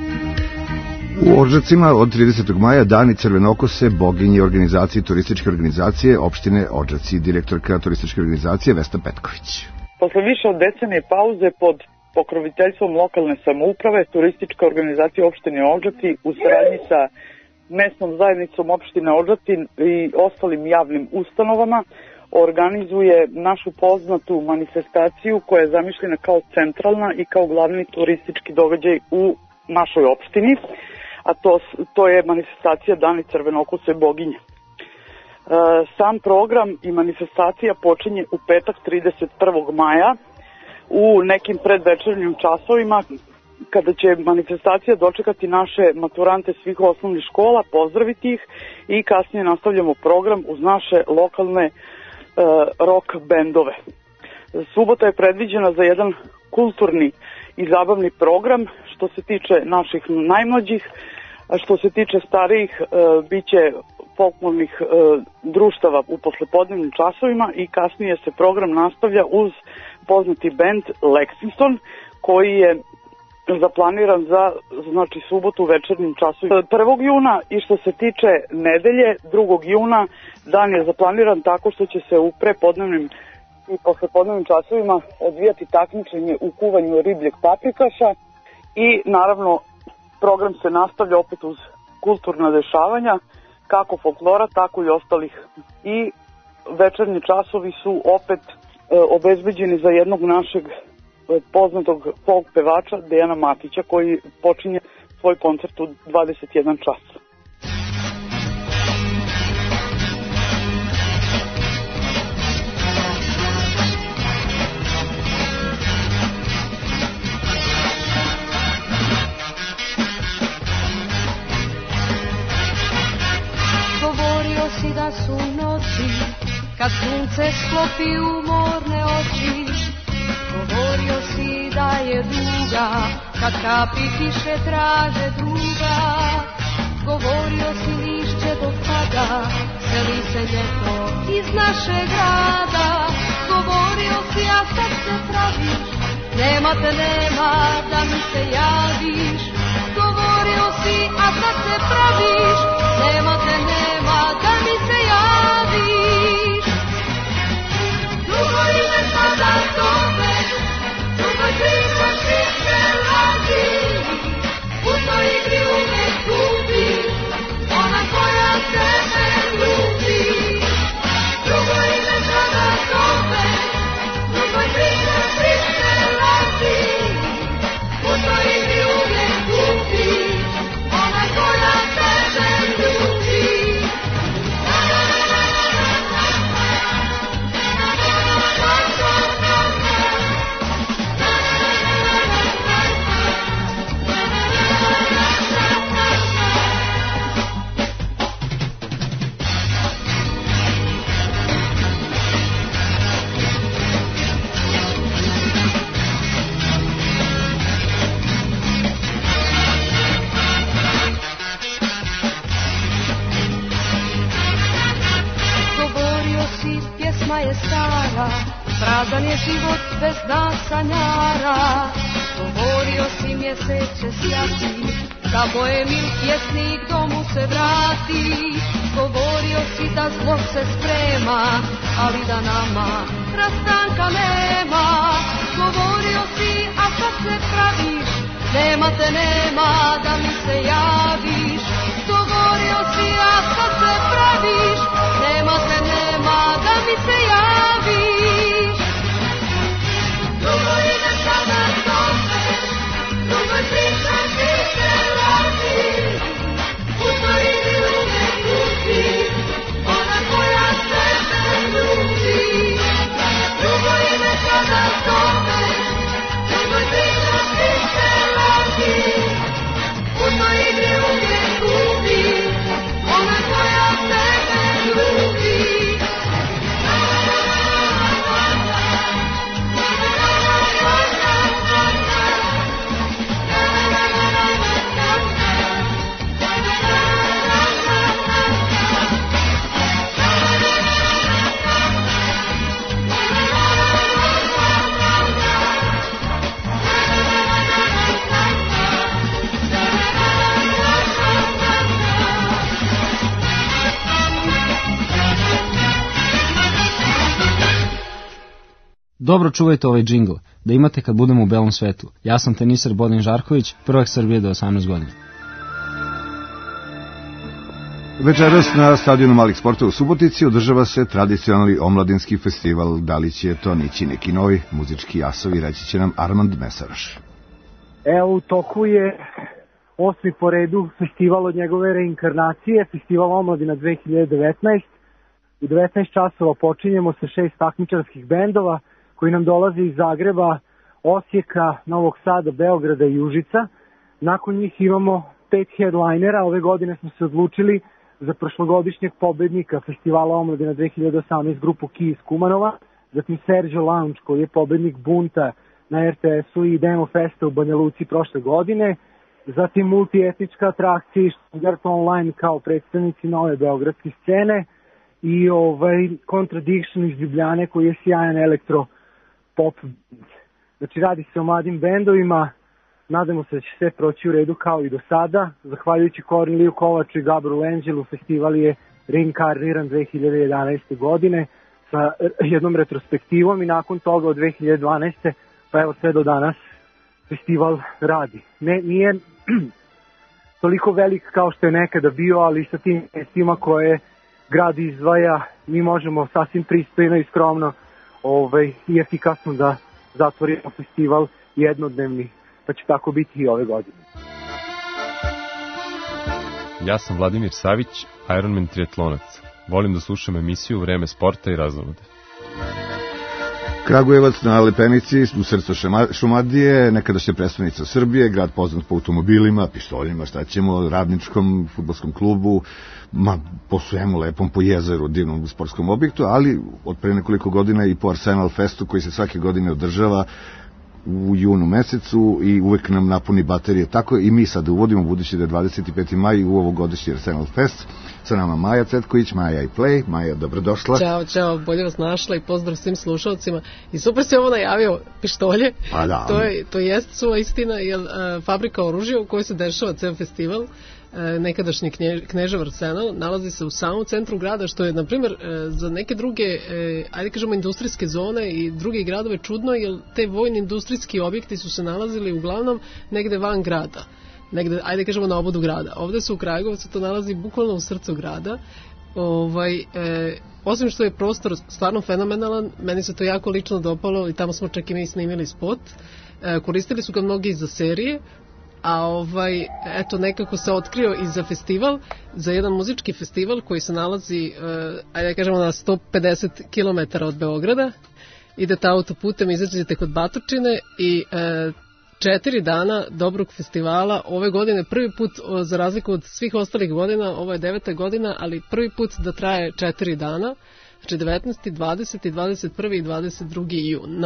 U Odžacima od tridesetog maja Dani Crvenokose, boginje organizacije turističke organizacije opštine Odžaci, direktorka turističke organizacije Vesna Petković. Posle više od decenije pauze pod pokroviteljstvom lokalne samouprave, turistička organizacija opštine Odžaci u saradnji sa mesnom zajednicom opštine Odžaci i ostalim javnim ustanovama organizuje našu poznatu manifestaciju koja je zamišljena kao centralna i kao glavni turistički događaj u našoj opštini, a to, to je manifestacija Dani Crvenokose boginje. E, sam program i manifestacija počinje u petak trideset prvog maja u nekim predvečernjim časovima, kada će manifestacija dočekati naše maturante svih osnovnih škola, pozdraviti ih i kasnije nastavljamo program uz naše lokalne e, rock bendove. Subota je predviđena za jedan kulturni i zabavni program što se tiče naših najmlađih, a što se tiče starijih e, biće folklornih e, društava u poslepodnevnim časovima i kasnije se program nastavlja uz poznati bend Lexington koji je zaplaniran za znači subotu u večernjim časovima prvog juna i što se tiče nedelje drugog juna dan je zaplaniran tako što će se u prepodnevnim i poslepodnevnim časovima odvijati takmičenje u kuvanju ribljeg paprikaša i naravno program se nastavlja opet uz kulturna dešavanja kako folklora tako i ostalih i večernji časovi su opet e, obezbeđeni za jednog našeg poznatog folk pevača Dejana Matića koji počinje svoj koncert u dvadeset jedan čas. Govorio si da su noći kad sunce sklopi u morne oči. Govorio si da je duga, kad kapi kiše traže druga. Govorio si lišće dok pada, seli se ljeto iz našeg grada. Govorio si, a sad se praviš, nema te nema da mi se javiš. Govorio si, a sad se praviš, nema te nema da mi se javiš. Dugo ide sada tome, dugo pričaš i se laži, u toj igri uvijek gubi ona koja tebe ljubi. Dugo ide sada tome, dugo pričaš i se laži, u toj igri uvijek gubi ona koja tebe ljubi. Prazan je život bez nas sanjara. Govorio si mjesec će sjati, da boemi pjesnik domu se vrati. Govorio si da zlo se sprema, ali da nama rastanka nema. Govorio si, a sad se praviš, nema te nema da mi se javiš. Govorio si, a sad se praviš, nema te nema da mi se javiš. Dugo ide sada tome, dugo pričaš i se laži, u toj igri uvijek gubi ona koja tebe ljubi. Dugo ide sada tome, dugo pričaš i se laži, Dobro čuvajte ovaj džingl, da imate kad budemo u belom svetu. Ja sam teniser Bodin Žarković, prvak Srbije do osamnaest godina. Večeras na stadionu malih sporta u Subotici održava se tradicionalni omladinski festival. Da li će to nići neki novi muzički jasovi, reći će nam Armand Mesaraš. Evo, u toku je osmi po redu festival od njegove reinkarnacije, festival omladina dve hiljade devetnaest. U devetnaest časova počinjemo sa šest takmičarskih bendova koji nam dolaze iz Zagreba, Osijeka, Novog Sada, Beograda i Užica. Nakon njih imamo pet headlinera. Ove godine smo se odlučili za prošlogodišnjeg pobednika festivala omladina dve hiljade osamnaest, grupu Ki iz Kumanova, zatim Sergio Lounge koji je pobednik Bunta na er te esu i Demo Festa u Banja Luci prošle godine, zatim multietnička atrakcija i Stuttgart Online kao predstavnici nove beogradske scene i ovaj Contradiction iz Ljubljane koji je sjajan elektro pop. Znači radi se o mladim bendovima, nadamo se da će sve proći u redu kao i do sada. Zahvaljujući Korneliju Kovaču i Gabrielu Angelu, festival je reinkarniran dve hiljade jedanaeste. godine sa jednom retrospektivom i nakon toga od dve hiljade dvanaeste. pa evo sve do danas festival radi. Ne, nije toliko velik kao što je nekada bio, ali sa tim mjestima koje grad izdvaja mi možemo sasvim pristojno i skromno ovaj, i efikasno da zatvorimo festival jednodnevni, pa će tako biti i ove godine. Ja sam Vladimir Savić, Ironman triatlonac. Volim da slušam emisiju Vreme sporta i razonode. Kragujevac na Lepenici, u srcu Šumadije, nekadašnja predstavnica Srbije, grad poznat po automobilima, pištoljima, šta ćemo, radničkom fudbalskom klubu, ma, po svemu lepom, po jezeru, divnom sportskom objektu, ali od pre nekoliko godina i po Arsenal Festu koji se svake godine održava u junu mesecu i uvek nam napuni baterije. Tako i mi sad uvodimo, budući da je dvadeset peti maj u ovogodišnji Arsenal Fest. Sa nama Maja Cetković, Maja i Play. Maja, dobrodošla. Ćao, čao, bolje vas našla i pozdrav svim slušalcima. I super si ovo najavio, pištolje. Pa da. To je, to jest suva istina, jer uh, fabrika oružja u kojoj se dešava ceo festival, uh, nekadašnji knje, Knežev Arsenal, nalazi se u samom centru grada, što je, na primjer, uh, za neke druge, uh, ajde kažemo, industrijske zone i druge gradove čudno, jer te vojni industrijski objekti su se nalazili uglavnom negde van grada. Negde, ajde kažemo, na obodu grada. Ovde se u Kragujevacu to nalazi bukvalno u srcu grada. Ovaj, e, osim što je prostor stvarno fenomenalan, meni se to jako lično dopalo i tamo smo čak i mi snimili spot. E, koristili su ga mnogi za serije, a ovaj, eto, nekako se otkrio i za festival, za jedan muzički festival koji se nalazi, e, ajde kažemo, na sto pedeset kilometara od Beograda. Idete autoputem, izađete kod Batočine i e, četiri dana dobrog festivala. Ove godine prvi put, za razliku od svih ostalih godina, ovo je deveta godina, ali prvi put da traje četiri dana, znači devetnaesti, dvadeseti, dvadeset prvi i dvadeset drugi jun.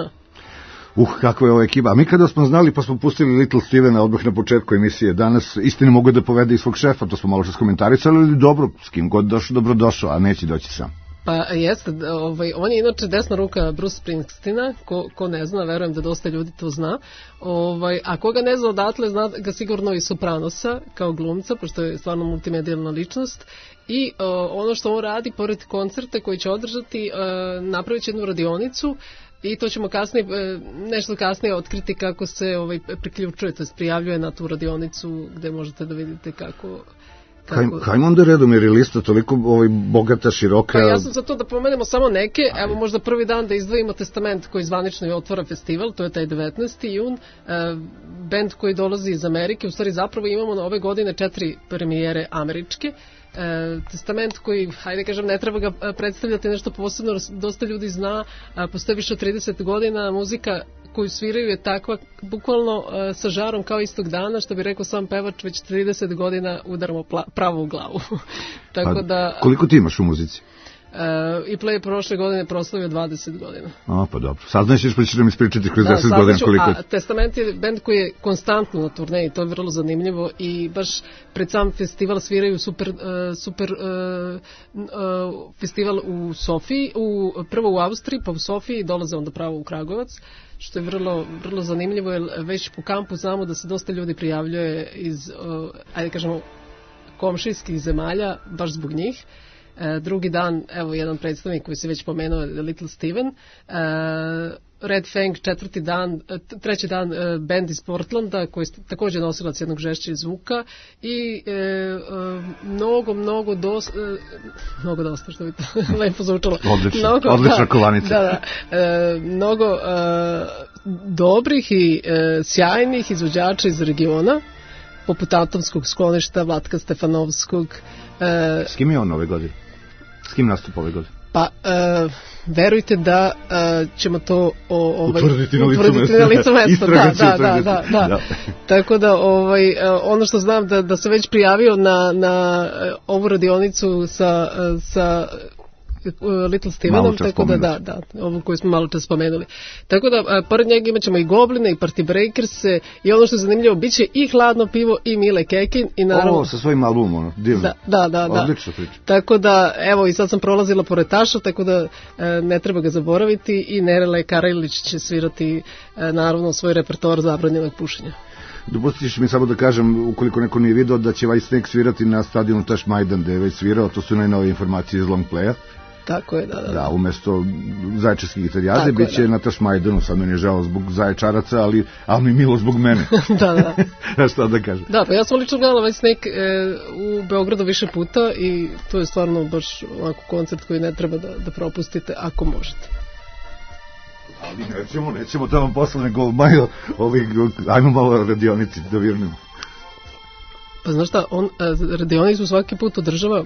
Uh, kakva je ova ekipa. A mi kada smo znali, pa smo pustili Little Stevena odmah na početku emisije. Danas istini mogu da povede i svog šefa, to smo malo što skomentarisali, ali dobro, s kim god došao, dobro došao, a neće doći sam. Pa jeste, ovaj, on je inače desna ruka Bruce Springsteena, ko, ko ne zna, verujem da dosta ljudi to zna, ovaj, a koga ne zna odatle, zna ga sigurno i Sopranosa kao glumca, pošto je stvarno multimedijalna ličnost. I uh, ono što on radi, pored koncerta koji će održati, uh, napravit će jednu radionicu i to ćemo kasnije, nešto kasnije otkriti kako se ovaj, priključuje, to je prijavljuje na tu radionicu gde možete da vidite kako... Kako... Hajmo onda redom, jer je lista toliko ovaj, bogata, široka. Pa ja sam za to da pomenemo samo neke. Evo možda prvi dan da izdvojimo Testament koji zvanično i otvara festival, to je taj devetnaesti jun. E, band koji dolazi iz Amerike, u stvari zapravo imamo na ove godine četiri premijere američke. E, Testament koji, hajde kažem, ne treba ga predstavljati nešto posebno, dosta ljudi zna, a, postoje više od trideset godina, muzika koju sviraju je takva, bukvalno a, sa žarom kao istog dana, što bi rekao sam pevač, već trideset godina udaramo pla, pravo u glavu. Tako pa, da, koliko ti imaš u muzici? Uh, i Play prošle godine proslavio dvadeset godina. A, pa dobro. Saznaš ćeš pa ćeš nam ispričati kroz da, deset godina koliko... A Testament je band koji je konstantno na turneji, to je vrlo zanimljivo i baš pred sam festival sviraju super, uh, super uh, uh, festival u Sofiji, u, prvo u Austriji, pa u Sofiji, dolaze onda pravo u Kragujevac, što je vrlo, vrlo zanimljivo, jer već po kampu znamo da se dosta ljudi prijavljuje iz, uh, ajde kažemo, komšijskih zemalja, baš zbog njih. E, drugi dan, evo jedan predstavnik koji se već pomenuo, Little Steven, e, Red Fang četvrti dan, treći dan e, band iz Portlanda koji je također nosilac jednog žešćeg zvuka i e, e, mnogo, mnogo dosta, e, mnogo dosta, što bi to lepo zvučalo. Odlično, mnogo, odlična da, kovanica. Da, da, e, mnogo e, dobrih i e, sjajnih izvođača iz regiona, poput Atomskog skloništa, Vlatka Stefanovskog. E, S kim je on ove godine? S kim nastupa ove godine? Pa, e, verujte da e, ćemo to o, ovaj, utvrditi na licu utvrditi na licu mesta. Da, da, da, da, da. da. Tako da ovaj, ono što znam da, da se već prijavio na, na ovu radionicu sa, sa Little Stevenom, tako da, da, da, ovu koju smo malo čas spomenuli. Tako da, a, pored njega imat ćemo i Gobline, i Party Breakers-e, i ono što je zanimljivo, bit će i Hladno pivo, i Mile Kekin, i naravno... O, sa svojim albumom, ono, divno. Da, da, da. da. Odlično priča. Tako da, evo, i sad sam prolazila pored Taša, tako da e, ne treba ga zaboraviti, i Nerele Karajlić će svirati, e, naravno, svoj repertoar zabranjenog pušenja. Dopustiš mi samo da kažem, ukoliko neko nije video, da će White Snake svirati na stadionu Taš Majdan, gde je već svirao, to su najnove informacije iz Long Playa. Tako je, da, da. Da, umesto Zaječarske gitarijade bit će da. na Taš Majdanu, sad meni je žao zbog Zaječaraca, ali, ali mi milo zbog mene. Da, da. Ja šta da kažem. Da, pa ja sam lično gledala White Snake e, u Beogradu više puta i to je stvarno baš ovako koncert koji ne treba da, da propustite ako možete. Ali nećemo, nećemo tamo posle nego Majo, ovih, ajmo malo radionici da virnemo. Pa znaš šta, on radionicu svaki put održava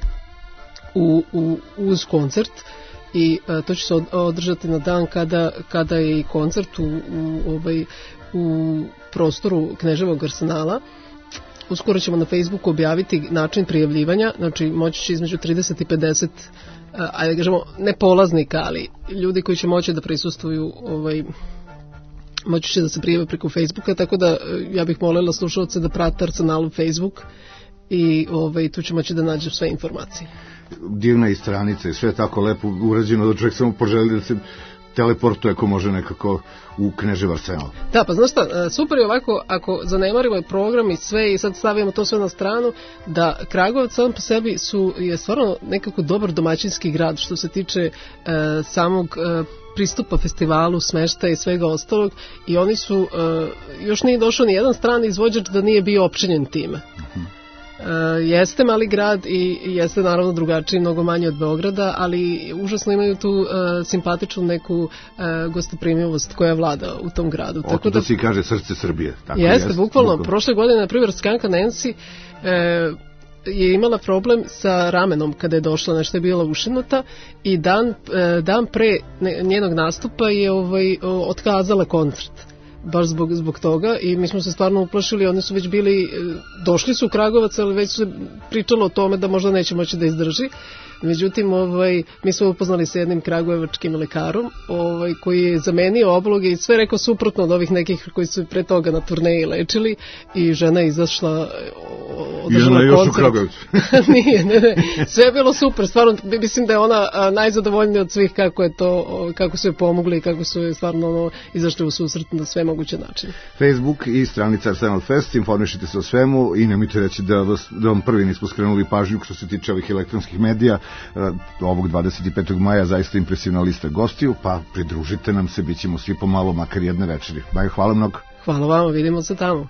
U, u, uz koncert i a, to će se održati na dan kada, kada je i koncert u, u, ovaj, u prostoru Kneževog arsenala. Uskoro ćemo na Facebooku objaviti način prijavljivanja, znači moći će između trideset i pedeset, a, ajde da kažemo, ne polaznika, ali ljudi koji će moći da prisustvuju, ovaj, moći će da se prijave preko Facebooka, tako da ja bih molila slušalce da prate Arsenalov Facebook i ovaj, tu će moći da nađe sve informacije. Divna i stranica i sve tako lepo urađeno da čovjek samo poželi da se teleportuje ako može nekako u Knežev arsenal. Da, pa znaš šta, super je ovako ako zanemarimo program i sve i sad stavimo to sve na stranu, da Kragujevac sam po sebi su, je stvarno nekako dobar domaćinski grad što se tiče e, samog e, pristupa festivalu, smeštaja i svega ostalog i oni su, e, još nije došao ni jedan strani izvođač da nije bio opčinjen time. Uh-huh. Uh, jeste mali grad i jeste naravno drugačiji, mnogo manje od Beograda, ali užasno imaju tu uh, simpatičnu neku uh, gostoprimljivost koja vlada u tom gradu. O, tako da se kaže srce Srbije. Tako jeste, jeste, bukvalno. bukvalno. Prošle godine, na primjer, Skanka Nancy uh, je imala problem sa ramenom kada je došla, nešto je bila ušinuta i dan, uh, dan pre njenog nastupa je ovaj, otkazala koncert. Baš zbog, zbog toga i mi smo se stvarno uplašili, oni su već bili, došli su u Kragujevac, ali već su pričalo o tome da možda neće moći da izdrži. Međutim, ovaj, mi smo upoznali sa jednim kragujevačkim lekarom ovaj, koji je zamenio obloge i sve rekao suprotno od ovih nekih koji su pre toga na turneji lečili i žena je izašla, održala koncert. Još u Kragujevcu. Nije, ne, ne, sve je bilo super, stvarno mislim da je ona a, najzadovoljnija od svih kako je to, kako su je pomogli i kako su je stvarno ono, izašli u susret na sve moguće načine. Facebook i stranica Arsenal Fest, informišite se o svemu i nemojte reći da, vas, da vam prvi nismo skrenuli pažnju što se tiče ovih elektronskih medija. Ovog dvadeset petog maja zaista impresivna lista gostiju, pa pridružite nam se, bit ćemo svi pomalo, makar jedne večeri. Baj, hvala mnogo. Hvala vama, vidimo se tamo.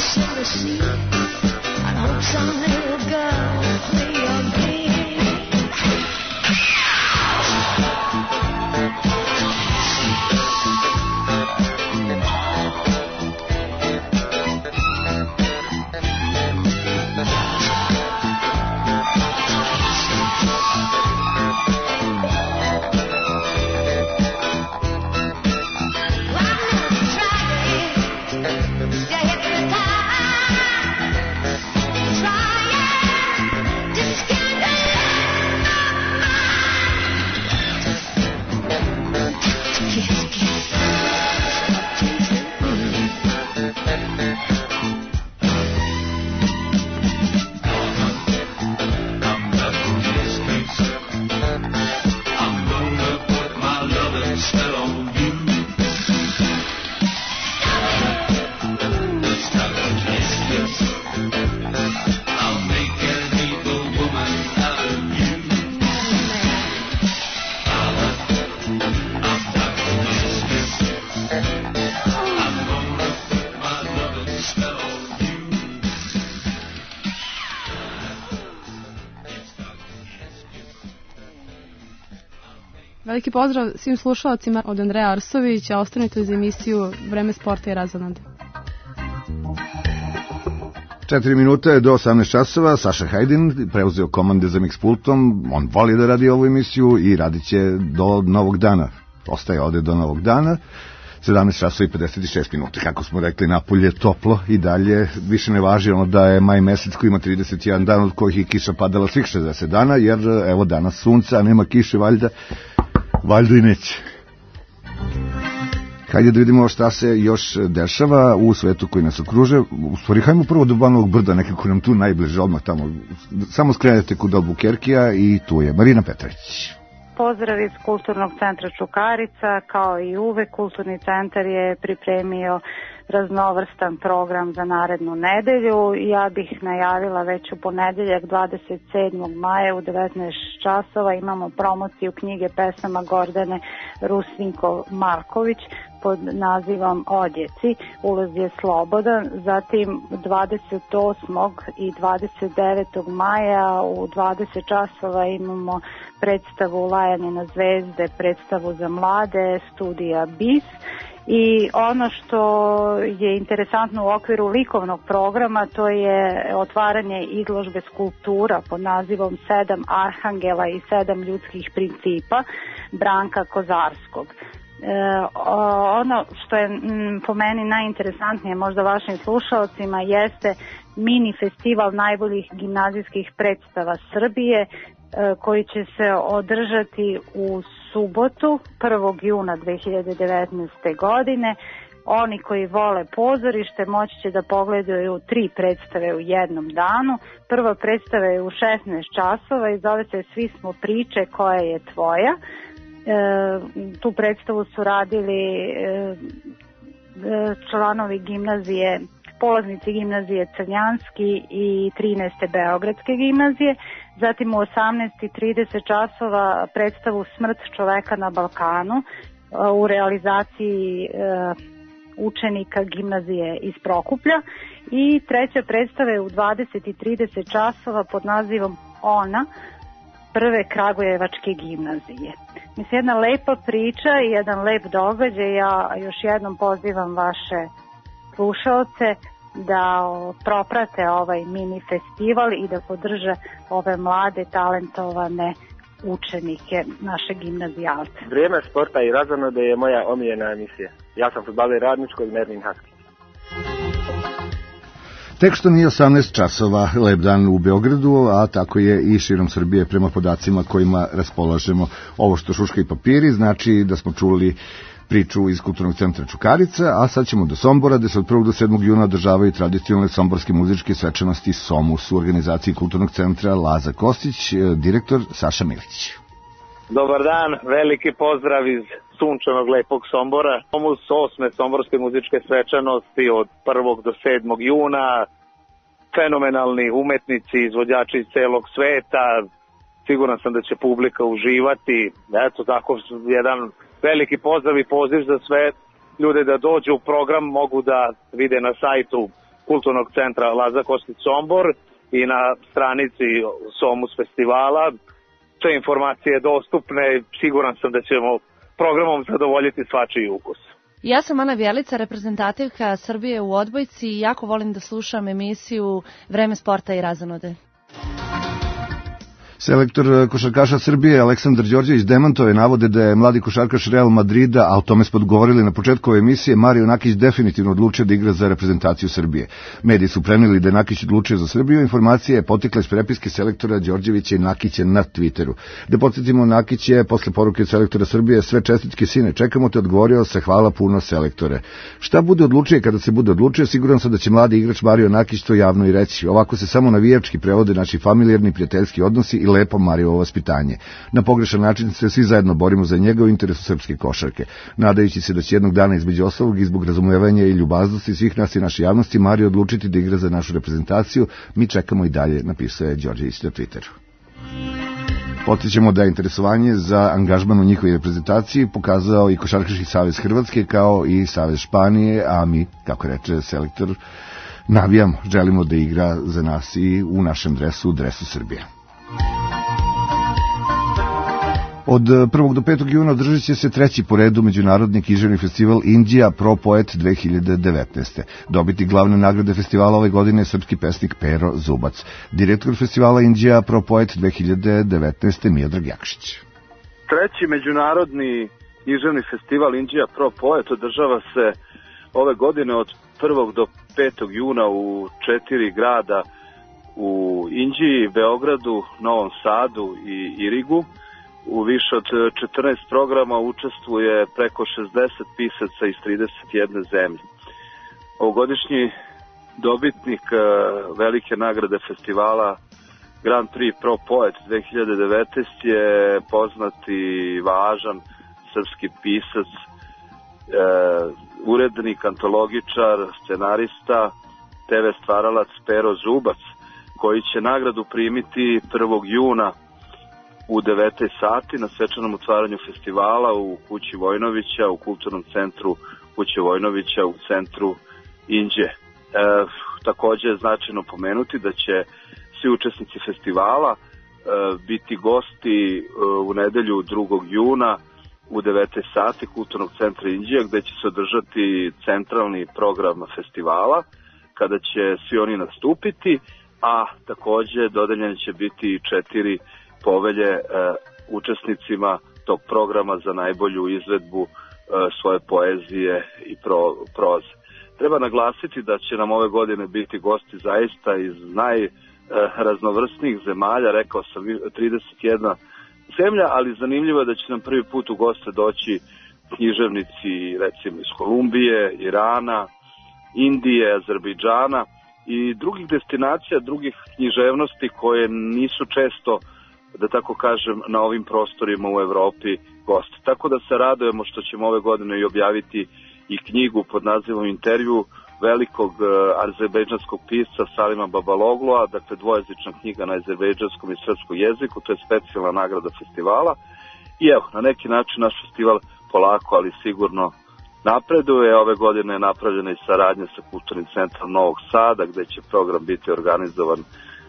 silver sea. I hope some little girl will play your game. Veliki pozdrav svim slušalcima od Andreja Arsovića, ostanite uz emisiju Vreme sporta i razonode. Četiri minute do osamnaest časova, Saša Hajdin preuzeo komande za mix pultom, on voli da radi ovu emisiju i radit će do novog dana, ostaje ovde do novog dana, sedamnaest časova i pedeset šest minuta, kako smo rekli, napolje je toplo i dalje, više ne važi ono da je maj mesec koji ima trideset jedan dan od kojih je kiša padala svih šezdeset dana, jer evo danas sunca, a nema kiše, valjda, valjda i neće. Hajde da vidimo šta se još dešava u svetu koji nas okruže. U stvari, hajmo prvo do Banovog brda, nekako nam tu najbliže, odmah tamo. Samo skrenete kod Albukerkija i tu je Marina Petrović. Pozdrav iz Kulturnog centra Čukarica. Kao i uvek, Kulturni centar je pripremio raznovrstan program za narednu nedelju. Ja bih najavila već u ponedeljak dvadeset sedmog maja u devetnaest časova imamo promociju knjige pesama Gordane Rusvinko-Marković pod nazivom Odjeci. Ulaz je slobodan. Zatim dvadeset osmog i dvadeset devetog maja u dvadeset časova imamo predstavu Lajanje na zvezde, predstavu za mlade, studija BIS. I ono što je interesantno u okviru likovnog programa, to je otvaranje izložbe skulptura pod nazivom Sedam arhangela i sedam ljudskih principa Branka Kozarskog. E, ono što je m, po meni najinteresantnije možda vašim slušalcima jeste mini festival najboljih gimnazijskih predstava Srbije, koji će se održati u subotu prvog juna dve hiljade devetnaeste. godine. Oni koji vole pozorište moći će da pogledaju tri predstave u jednom danu. Prva predstava je u šesnaest časova i zove se Svi smo priče, koja je tvoja. E, tu predstavu su radili e, članovi gimnazije, polaznici gimnazije Crnjanski i trinaeste Beogradske gimnazije. Zatim u osamnaest i trideset časova predstavu Smrt čoveka na Balkanu u realizaciji učenika gimnazije iz Prokuplja. I treća predstava je u dvadeset i trideset časova pod nazivom Ona, prve Kragujevačke gimnazije. Mislim, jedna lepa priča i jedan lep događaj. Ja još jednom pozivam vaše slušalce da proprate ovaj mini festival i da podrže ove mlade, talentovane učenike, naše gimnazijalce. Vrijeme sporta i razonode je moja omiljena emisija. Ja sam fudbaler Radničkog, Merlin Haskić. Tek što nije osamnaest časova, lep dan u Beogradu, a tako je i širom Srbije prema podacima kojima raspolažemo. Ovo što šuška i papiri znači da smo čuli priču iz Kulturnog centra Čukarica, a sad ćemo do Sombora, gde se od prvog do sedmog juna održavaju tradicionalne somborske muzičke svečanosti Somus u organizaciji Kulturnog centra Laza Kostić, direktor Saša Milić. Dobar dan, veliki pozdrav iz sunčanog lepog Sombora. Somus osme somborske muzičke svečanosti od prvog do sedmog juna, fenomenalni umetnici, izvođači iz celog sveta, siguran sam da će publika uživati. Eto, tako jedan veliki pozdrav i poziv za sve ljude da dođu u program, mogu da vide na sajtu Kulturnog centra Lazar Kostić Sombor i na stranici Somus festivala. Sve informacije dostupne, siguran sam da ćemo programom zadovoljiti svačiji ukus. Ja sam Ana Bjelica, reprezentativka Srbije u odbojci i jako volim da slušam emisiju Vreme sporta i razonode. Selektor košarkaša Srbije Aleksandar Đorđević demantuje navode da je mladi košarkaš Real Madrida, a o tome smo odgovorili na početku ove emisije, Mario Nakić definitivno odlučio da igra za reprezentaciju Srbije. Mediji su preneli da je Nakić odlučio za Srbiju, informacija je potekla iz prepiske selektora Đorđevića i Nakića na Twitteru. Da podsjetimo, Nakić je posle poruke selektora Srbije sve čestitke sine, čekamo te, odgovorio se hvala puno selektore. Šta bude odlučio kada se bude odlučio, siguran sam da će mladi igrač Mario Nakić to javno i reći. Ovako se samo navijački prevode naši familijarni prijateljski odnosi i lepo Mariovo vaspitanje. Na pogrešan način se svi zajedno borimo za njega u interesu srpske košarke. Nadajući se da će jednog dana između ostalog i zbog razumevanja i ljubaznosti svih nas i naše javnosti Mario odlučiti da igra za našu reprezentaciju, mi čekamo i dalje, napisao je Đorđević na Twitteru. Podsjećamo da je interesovanje za angažman u njihovoj reprezentaciji pokazao i Košarkaški savez Hrvatske kao i Savez Španije, a mi, kako reče selektor, navijamo, želimo da igra za nas i u našem dresu, u dresu Srbije. Od prvog do petog juna održat će se treći po redu međunarodni književni festival Indija Pro Poet dve hiljade devetnaeste. Dobiti glavne nagrade festivala ove godine je srpski pesnik Pero Zubac. Direktor festivala Indija Pro Poet dve hiljade devetnaeste Miodrag Jakšić. Treći međunarodni književni festival Indija Pro Poet održava se ove godine od prvog do petog juna u četiri grada u Inđiji, Beogradu, Novom Sadu i Irigu. U više od četrnaest programa učestvuje preko šezdeset pisaca iz trideset jedne zemlje. Ovogodišnji dobitnik velike nagrade festivala Grand Prix Pro Poet dve hiljade devetnaeste je poznati i važan srpski pisac, urednik, antologičar, scenarista, te ve stvaralac Pero Zubac, koji će nagradu primiti prvog juna u devetnaest sati na svečanom otvaranju festivala u Kući Vojnovića, u kulturnom centru Kuće Vojnovića u centru Inđe. E, takođe je značajno pomenuti da će svi učesnici festivala e, biti gosti e, u nedelju drugog juna u devetnaest sati Kulturnog centra Inđija, gde će se održati centralni program festivala, kada će svi oni nastupiti, a takođe dodeljene će biti četiri povelje e, učesnicima tog programa za najbolju izvedbu e, svoje poezije i pro, proze. Treba naglasiti da će nam ove godine biti gosti zaista iz najraznovrsnijih e, zemalja, rekao sam trideset jedna zemlja, ali zanimljivo je da će nam prvi put u goste doći književnici recimo iz Kolumbije, Irana, Indije, Azerbejdžana i drugih destinacija, drugih književnosti koje nisu često, da tako kažem, na ovim prostorima u Evropi gosti. Tako da se radujemo što ćemo ove godine i objaviti i knjigu pod nazivom Intervju velikog uh, azerbejdžanskog pisca Salima Babalogloa, dakle dvojezična knjiga na azerbejdžanskom i srpskom jeziku, to je specijalna nagrada festivala. I evo, na neki način naš festival polako, ali sigurno napreduje. Ove godine je napravljena i saradnja sa Kulturnim centrom Novog Sada, gde će program biti organizovan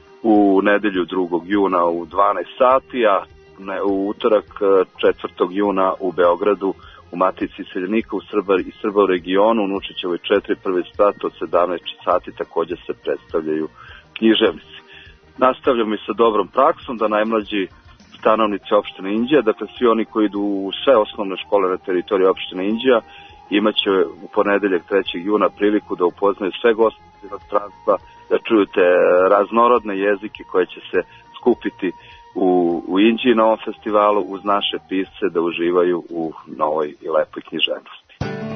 u nedelju drugog juna u dvanaest sati, a u utorak četvrtog juna u Beogradu u Matici seljanika u Srba i Srba u regionu, u Nučićevoj četiri, prvi sprat od sedamnaest sati takođe se predstavljaju književnici. Nastavljamo i sa dobrom praksom da najmlađi stanovnici opštine Inđija, dakle svi oni koji idu u sve osnovne škole na teritoriji opštine Inđija, imaće u ponedeljak trećeg juna priliku da upoznaju sve goste iz inostranstva, da čuju te raznorodne jezike koje će se skupiti u, u Inđiji na ovom festivalu uz naše pisce da uživaju u novoj i lepoj književnosti.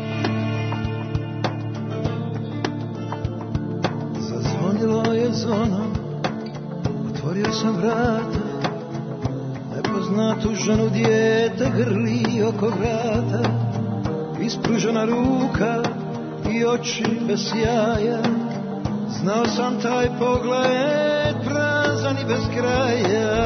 Zazvonilo je zvono, otvorio sam vrata, nepoznatu ženu dijete grli oko vrata, ispružena ruka i oči bez sjaja. Znao sam taj pogled prazan i bez kraja.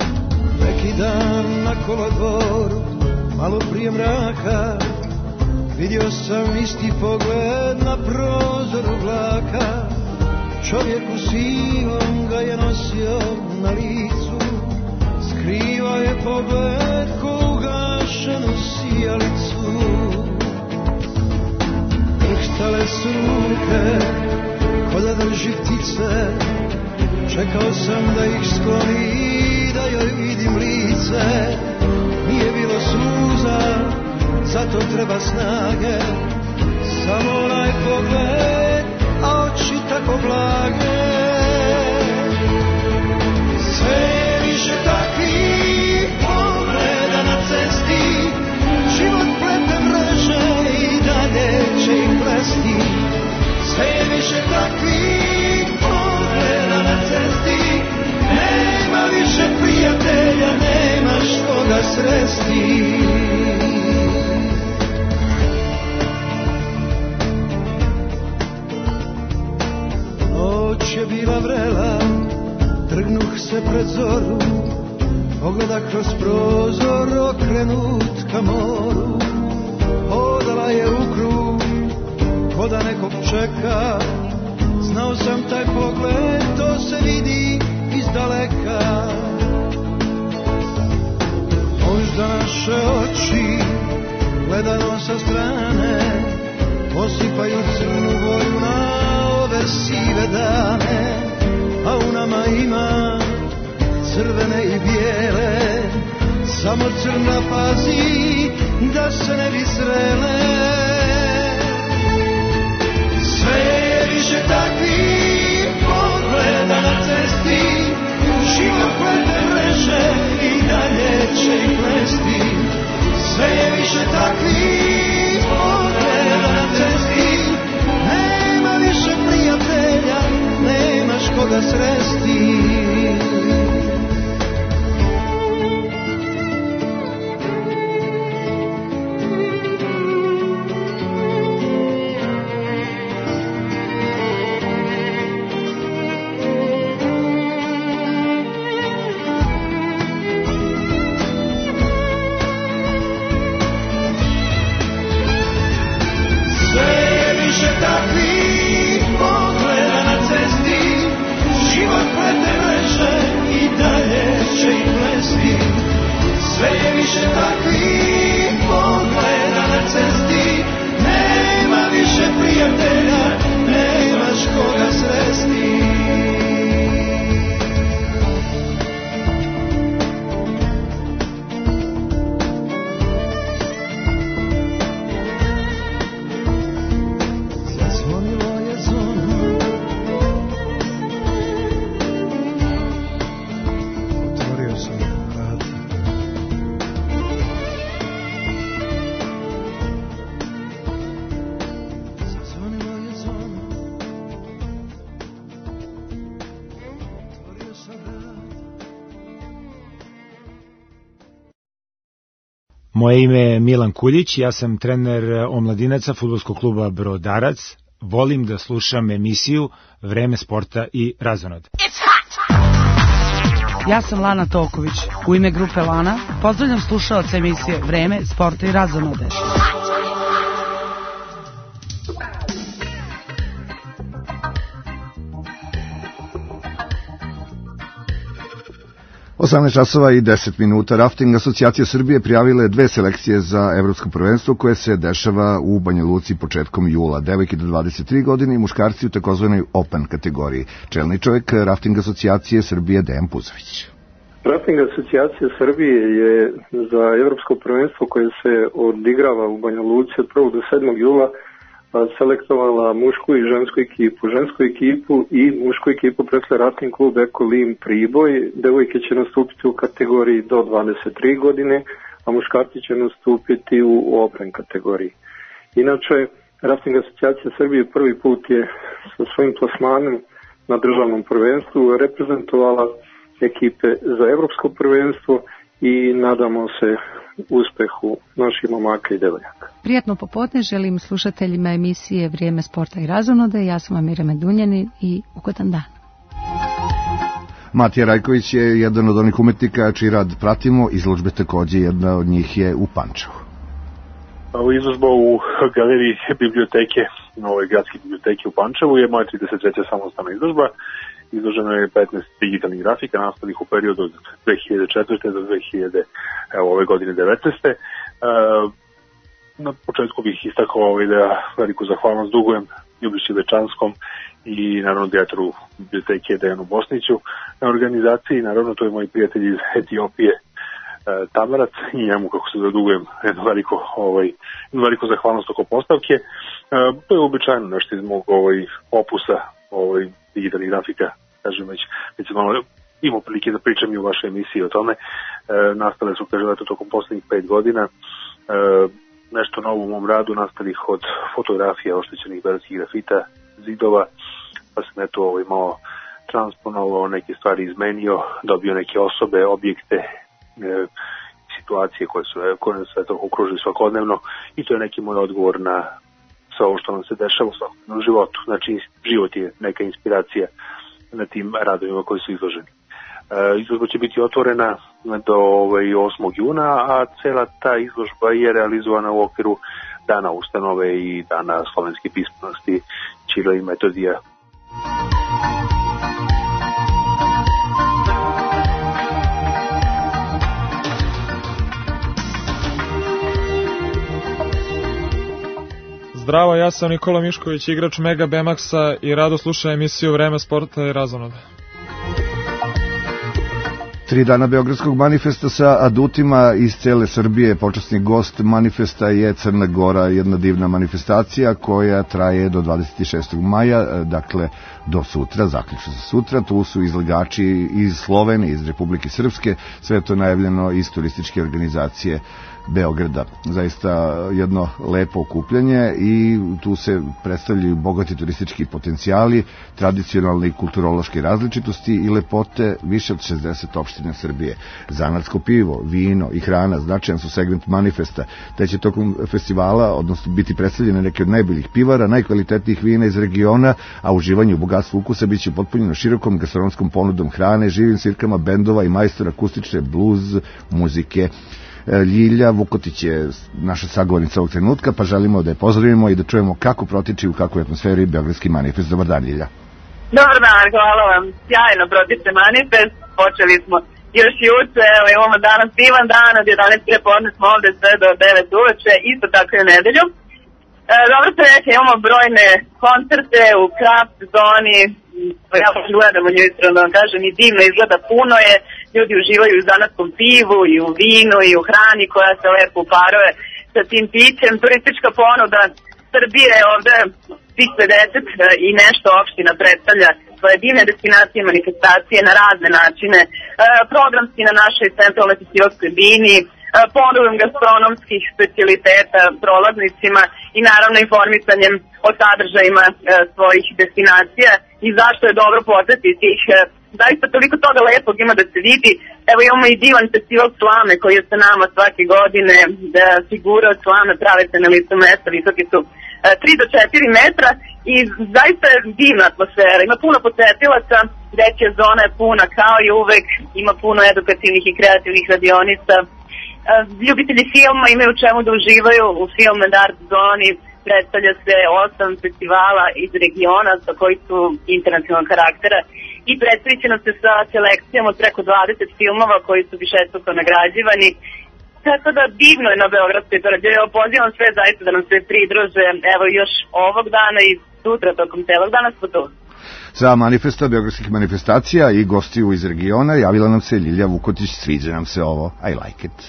Neki dan na kolodvoru, malo prije mraka, Vidio sam isti pogled na prozoru vlaka, čovjek u sivom ga je nosio na licu, skrivao je pogled ko ugašenu sijalicu. Drhtale su ruke ko da drži ptice, čekao sam da ih skloni, da joj vidim lice. Nije bilo suza, zato treba snage, samo onaj pogled, a oči tako blage. Sve više takvih pogleda na cesti, život plete mreže i dalje će ih plesti. Sve više takvih pogleda na cesti, nema više prijatelja, nemaš koga sresti. Noć je bila vrela, trgnuh se pred zoru, pogleda kroz prozor okrenut ka moru. Hodala je u krug, ko da nekog čeka, znao sam taj pogled, to se vidi iz daleka. Možda naše oči, gledano sa strane, posipaju crnu boju na ove sive dane, a u nama ima crvene i bijele, samo crna pazi da se ne bi srele. Sve više takvih pogleda na cesti, život plete mreže i dalje će ih plesti. Sve je više takvih pogleda na cesti, nema više prijatelja, nemaš koga sresti. Moje ime je Milan Kuljić, ja sam trener omladinaca fudbalskog kluba Brodarac. Volim da slušam emisiju Vreme sporta i razonode. Ja sam Lana Toković. U ime grupe Lana pozdravljam slušaoce emisije Vreme sporta i razonode. osamnaest časova i deset minuta. Rafting asocijacija Srbije prijavila je dve selekcije za evropsko prvenstvo koje se dešava u Banja Luci početkom jula. Devojke do dvadeset tri godine i muškarci u takozvanoj Open kategoriji. Čelni čovjek Rafting asocijacije Srbije Dejan Puzović. Rafting asocijacija Srbije je za evropsko prvenstvo koje se odigrava u Banja Luci od prvog do sedmog jula selektovala mušku i žensku ekipu. Žensku ekipu i mušku ekipu predstavlja Rafting klub Eko Lim Priboj. Devojke će nastupiti u kategoriji do dvadeset tri godine, a muškarci će nastupiti u Open kategoriji. Inače, Rafting asocijacija Srbije prvi put je sa svojim plasmanom na državnom prvenstvu reprezentovala ekipe za evropsko prvenstvo i nadamo se uspehu naših momaka i devojaka. Prijatno popodne želim slušateljima emisije Vrijeme sporta i razonode. Ja sam Amira Medunjani i ugodan dan. Matija Rajković je jedan od onih umetnika čiji rad pratimo. Izložbe takođe jedna od njih je u Pančevu. Izložba u galeriji biblioteke, nove gradske biblioteke u Pančevu je moja trideset treća samostalna izložba. Izloženo je petnaest digitalnih grafika nastalih u periodu od dve hiljade četvrte do dve hiljade, evo, ove godine devetnaeste. Na početku bih istakao ovaj da veliku zahvalnost dugujem Ljubiši Večanskom i naravno direktoru biblioteke Dejanu Bosniću na organizaciji. Naravno, to je moj prijatelj iz Etiopije, Tamarac, i njemu, kako se zadugujem, jednu veliko, ovaj, jednu veliko zahvalnost oko postavke. E, to je uobičajeno nešto iz mog ovaj, opusa ovaj, digitalnih grafika, kažem već, već sam malo imao prilike da pričam i u vašoj emisiji o tome. E, nastale su, kažem, eto, tokom poslednjih pet godina. E, nešto novo u mom radu, nastalih od fotografija oštećenih beogradskih grafita, zidova, pa sam eto ovaj, malo transponovao, neke stvari izmenio, dobio neke osobe, objekte, situacije koje su koje nas sve to okružuju svakodnevno, i to je neki moj odgovor na sve ovo što nam se dešava u svakodnevnom životu. Znači, život je neka inspiracija na tim radovima koji su izloženi. E, izložba će biti otvorena do ovaj, osmog juna, a cela ta izložba je realizovana u okviru Dana ustanove i Dana slovenske pismenosti Ćirila i Metodija. Zdravo, ja sam Nikola Mišković, igrač Mega Bemaxa, i rado slušam emisiju Vreme sporta i razonoda. Tri dana Beogradskog manifesta sa adutima iz cele Srbije. Počasni gost manifesta je Crna Gora, jedna divna manifestacija koja traje do dvadeset šestog maja, dakle do sutra, zaključno za sutra. Tu su izlagači iz Slovenije, iz Republike Srpske, sve to najavljeno iz turističke organizacije Beograda. Zaista jedno lepo okupljanje i tu se predstavljaju bogati turistički potencijali, tradicionalne i kulturološke različitosti i lepote više od šezdeset opština Srbije. Zanatsko pivo, vino i hrana značajan su segment manifesta, te će tokom festivala, odnosno biti predstavljene neke od najboljih pivara, najkvalitetnijih vina iz regiona, a uživanje u bogatstvu ukusa biće potpunjeno širokom gastronomskom ponudom hrane, živim svirkama bendova i majstora akustične bluz muzike. Ljilja Vukotić je naša sagovornica ovog trenutka, pa želimo da je pozdravimo i da čujemo kako protiče u kakvoj atmosferi Beogradski manifest. Dobar dan, Ljilja. Dobar dan, hvala vam. Sjajno protiče manifest, počeli smo još juče, evo imamo danas divan dan, od jedanaest prepodne smo ovde sve do devet uveče, isto tako i u nedelju. E, dobro se reći, imamo brojne koncerte u kraft zoni, ja gledamo nju iskreno da vam kažem, i divno izgleda, puno je, ljudi uživaju u zanatskom pivu i u vinu i u hrani koja se lepo uparuje sa tim pićem. Turistička ponuda Srbije je ovde svih pedeset i nešto opština predstavlja svoje divne destinacije, manifestacije na razne načine, e, programski na našoj centralnoj festivalskoj bini, e, ponudom gastronomskih specialiteta prolaznicima i naravno informisanjem o sadržajima e, svojih destinacija i zašto je dobro posetiti ih. E, zaista toliko toga lepog ima da se vidi. Evo imamo i divan festival slame koji je sa nama svake godine, da figure od slame prave se na licu mesta, visoki su tri do četiri metra i zaista je divna atmosfera. Ima puno posetilaca, dečja zona je puna kao i uvek, ima puno edukativnih i kreativnih radionica. Ljubitelji filma imaju čemu da uživaju u Film and Art zoni, predstavlja se osam festivala iz regiona sa koji su internacionalnog karaktera i predstavit će nam se sa selekcijom od preko dvadeset filmova koji su višestruko nagrađivani. Tako da divno je na Beogradskoj tvrđavi. Evo, pozivam sve zaista da nam se pridruže, evo još ovog dana i sutra tokom celog dana smo tu. Za manifesta beogradskih manifestacija i gostiju iz regiona javila nam se Ljilja Vukotić. Sviđa nam se ovo, I like it.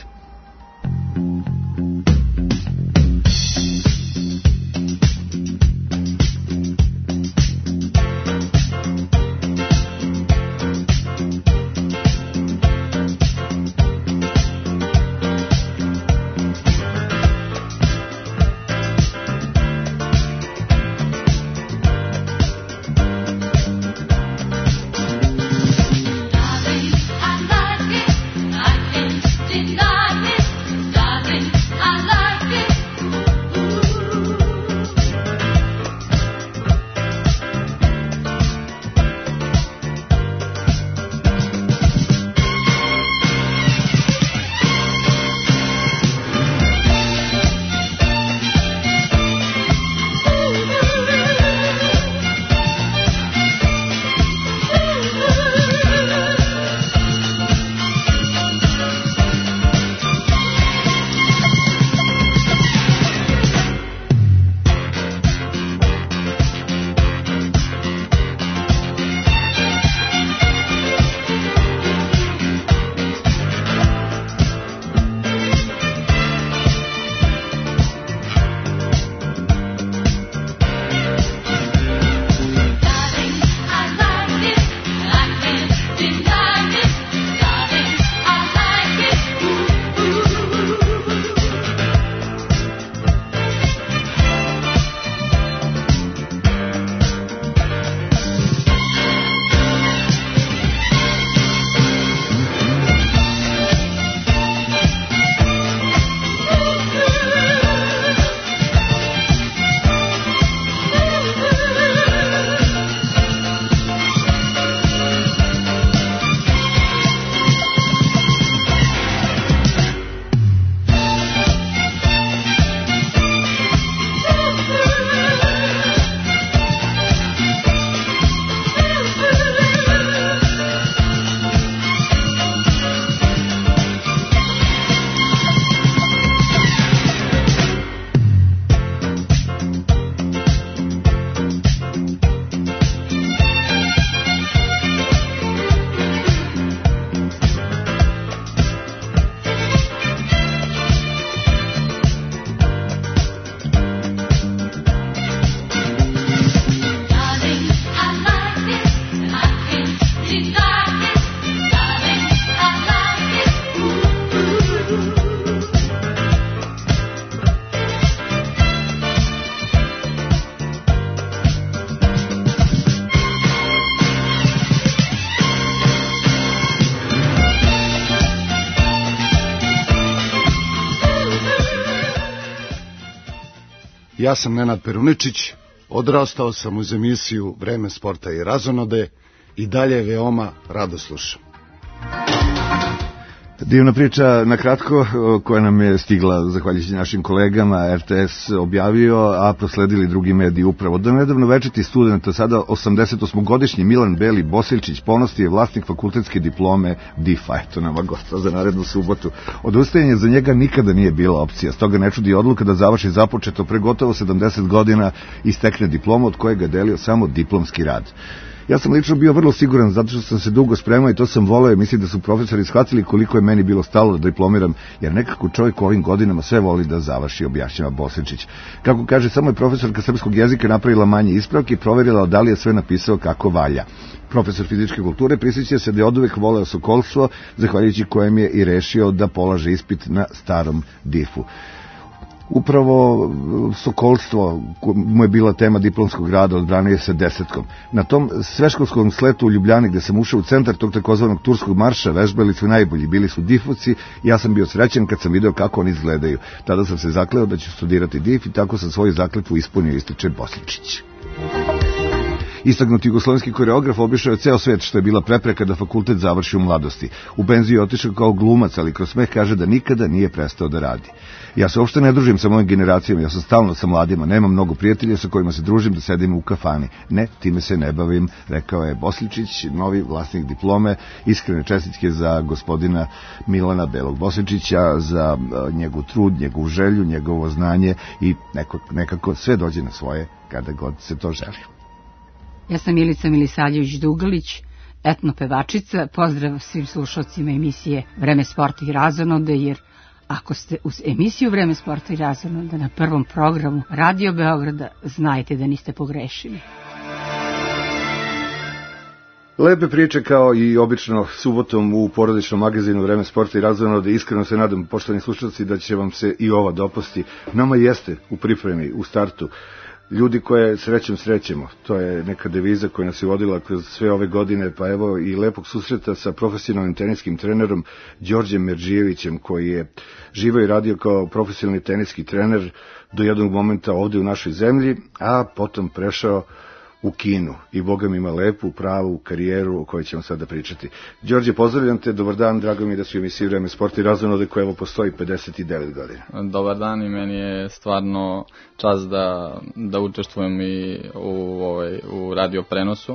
Deny it, darling. Ja sam Nenad Peruničić, odrastao sam uz emisiju Vreme sporta i razonode i dalje veoma rado slušam. Divna priča, na kratko, koja nam je stigla zahvaljujući našim kolegama, R T S objavio, a prosledili drugi mediji upravo. Do nedavno večiti student, a sada osamdeset osmogodišnji Milan Beli Bosiljčić ponosti je vlasnik fakultetske diplome D I F A. Eto nama gosta za narednu subotu. Odustajanje za njega nikada nije bila opcija, stoga ne čudi odluka da završi započeto pre gotovo sedamdeset godina i stekne diplomu od kojega je delio samo diplomski rad. Ja sam lično bio vrlo siguran, zato što sam se dugo spremao i to sam voleo, i mislim da su profesori shvatili koliko je meni bilo stalo da diplomiram, jer nekako čovjek u ovim godinama sve voli da završi, objašnjava Bosiljčić. Kako kaže, samo je profesorka srpskog jezika napravila manje ispravke i proverila da li je sve napisao kako valja. Profesor fizičke kulture prisjeća se da je oduvek voleo sokolstvo, zahvaljujući kojem je i rešio da polaže ispit na starom D I F-u. Upravo sokolstvo mu je bila tema diplomskog rada, odbranio se desetkom. Na tom sveškolskom sletu u Ljubljani, gde sam ušao u centar tog takozvanog turskog marša, vežbali su najbolji, bili su D I F-ovci, ja sam bio srećen kad sam video kako oni izgledaju. Tada sam se zakleo da ću studirati D I F i tako sam svoju zakletvu ispunio, ističe Bosiljčić. Istaknuti jugoslovenski koreograf obišao je ceo svet, što je bila prepreka da fakultet završi u mladosti. U penziju je otišao kao glumac, ali kroz smeh kaže da nikada nije prestao da radi. Ja se uopšte ne družim sa mojim generacijama, ja sam stalno sa mladima, nemam mnogo prijatelja sa kojima se družim da sedim u kafani. Ne, time se ne bavim, rekao je Bosiljčić, novi vlasnik diplome. Iskrene čestitke za gospodina Milana Belog Bosiljčića, za njegov trud, njegovu želju, njegovo znanje i neko, nekako sve dođe na svoje kada god se to želi. Ja sam Milica Milisavljević-Dugalić, etno pevačica. Pozdrav svim slušalcima emisije Vreme sporta i razonode, jer ako ste uz emisiju Vreme sporta i razonode na prvom programu Radio Beograda, znajte da niste pogrešili. Lepe priče kao i obično subotom u porodičnom magazinu Vreme sporta i razonode. Iskreno se nadam, poštovani slušalci, da će vam se i ova dopasti. Nama jeste u pripremi, u startu. Ljudi koje srećem srećemo, to je neka deviza koja nas je vodila kroz sve ove godine, pa evo i lepog susreta sa profesionalnim teniskim trenerom Đorđem Merdžijevićem, koji je živio i radio kao profesionalni teniski trener do jednog momenta ovde u našoj zemlji, a potom prešao u Kinu i Boga mi ima lepu, pravu karijeru o kojoj ćemo sada pričati. Đorđe, pozdravljam te, dobar dan, drago mi je da su u emisiji Vreme sporta i razonode koja evo postoji pedeset devet godina. Dobar dan i meni je stvarno čast da, da učestvujem i u, ovaj, u radio prenosu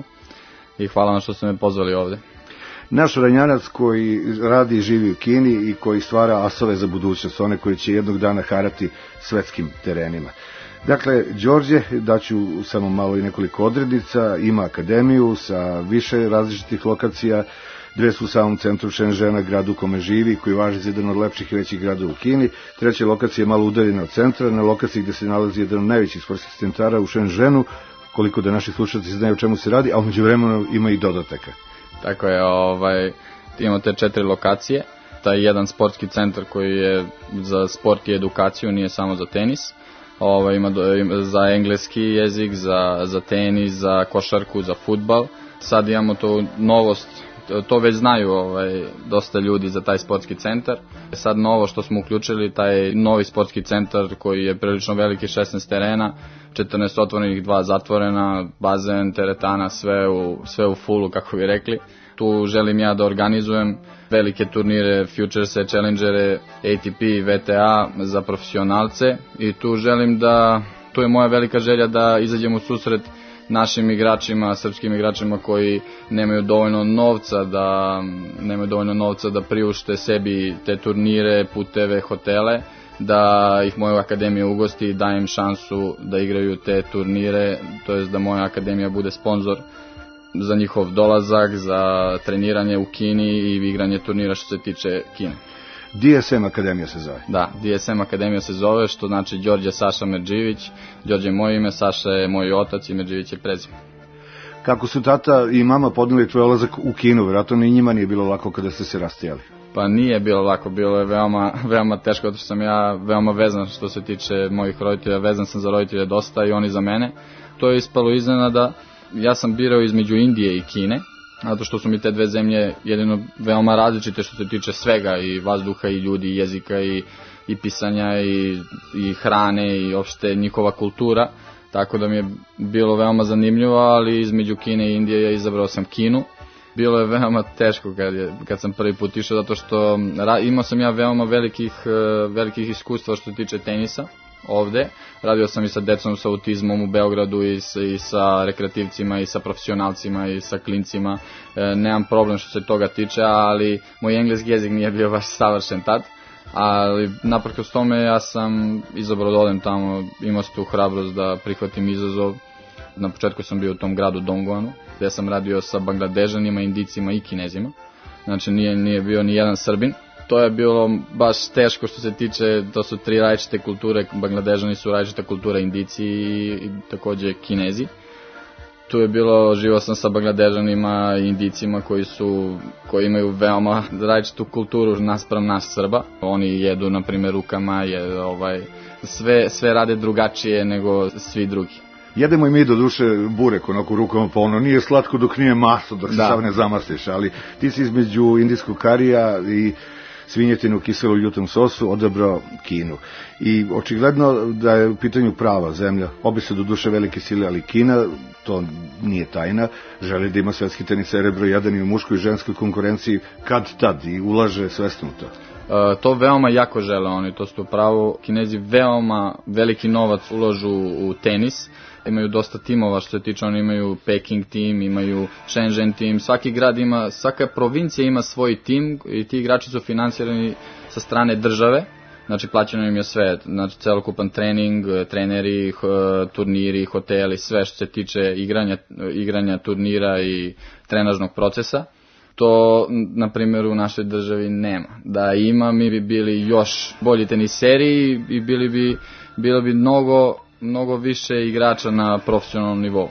i hvala vam što ste me pozvali ovde. Naš ranjanac koji radi i živi u Kini i koji stvara asove za budućnost, one koji će jednog dana harati svetskim terenima. Dakle, Đorđe, daću samo malo i nekoliko odrednica, ima akademiju sa više različitih lokacija, dve su u samom centru Shenzhena, gradu u kome živi, koji važi za jedan od lepših i većih grada u Kini, treća lokacija je malo udaljena od centra, na lokaciji gde se nalazi jedan od najvećih sportskih centara u Shenzhenu, koliko da naši slušalci znaju o čemu se radi, a umeđu vremenu ima i dodataka. Tako je, ovaj, imamo te četiri lokacije, taj jedan sportski centar koji je za sport i edukaciju, nije samo za tenis. Ovo, ima, ima za engleski jezik, za, za tenis, za košarku, za fudbal. Sad imamo to novost, to već znaju ovaj, dosta ljudi za taj sportski centar. Sad novo što smo uključili, taj novi sportski centar koji je prilično veliki, šesnaest terena, četrnaest otvorenih, dva zatvorena, bazen, teretana, sve u, sve u fullu, kako bi rekli. Tu želim ja da organizujem velike turnire, Futurese, Challengere, A T P, V T A za profesionalce i tu želim da, tu je moja velika želja da izađem u susret našim igračima, srpskim igračima koji nemaju dovoljno novca da nemaju dovoljno novca da priušte sebi te turnire, puteve, hotele, da ih moja akademija ugosti i da im šansu da igraju te turnire, to jest da moja akademija bude sponzor za njihov dolazak, za treniranje u Kini i igranje turnira što se tiče Kine. D S M Akademija se zove? Da, D S M Akademija se zove, što znači Đorđe Saša Merdžijević. Đorđe je moje ime, Saša je moj otac i Merdžijević je prezime. Kako su tata i mama podneli tvoj odlazak u Kinu, vjerojatno ni njima nije bilo lako kada ste se rastijali? Pa nije bilo lako, bilo je veoma, veoma teško, zato što sam ja veoma vezan što se tiče mojih roditelja, vezan sam za roditelje dosta i oni za mene. To je ispalo iznenada. Ja sam birao između Indije i Kine, zato što su mi te dve zemlje jedino veoma različite što se tiče svega, i vazduha, i ljudi, i jezika, i i pisanja i, i hrane i uopšte njihova kultura, tako da mi je bilo veoma zanimljivo, ali između Kine i Indije ja izabrao sam Kinu. Bilo je veoma teško kad, je, kad sam prvi put išao, zato što ra, imao sam ja veoma velikih, velikih iskustva što se tiče tenisa ovde. Radio sam i sa decom sa autizmom u Beogradu i sa, i sa rekreativcima i sa profesionalcima i sa klincima. E, nemam problem što se toga tiče, ali moj engleski jezik nije bio baš savršen tad. Ali naprkos tome ja sam izabrao da odem tamo, imao sam tu hrabrost da prihvatim izazov. Na početku sam bio u tom gradu Dongguanu, gde sam radio sa Bangladežanima, Indicima i Kinezima. Znači nije, nije bio ni jedan Srbin. To je bilo baš teško što se tiče, to su tri različite kulture, Bangladežani su različita kultura, Indici i, i takođe Kinezi. Tu je bilo, živao sam sa Bangladežanima i Indicima koji su, koji imaju veoma različitu kulturu naspram nas Srba. Oni jedu, na primjer, rukama, je, ovaj, sve, sve rade drugačije nego svi drugi. Jedemo i mi do duše burek onako rukama, pa ono nije slatko dok nije masno, dok se Da. sav ne zamasiš, ali ti si između indijskog karija i svinjetinu kiselu u ljutom sosu odabrao Kinu. I očigledno da je u pitanju prava zemlja. Obe su do duše velike sile, ali Kina, to nije tajna, želi da ima svetski teniser broj jedan i u muškoj i ženskoj konkurenciji kad tad i ulaže svesno u to. Uh, to veoma jako žele oni, to su pravo. Kinezi veoma veliki novac ulažu u tenis, imaju dosta timova što se tiče, oni imaju Peking tim, imaju Shenzhen tim, svaki grad ima, svaka provincija ima svoj tim i ti igrači su finansirani sa strane države, znači plaćeno im je sve, znači celokupan trening, treneri, turniri, hoteli, sve što se tiče igranja, igranja turnira i trenažnog procesa. To, na primjer, u našoj državi nema. Da ima, mi bi bili još bolji teniseri i bili bi, bilo bi mnogo, mnogo više igrača na profesionalnom nivou.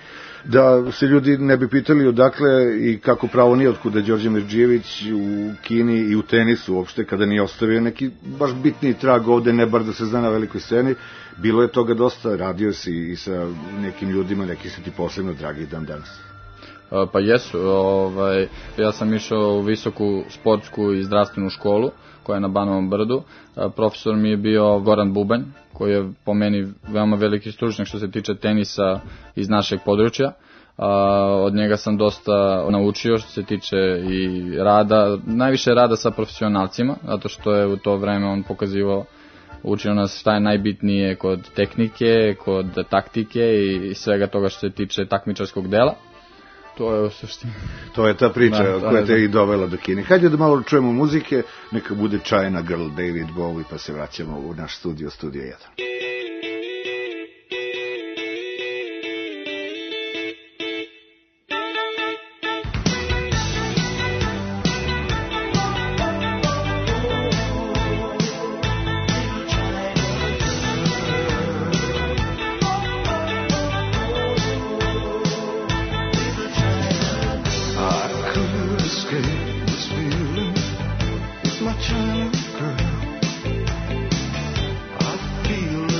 Da se ljudi ne bi pitali odakle i kako pravo nije otkuda Đorđe Merdžijević u Kini i u tenisu uopšte, kada nije ostavio neki baš bitni trag ovde, ne bar da se zna na velikoj sceni, bilo je toga dosta, radio si i sa nekim ljudima, neki su ti posebno dragi dan danas. Pa jesu, ovaj, ja sam išao u visoku sportsku i zdravstvenu školu koja je na Banovom brdu. Profesor mi je bio Goran Bubanj, koji je po meni veoma veliki stručnjak što se tiče tenisa iz našeg područja. Od njega sam dosta naučio što se tiče i rada, najviše rada sa profesionalcima, zato što je u to vreme on pokazivao, učio nas šta je najbitnije kod tehnike, kod taktike i svega toga što se tiče takmičarskog dela. To je u suštini. To je ta priča Da, koja te i dovela do Kine. Hajde da malo čujemo muzike, neka bude China Girl, David Bowie, pa se vraćamo u naš studio, studio jedan. China girl, I feel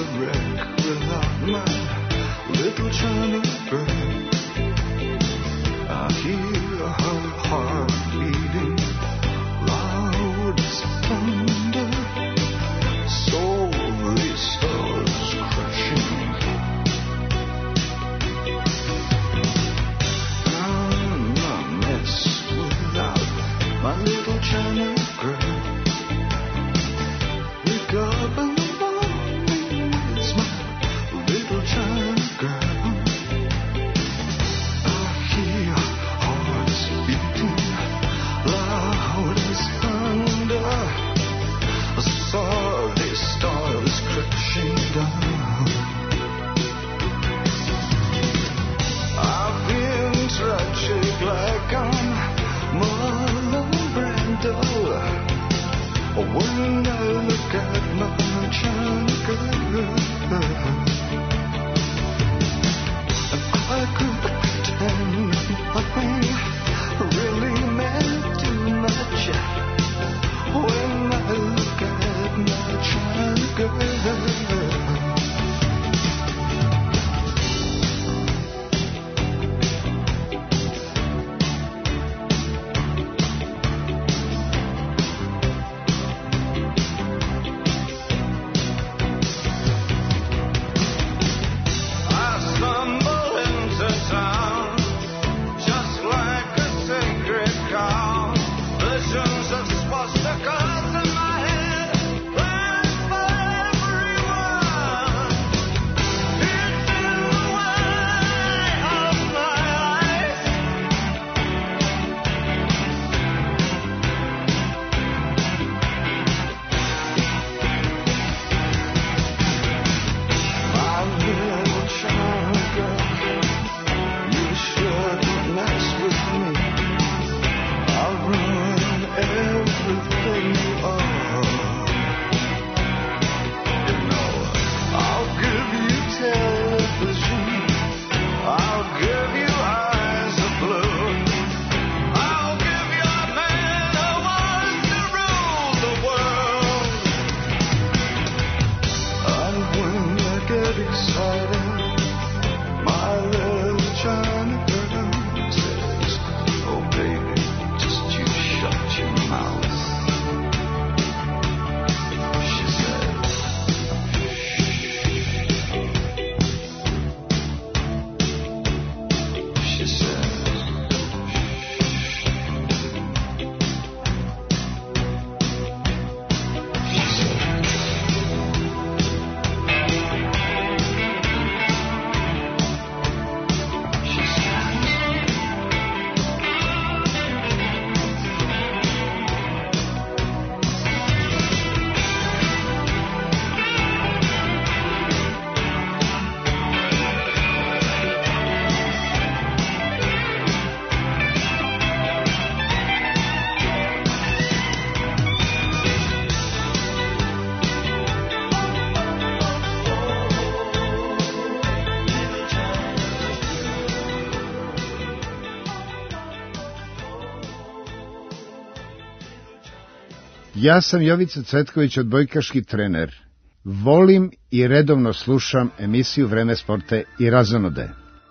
Ja sam Jovica Cvetković, odbojkaški trener. Volim i redovno slušam emisiju Vreme sporta i razonode.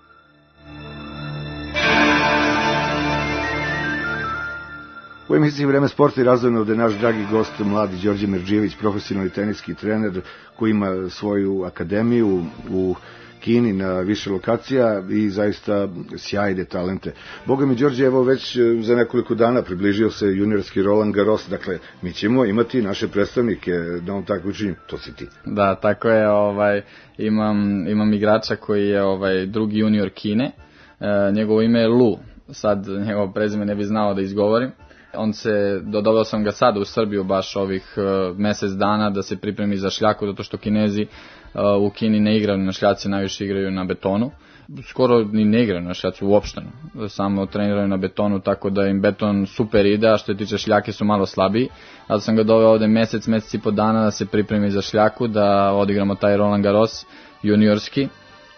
U emisiji Vreme sporta i razonode je naš dragi gost, mladi Đorđe Merdžijević, profesionalni teniski trener koji ima svoju akademiju u Kini na više lokacija i zaista sjajne talente. Boga mi, Đorđe, evo već za nekoliko dana približio se juniorski Roland Garros, dakle mi ćemo imati naše predstavnike na ovom takmičenju, to si ti. Da, tako je, ovaj, imam, imam igrača koji je ovaj, drugi junior Kine, e, njegovo ime je Lu, sad njegovo prezime ne bi znao da izgovorim. On se, dodavao sam ga sada u Srbiju baš ovih uh, mesec dana da se pripremi za šljaku, zato što Kinezi uh, u Kini ne igraju na šljaci, najviše igraju na betonu. Skoro ni ne igraju na šljaci uopšte, samo treniraju na betonu, tako da im beton super ide, a što je tiče šljake su malo slabiji. Zato sam ga doveo ovde mesec, mesec i po dana da se pripremi za šljaku, da odigramo taj Roland Garros juniorski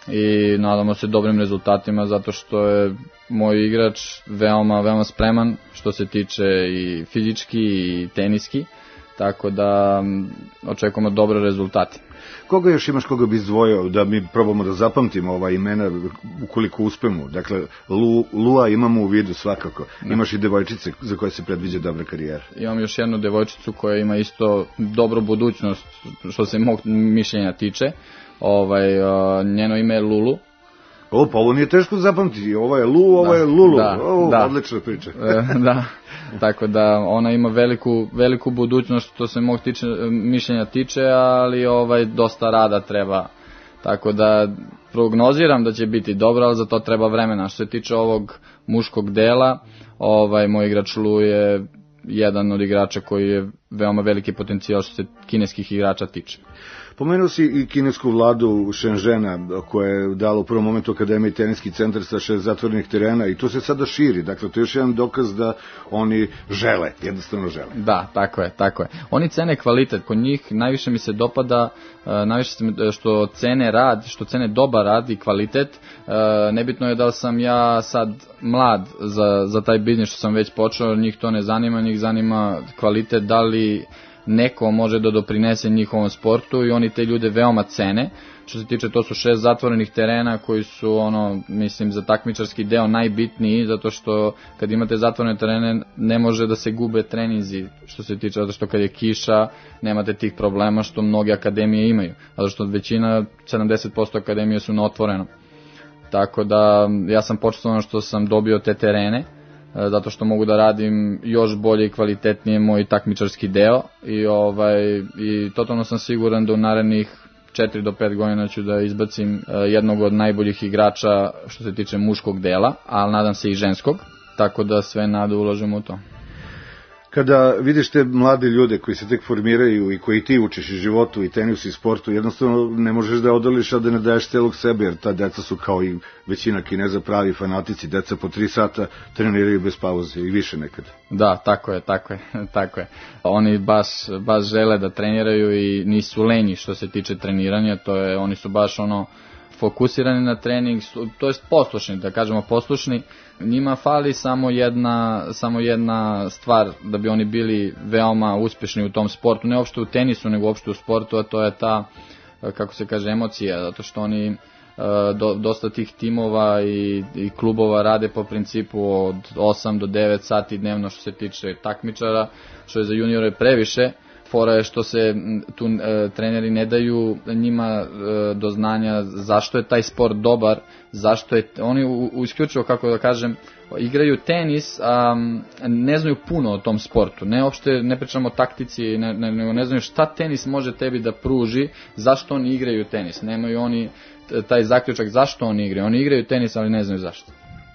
i nadamo se dobrim rezultatima, zato što je moj igrač veoma, veoma spreman što se tiče i fizički i teniski, tako da očekujemo dobre rezultate. Koga još imaš, koga bi izdvojio, da mi probamo da zapamtimo ova imena ukoliko uspemo? Dakle, Lu, Lua imamo u vidu svakako. Da. Imaš i devojčice za koje se predviđa dobra karijera. Imam još jednu devojčicu koja ima isto dobru budućnost što se mog mišljenja tiče. Ovaj, uh, njeno ime je Lulu. O, pa ovo nije teško zapamtiti, ovo je Lu, ovo da, je Lulu, da, o, da. Odlična priča. Da, tako da ona ima veliku, veliku budućnost što se mog tiče, mišljenja tiče, ali ovaj, dosta rada treba, tako da prognoziram da će biti dobro, ali za to treba vremena. Što se tiče ovog muškog dela, ovaj, moj igrač Lu je jedan od igrača koji je veoma veliki potencijal što se kineskih igrača tiče. Pomenuo si i kinesku vladu Shenzhena koja je dala u prvom momentu Akademiji teniski centar sa šest zatvorenih terena i to se sada širi. Dakle, to je još jedan dokaz da oni žele, jednostavno žele. Da, tako je, tako je. Oni cene kvalitet, kod njih najviše mi se dopada, najviše što cene rad, što cene dobar rad i kvalitet. Nebitno je da li sam ja sad mlad za, za taj biznis što sam već počeo, njih to ne zanima, njih zanima kvalitet, da li neko može da doprinese njihovom sportu i oni te ljude veoma cene. Što se tiče, to su šest zatvorenih terena koji su, ono, mislim, za takmičarski deo najbitniji, zato što kad imate zatvorene terene ne može da se gube treninzi, što se tiče, zato što kad je kiša nemate tih problema što mnoge akademije imaju, zato što većina, sedamdeset posto akademije su na otvorenom. Tako da ja sam počesto što sam dobio te terene, zato što mogu da radim još bolje i kvalitetnije moj takmičarski deo i ovaj i totalno sam siguran da u narednih četiri do pet godina ću da izbacim jednog od najboljih igrača što se tiče muškog dela, ali nadam se i ženskog, tako da sve nade ulažemo u to. Kada vidiš te mlade ljude koji se tek formiraju i koji ti učiš i životu i tenisu i sportu, jednostavno ne možeš da odoliš, a da ne daješ celog sebe, jer ta deca su kao i većina Kineza pravi fanatici, deca po tri sata treniraju bez pauze i više nekad. Da, tako je, tako je, tako je. Oni baš, baš žele da treniraju i nisu lenji što se tiče treniranja, to je, oni su baš ono fokusirani na trening, to jest poslušni, da kažemo poslušni. Njima fali samo jedna, samo jedna stvar da bi oni bili veoma uspešni u tom sportu, ne uopšte u tenisu, nego uopšte u sportu, a to je ta, kako se kaže, emocija, zato što oni do, dosta tih timova i, i klubova rade po principu od osam do devet sati dnevno što se tiče takmičara, što je za juniore previše. Fora je što se tu e, treneri ne daju njima e, do znanja zašto je taj sport dobar, zašto je, oni u, u isključivo, kako da kažem, igraju tenis, a ne znaju puno o tom sportu, ne uopšte ne pričamo o taktici, ne, ne, ne znaju šta tenis može tebi da pruži, zašto oni igraju tenis, nemaju oni taj zaključak zašto oni igraju, oni igraju tenis ali ne znaju zašto.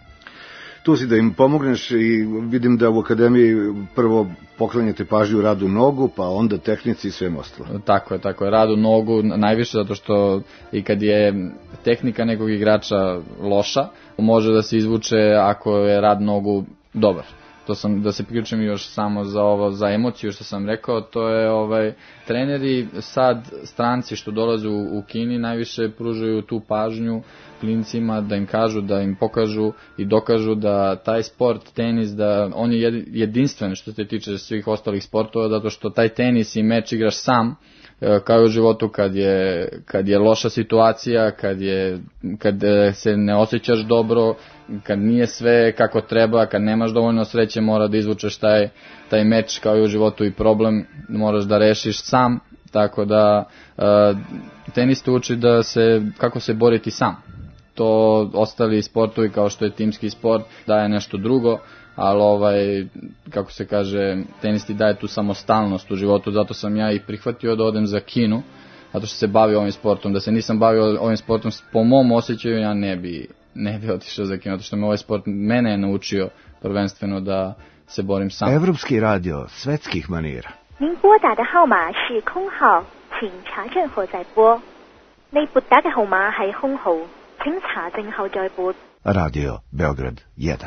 Tu si da im pomogneš i vidim da u akademiji prvo poklanjate pažnju radu nogu, pa onda tehnici i svem ostalo. Tako je, tako je, radu nogu najviše zato što i kad je tehnika nekog igrača loša, može da se izvuče ako je rad nogu dobar. to sam, da se priključim još samo za ovo, za emociju što sam rekao, to je ovaj, treneri sad, stranci što dolaze u, u Kini, najviše pružaju tu pažnju klincima, da im kažu, da im pokažu i dokažu da taj sport, tenis, da on je jedinstven što se tiče svih ostalih sportova, zato što taj tenis i meč igraš sam, kao i u životu kad je, kad je loša situacija, kad, je, kad se ne osjećaš dobro, kad nije sve kako treba, kad nemaš dovoljno sreće, mora da izvučeš taj, taj meč, kao i u životu i problem moraš da rešiš sam, tako da uh, tenis te uči da se, kako se boriti sam. To ostali sportovi kao što je timski sport daje nešto drugo, ali ovaj, kako se kaže, tenis ti daje tu samostalnost u životu, zato sam ja i prihvatio da odem za Kinu, zato što se bavio ovim sportom. Da se nisam bavio ovim sportom po mom osjećaju, ja ne bi, ne bi otišao za Kinu, zato što me ovaj sport mene je naučio prvenstveno da se borim sam. Evropski radio svetskih manira. 您拨打的号码是空号，请查证后再拨。你撥打嘅號碼係空號，請查證後再撥。 Radio Beograd jedan.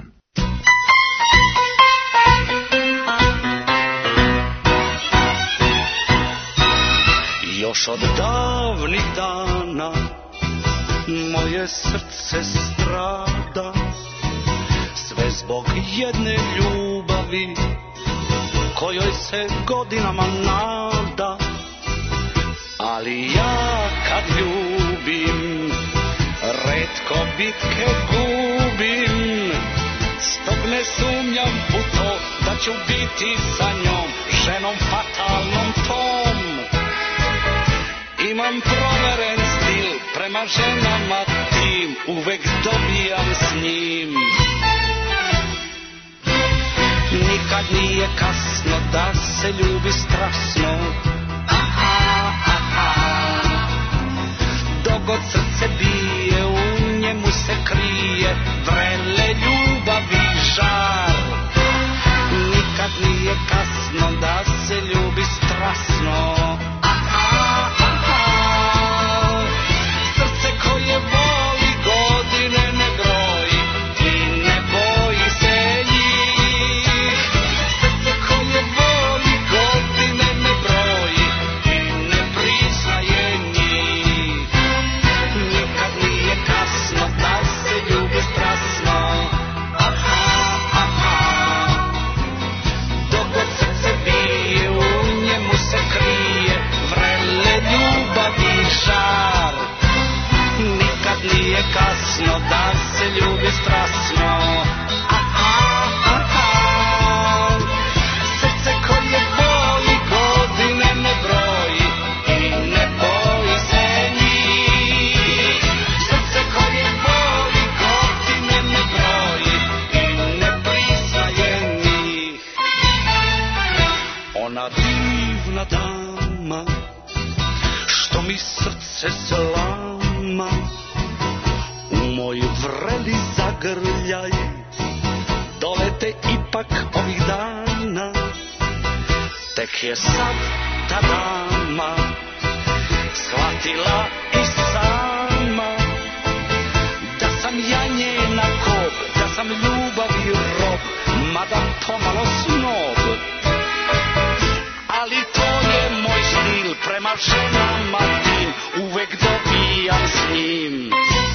Još od davnih dana moje srce strada, sve zbog jedne ljubavi kojoj se godinama nada. Ali ja kad ljubim, retko bitke gubim, stog ne sumnjam u to da ću biti sa njom, ženom fatalnom tom. Imam proveren stil prema ženama tim, uvek dobijam s njim. Nikad nije kasno da se ljubi strasno, aha, aha. Dogod srce bije, u njemu se krije vrele ljubavi žar. Nikad nije kasno da se ljubi strasno, aha, aha. Srce koje voli godine ne broji i ne boji se njih. Srce koje voli godine ne broji i ne priznaje njih. Nikad nije kasno da se ljubi strasno, aha, aha. Dogod srce bije, u njemu se krije vrele ljubavi žar. Nikad nije kasno da se ljubi strasno, aha, aha. Srce koje voli godine ne broji i ne boji se njih. Srce koje voli godine ne broji i ne priznaje njih. Ona divna dama što mi srce slama, u moj vreli zagrljaj dolete ipak ovih dana. Tek je sad ta dama shvatila i sama da sam ja njena kob, da sam ljubavi rob, mada pomalo snob. Ali to je moj stil prema ženama tim, uvek dobijam s njim.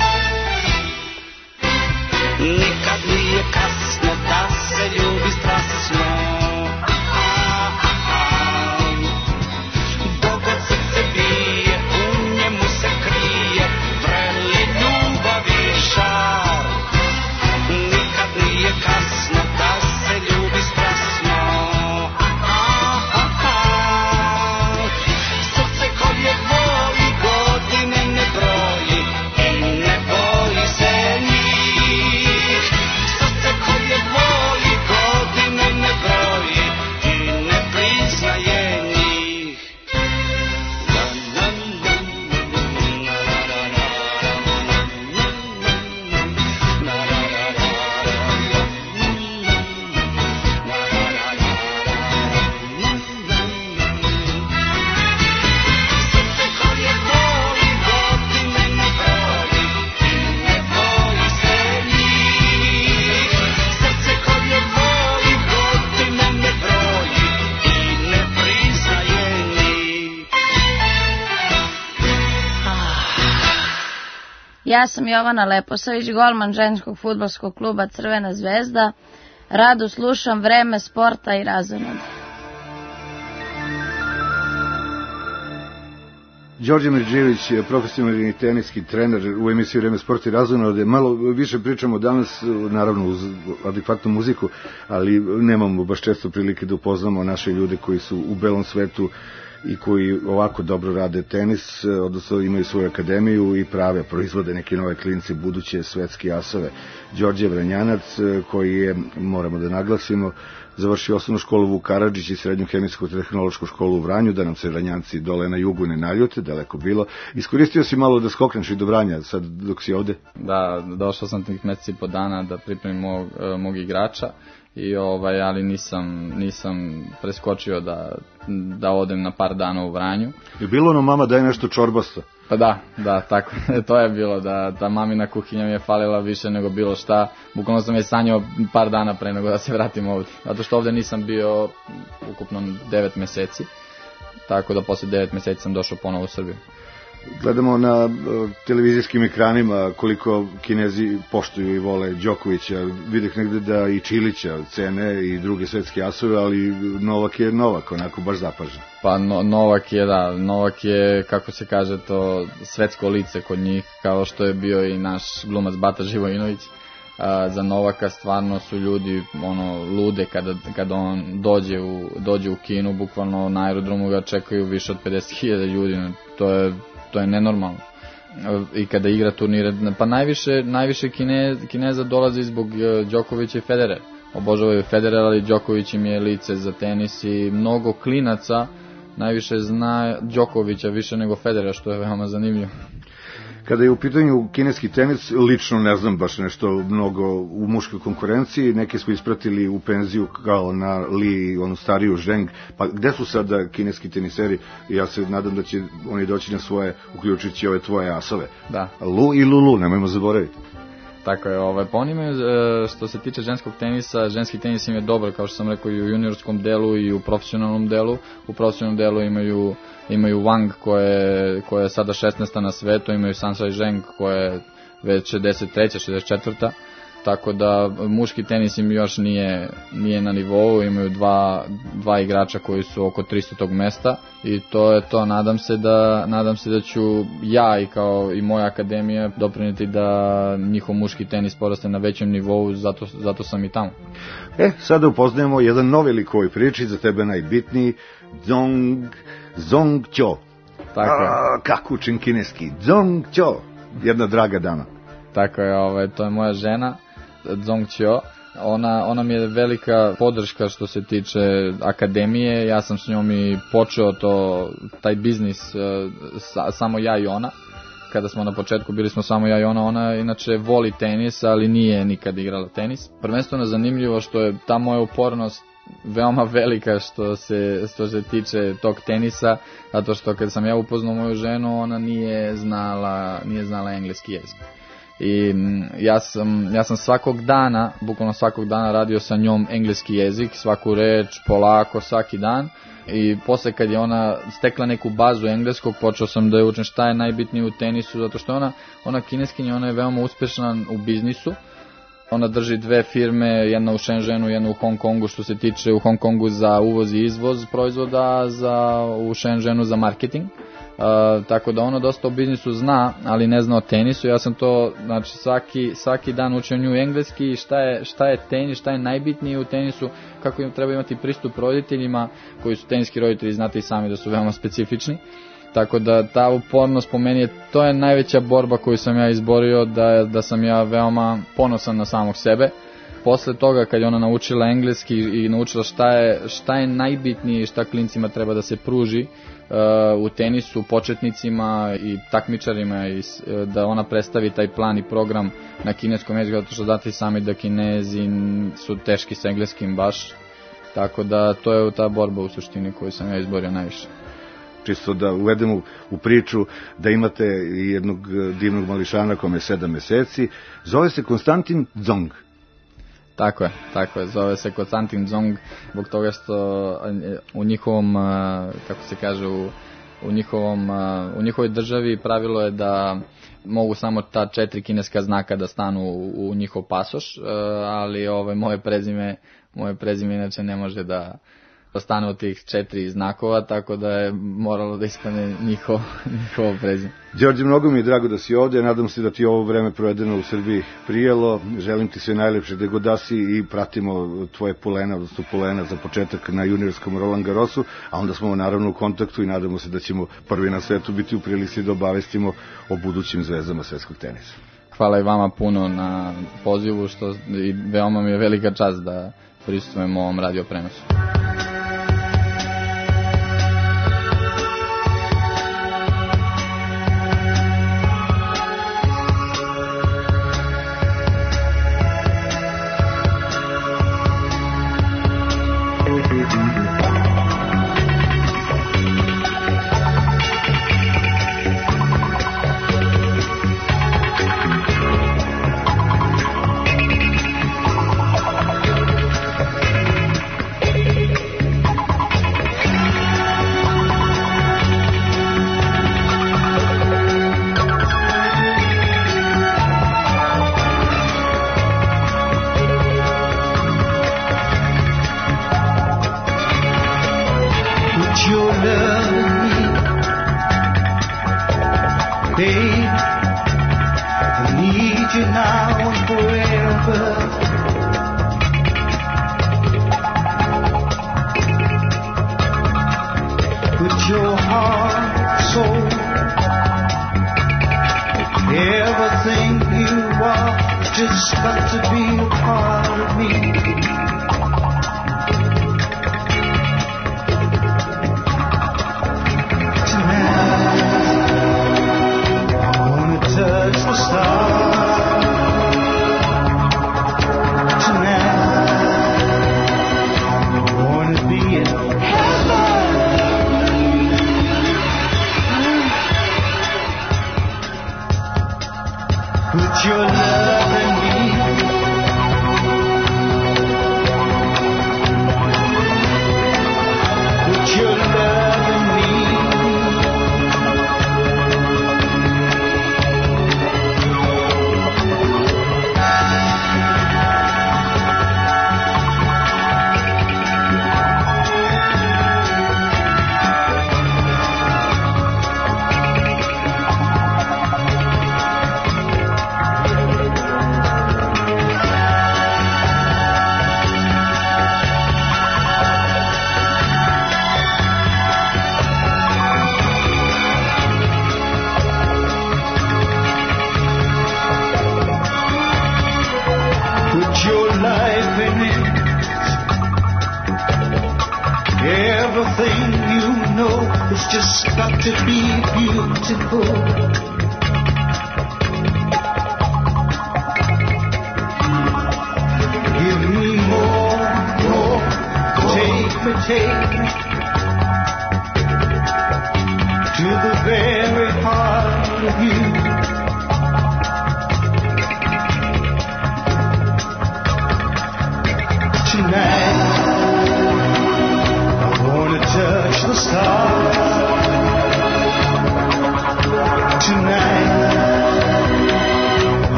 Nikad nije kasno da se ljubi strasno, aha, aha. Dogod srce bije, u njemu se krije vreli ljubavi žar. Nikad nije kasno da se ljubi strasno, aha, aha. Srce koje Ja sam Jovana Leposavić, golman ženskog fudbalskog kluba Crvena zvezda. Rado slušam Vreme sporta i razonode. Đorđe Mirđević, profesionalni teniski trener u emisiji Vreme sporta i razonode. Malo više pričamo danas, naravno uz adekvatnu muziku, ali nemamo baš često prilike da upoznamo naše ljude koji su u belom svetu i koji ovako dobro rade tenis, odnosno imaju svoju akademiju i prave, proizvode neke nove klince, buduće svetske asove. Đorđe Vranjanac, koji je, moramo da naglasimo, završio osnovnu školu Vuk Karadžić i srednju hemijsko-tehnološku školu u Vranju, da nam se Vranjanci dole na jugu ne naljute, daleko bilo. Iskoristio si malo da skokneš i do Vranja sad dok si ovde? Da, došao sam tih meseci po dana da pripremim mog, mog igrača, i ovaj, ali nisam, nisam preskočio da, da odem na par dana u Vranju. Je bilo ono mama daj nešto čorbasto? Pa da, da, tako, to je bilo, da, da mamina kuhinja mi je falila više nego bilo šta, bukvalno sam je sanjao par dana pre nego da se vratim ovdje, zato što ovdje nisam bio ukupno devet meseci, tako da posle devet meseci sam došao ponovo u Srbiju. Gledamo na uh, televizijskim ekranima koliko Kinezi poštuju i vole Đokovića, vidih negde da i Čilića cene i druge svetske asove, ali Novak je Novak, onako baš zapažen. Pa no, Novak je, da, Novak je, kako se kaže to, svetsko lice kod njih, kao što je bio i naš glumac Bata Živojinović. A, za Novaka stvarno su ljudi ono lude kada, kada on dođe u, dođe u Kinu, bukvalno na aerodromu ga čekaju više od pedeset hiljada ljudi, to je to je nenormalno. I kada igra turnire, pa najviše, najviše Kine, Kineza dolazi zbog Đokovića i Federera. Obožavaju Federer, ali Đoković im je lice za tenis i mnogo klinaca najviše zna Đokovića više nego Federera, što je veoma zanimljivo. Kada je u pitanju kineski tenis, lično ne znam baš nešto mnogo u muškoj konkurenciji, neki smo ispratili u penziju kao na Li, onu stariju Zheng, pa gde su sada kineski teniseri? Ja se nadam da će oni doći na svoje, uključujući ove tvoje asove. Da. Lu i Lulu, nemojmo zaboraviti. Tako je, ovaj, pa oni imaju, što se tiče ženskog tenisa, ženski tenis im je dobar, kao što sam rekao, i u juniorskom delu i u profesionalnom delu. U profesionalnom delu imaju, imaju Wang, koja je, koja je sada šesnaesta na svetu, imaju Sansai Zheng, koja je već šezdeset treća šezdeset četvrta Tako da muški tenis im još nije, nije na nivou, imaju dva, dva igrača koji su oko tristotog mesta i to je to. Nadam se da, nadam se da ću ja i kao i moja akademija doprinijeti da njihov muški tenis poraste na većem nivou, zato, zato sam i tamo. E, sada upoznajemo jedan novi lik u ovoj priči, za tebe najbitniji, Zong, Zong Qiu. Tako je. A, kako učim kineski? Zong Qiu, jedna draga dama. Tako je, ovaj, to je moja žena, Zong Qiu. Ona, ona mi je velika podrška što se tiče akademije. Ja sam s njom i počeo to, taj biznis, sa, samo ja i ona. Kada smo na početku bili smo samo ja i ona. Ona inače voli tenis, ali nije nikad igrala tenis. Prvenstveno zanimljivo što je ta moja upornost veoma velika što se, što se tiče tog tenisa, zato što kada sam ja upoznao moju ženu, ona nije znala, nije znala engleski jezik. I ja sam, ja sam svakog dana, bukvalno svakog dana radio sa njom engleski jezik, svaku reč, polako, svaki dan. I posle kad je ona stekla neku bazu engleskog, počeo sam da je učim šta je najbitnije u tenisu, zato što ona, ona kineskinja, ona je veoma uspešna u biznisu. Ona drži dve firme, jedna u Shenzhenu, jedna u Hong Kongu, što se tiče u Hong Kongu za uvoz i izvoz proizvoda, za, u Shenzhenu za marketing. Uh, tako da ona dosta o biznisu zna, ali ne zna o tenisu. Ja sam to, znači svaki, svaki dan učio nju engleski, šta je, šta je tenis, šta je najbitnije u tenisu, kako im treba imati pristup roditeljima, koji su teniski roditelji, znate i sami da su veoma specifični. Tako da ta upornost po meni je, to je najveća borba koju sam ja izborio, da, da sam ja veoma ponosan na samog sebe. Posle toga kad je ona naučila engleski i naučila šta je, šta je najbitnije i šta klincima treba da se pruži uh, u tenisu, početnicima i takmičarima, i uh, da ona predstavi taj plan i program na kineskom jeziku, zato što znate sami da Kinezi su teški s engleskim baš. Tako da to je ta borba u suštini koju sam ja izborio najviše. Čisto da uvedemo u priču da imate jednog divnog mališana kome je sedam meseci, zove se Konstantin Zong. Tako je, tako je, zove se Konstantin Zong, zbog toga što u njihovom, kako se kaže, u u njihovom u njihovoj državi pravilo je da mogu samo ta četiri kineska znaka da stanu u, u njihov pasoš, ali ovaj moje prezime moje prezime inače ne može da stane od tih četiri znakova, tako da je moralo da ispane njihov, njihovo prezime. Đorđe, mnogo mi je drago da si ovde, nadam se da ti ovo vreme provedeno u Srbiji prijelo, želim ti sve najlepše da god da si i pratimo tvoje polena, odnosno polena za početak na juniorskom Roland Garrosu, a onda smo naravno u kontaktu i nadamo se da ćemo prvi na svetu biti u prilici da obavestimo o budućim zvezdama svetskog tenisa. Hvala i vama puno na pozivu, što i veoma mi je velika čast da prisustvujem ovom radio prenosu.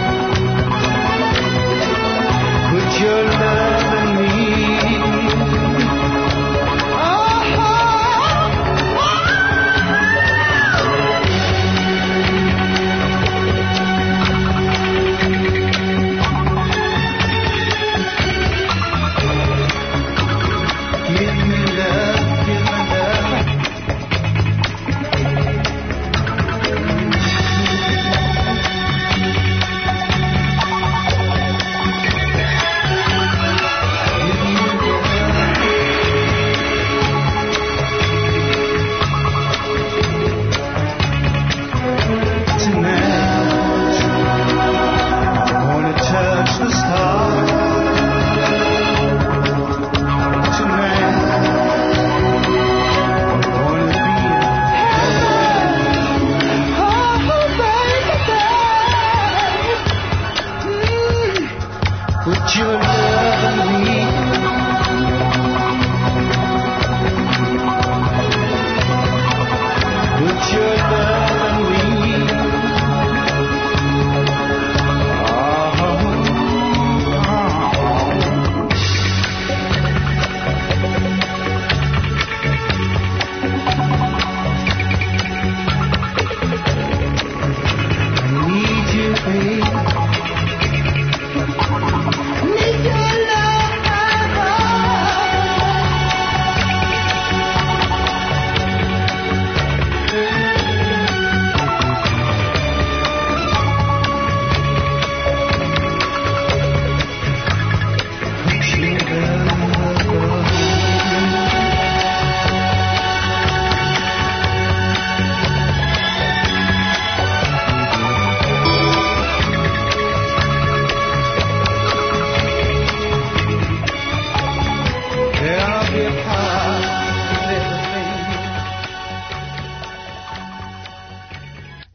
Put your love in me.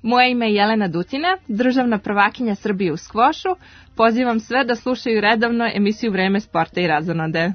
Moje ime je Jelena Dutina, državna prvakinja Srbije u skvošu. Pozivam sve da slušaju redovno emisiju Vreme sporta i razonode.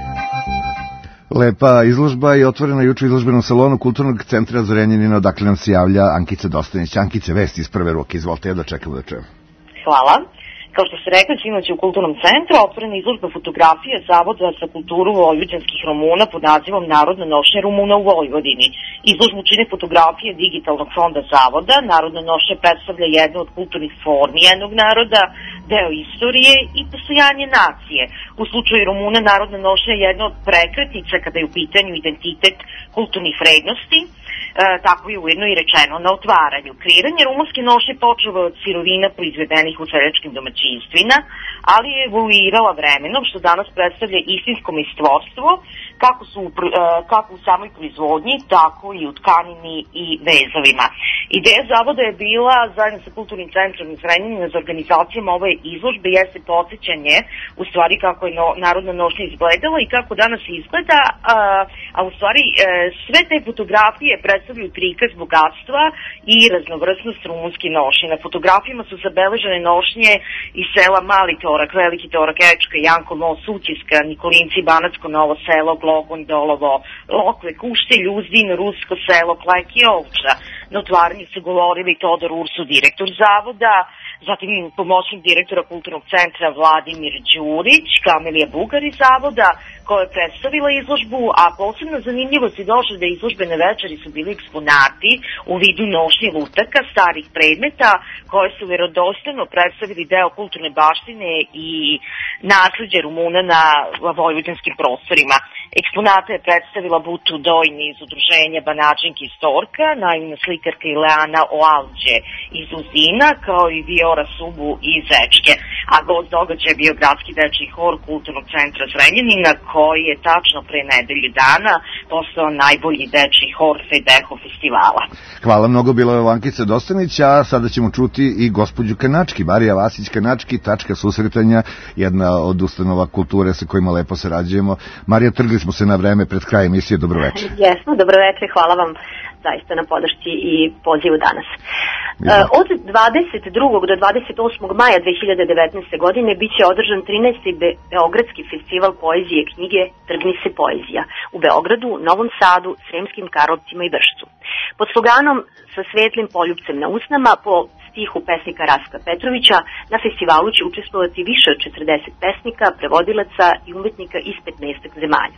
Lepa izložba je otvorena juče u izložbenom salonu Kulturnog centra Zrenjanin, odakle nam se javlja Ankica Dostanić. Ankice, vesti iz prve ruke, izvolite, ja da čekamo da čujem. Hvala. Kao što se rekla, sinoć u Kulturnom centru otvorena izložba fotografije Zavoda za kulturu vojvođanskih Rumuna pod nazivom Narodna nošnja Rumuna u Vojvodini. Izložbu čine fotografije digitalnog fonda Zavoda. Narodna nošnja predstavlja jednu od kulturnih formi jednog naroda, deo istorije i postojanje nacije. U slučaju Rumuna narodna nošnja je jedna od prekretnica kada je u pitanju identitet kulturnih vrednosti. E, tako je ujedno i rečeno na otvaranju. Kreiranje rumunske nošnje počelo od sirovina proizvedenih u seljačkim domaćinstvima, ali je evoluirala vremenom, što danas predstavlja istinsko mejstvorstvo, kako, su, e, kako u samoj proizvodnji, tako i u tkanini i vezovima. Ideja zavoda je bila, zajedno sa Kulturnim centrom iz Zrenjanina, za organizacijom ove izložbe jeste podsjećanje u stvari kako je no, narodna nošnja izgledala i kako danas izgleda, a, a u stvari e, sve te fotografije predstavljaju prikaz bogatstva i raznovrsnost rumunske nošnje. Na fotografijama su zabeležene nošnje iz sela Mali Torak, Veliki Torak, Ečka, Janko Most, Sućiska, Nikolinci, Banatsko Novo selo, Glogon, Dolovo, Lokve, Kušte, Ljuzdin, Rusko selo, Klek i Ovča. Na otvaranju su govorili Todor Ursu, direktor zavoda, zatim pomoćnik direktora Kulturnog centra Vladimir Đurić, Kamilija Bugar iz zavoda, koja je predstavila izložbu, a posebno zanimljivost je došla da izložbene večeri su bili eksponati u vidu nošnje lutaka, starih predmeta, koje su verodostojno predstavili deo kulturne baštine i nasleđe Rumuna na vojvođanskim prostorima. Eksponata je predstavila Butu Dojni iz udruženja Banačinki iz Torka, naivna slikarka Ileana Oalđe iz Uzina, kao i Viora Subu iz Ečke. A gost događaja je bio gradski dečiji hor Kulturnog centra Zrenjanina, koji je tačno pre nedelju dana postao najbolji dečiji hor Fedeho festivala. Hvala mnogo, bilo je Ankica Dostanić, a sada ćemo čuti i gospođu Kanački, Marija Vasić Kanački, tačka susretanja, jedna od ustanova kulture sa kojima lepo sarađujemo. Marija, trgli smo se na vreme pred kraj emisije, dobroveče. Jesmo, dobroveče, hvala vam zaista na podršci i pozivu danas. Ja. Od dvadeset drugog do dvadeset osmog maja dve hiljade devetnaeste. godine biće održan trinaesti Beogradski festival poezije i knjige Trgni se poezija u Beogradu, Novom Sadu, Sremskim Karlovcima i Vršcu. Pod sloganom Sa svetlim poljupcem na usnama, po stihu pesnika Rastka Petrovića, na festivalu će učestvovati više od četrdeset pesnika, prevodilaca i umetnika iz petnaest zemalja.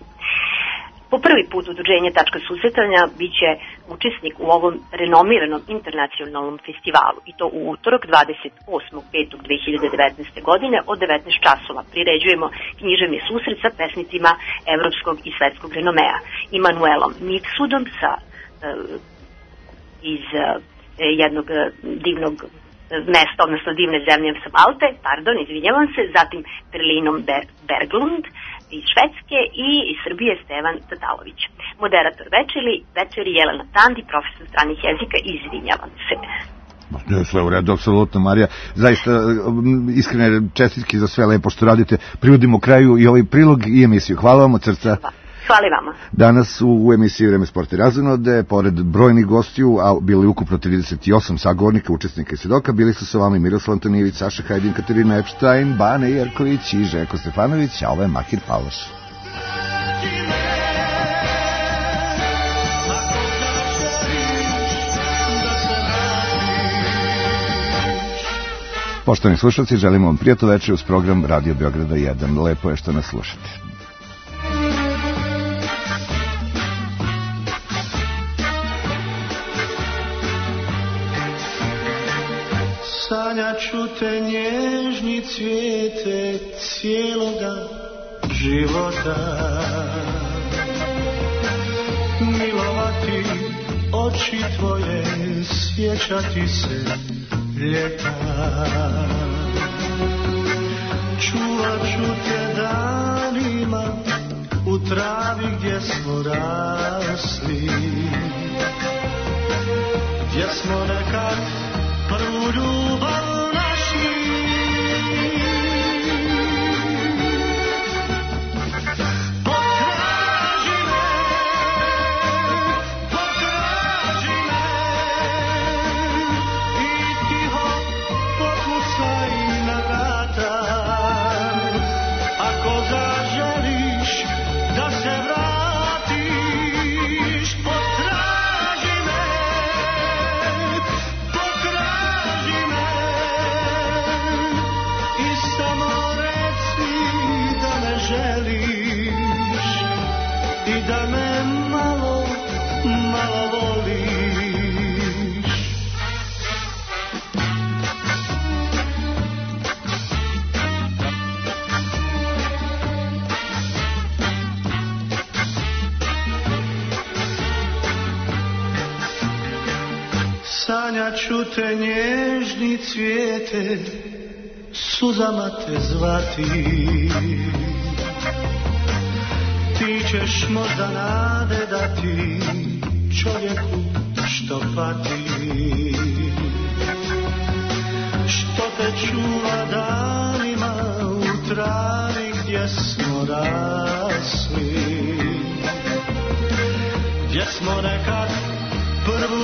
Po prvi put udruženje Tačka susretanja biće učesnik u ovom renomiranom internacionalnom festivalu, i to u utorak dvadeset osmog petog dve hiljade devetnaeste. godine od devetnaest časova. Priređujemo književni susret sa pesnicima evropskog i svetskog renomea. Immanuelom Mifsudom sa, uh, iz uh, jednog uh, divnog mesta, odnosno divne zemlje sa Malte, pardon, izvinjavam se, zatim Perlinom Ber Berglund iz Švedske i iz Srbije Stevan Tatalović. Moderator večeri, večeri Jelena Tandi, profesor stranih jezika, izvinjavam se. Sve u redu, apsolutno, Marija. Zaista iskrene čestitke za sve lepo što radite. Privodimo kraju i ovaj prilog i emisiju. Hvala vam od srca. Hvala vama. Danas u emisiji Vreme sporta i razonode, pored brojnih gostiju, a bili ukupno trideset osam sagovornika, učesnika i svedoka, bili su sa vama Miroslav Antonijević, Saša Hajdin, Katarina Epštajn, Bane Jerković i Željko Stefanović, a ovo je Mahir Paloš. Poštovani slušalci, želimo vam prijatno večer uz program Radio Beograda jedan. Lepo je što nas slušate. Sanjaću te nježni cvijete cijeloga života, milovati oči tvoje, sjećati se ljeta. Čuvat ću te danima u travi gdje smo rasli, gdje smo nekad prvu ljubav našli. Potraži me, potraži me, da me malo, malo voliš. Sanjaću te nježni cvijete, suzama te zvati. Ti ćeš možda nade dati čovjeku što pati, što te čuva danima u travi gdje smo rasli, gdje smo nekad prvu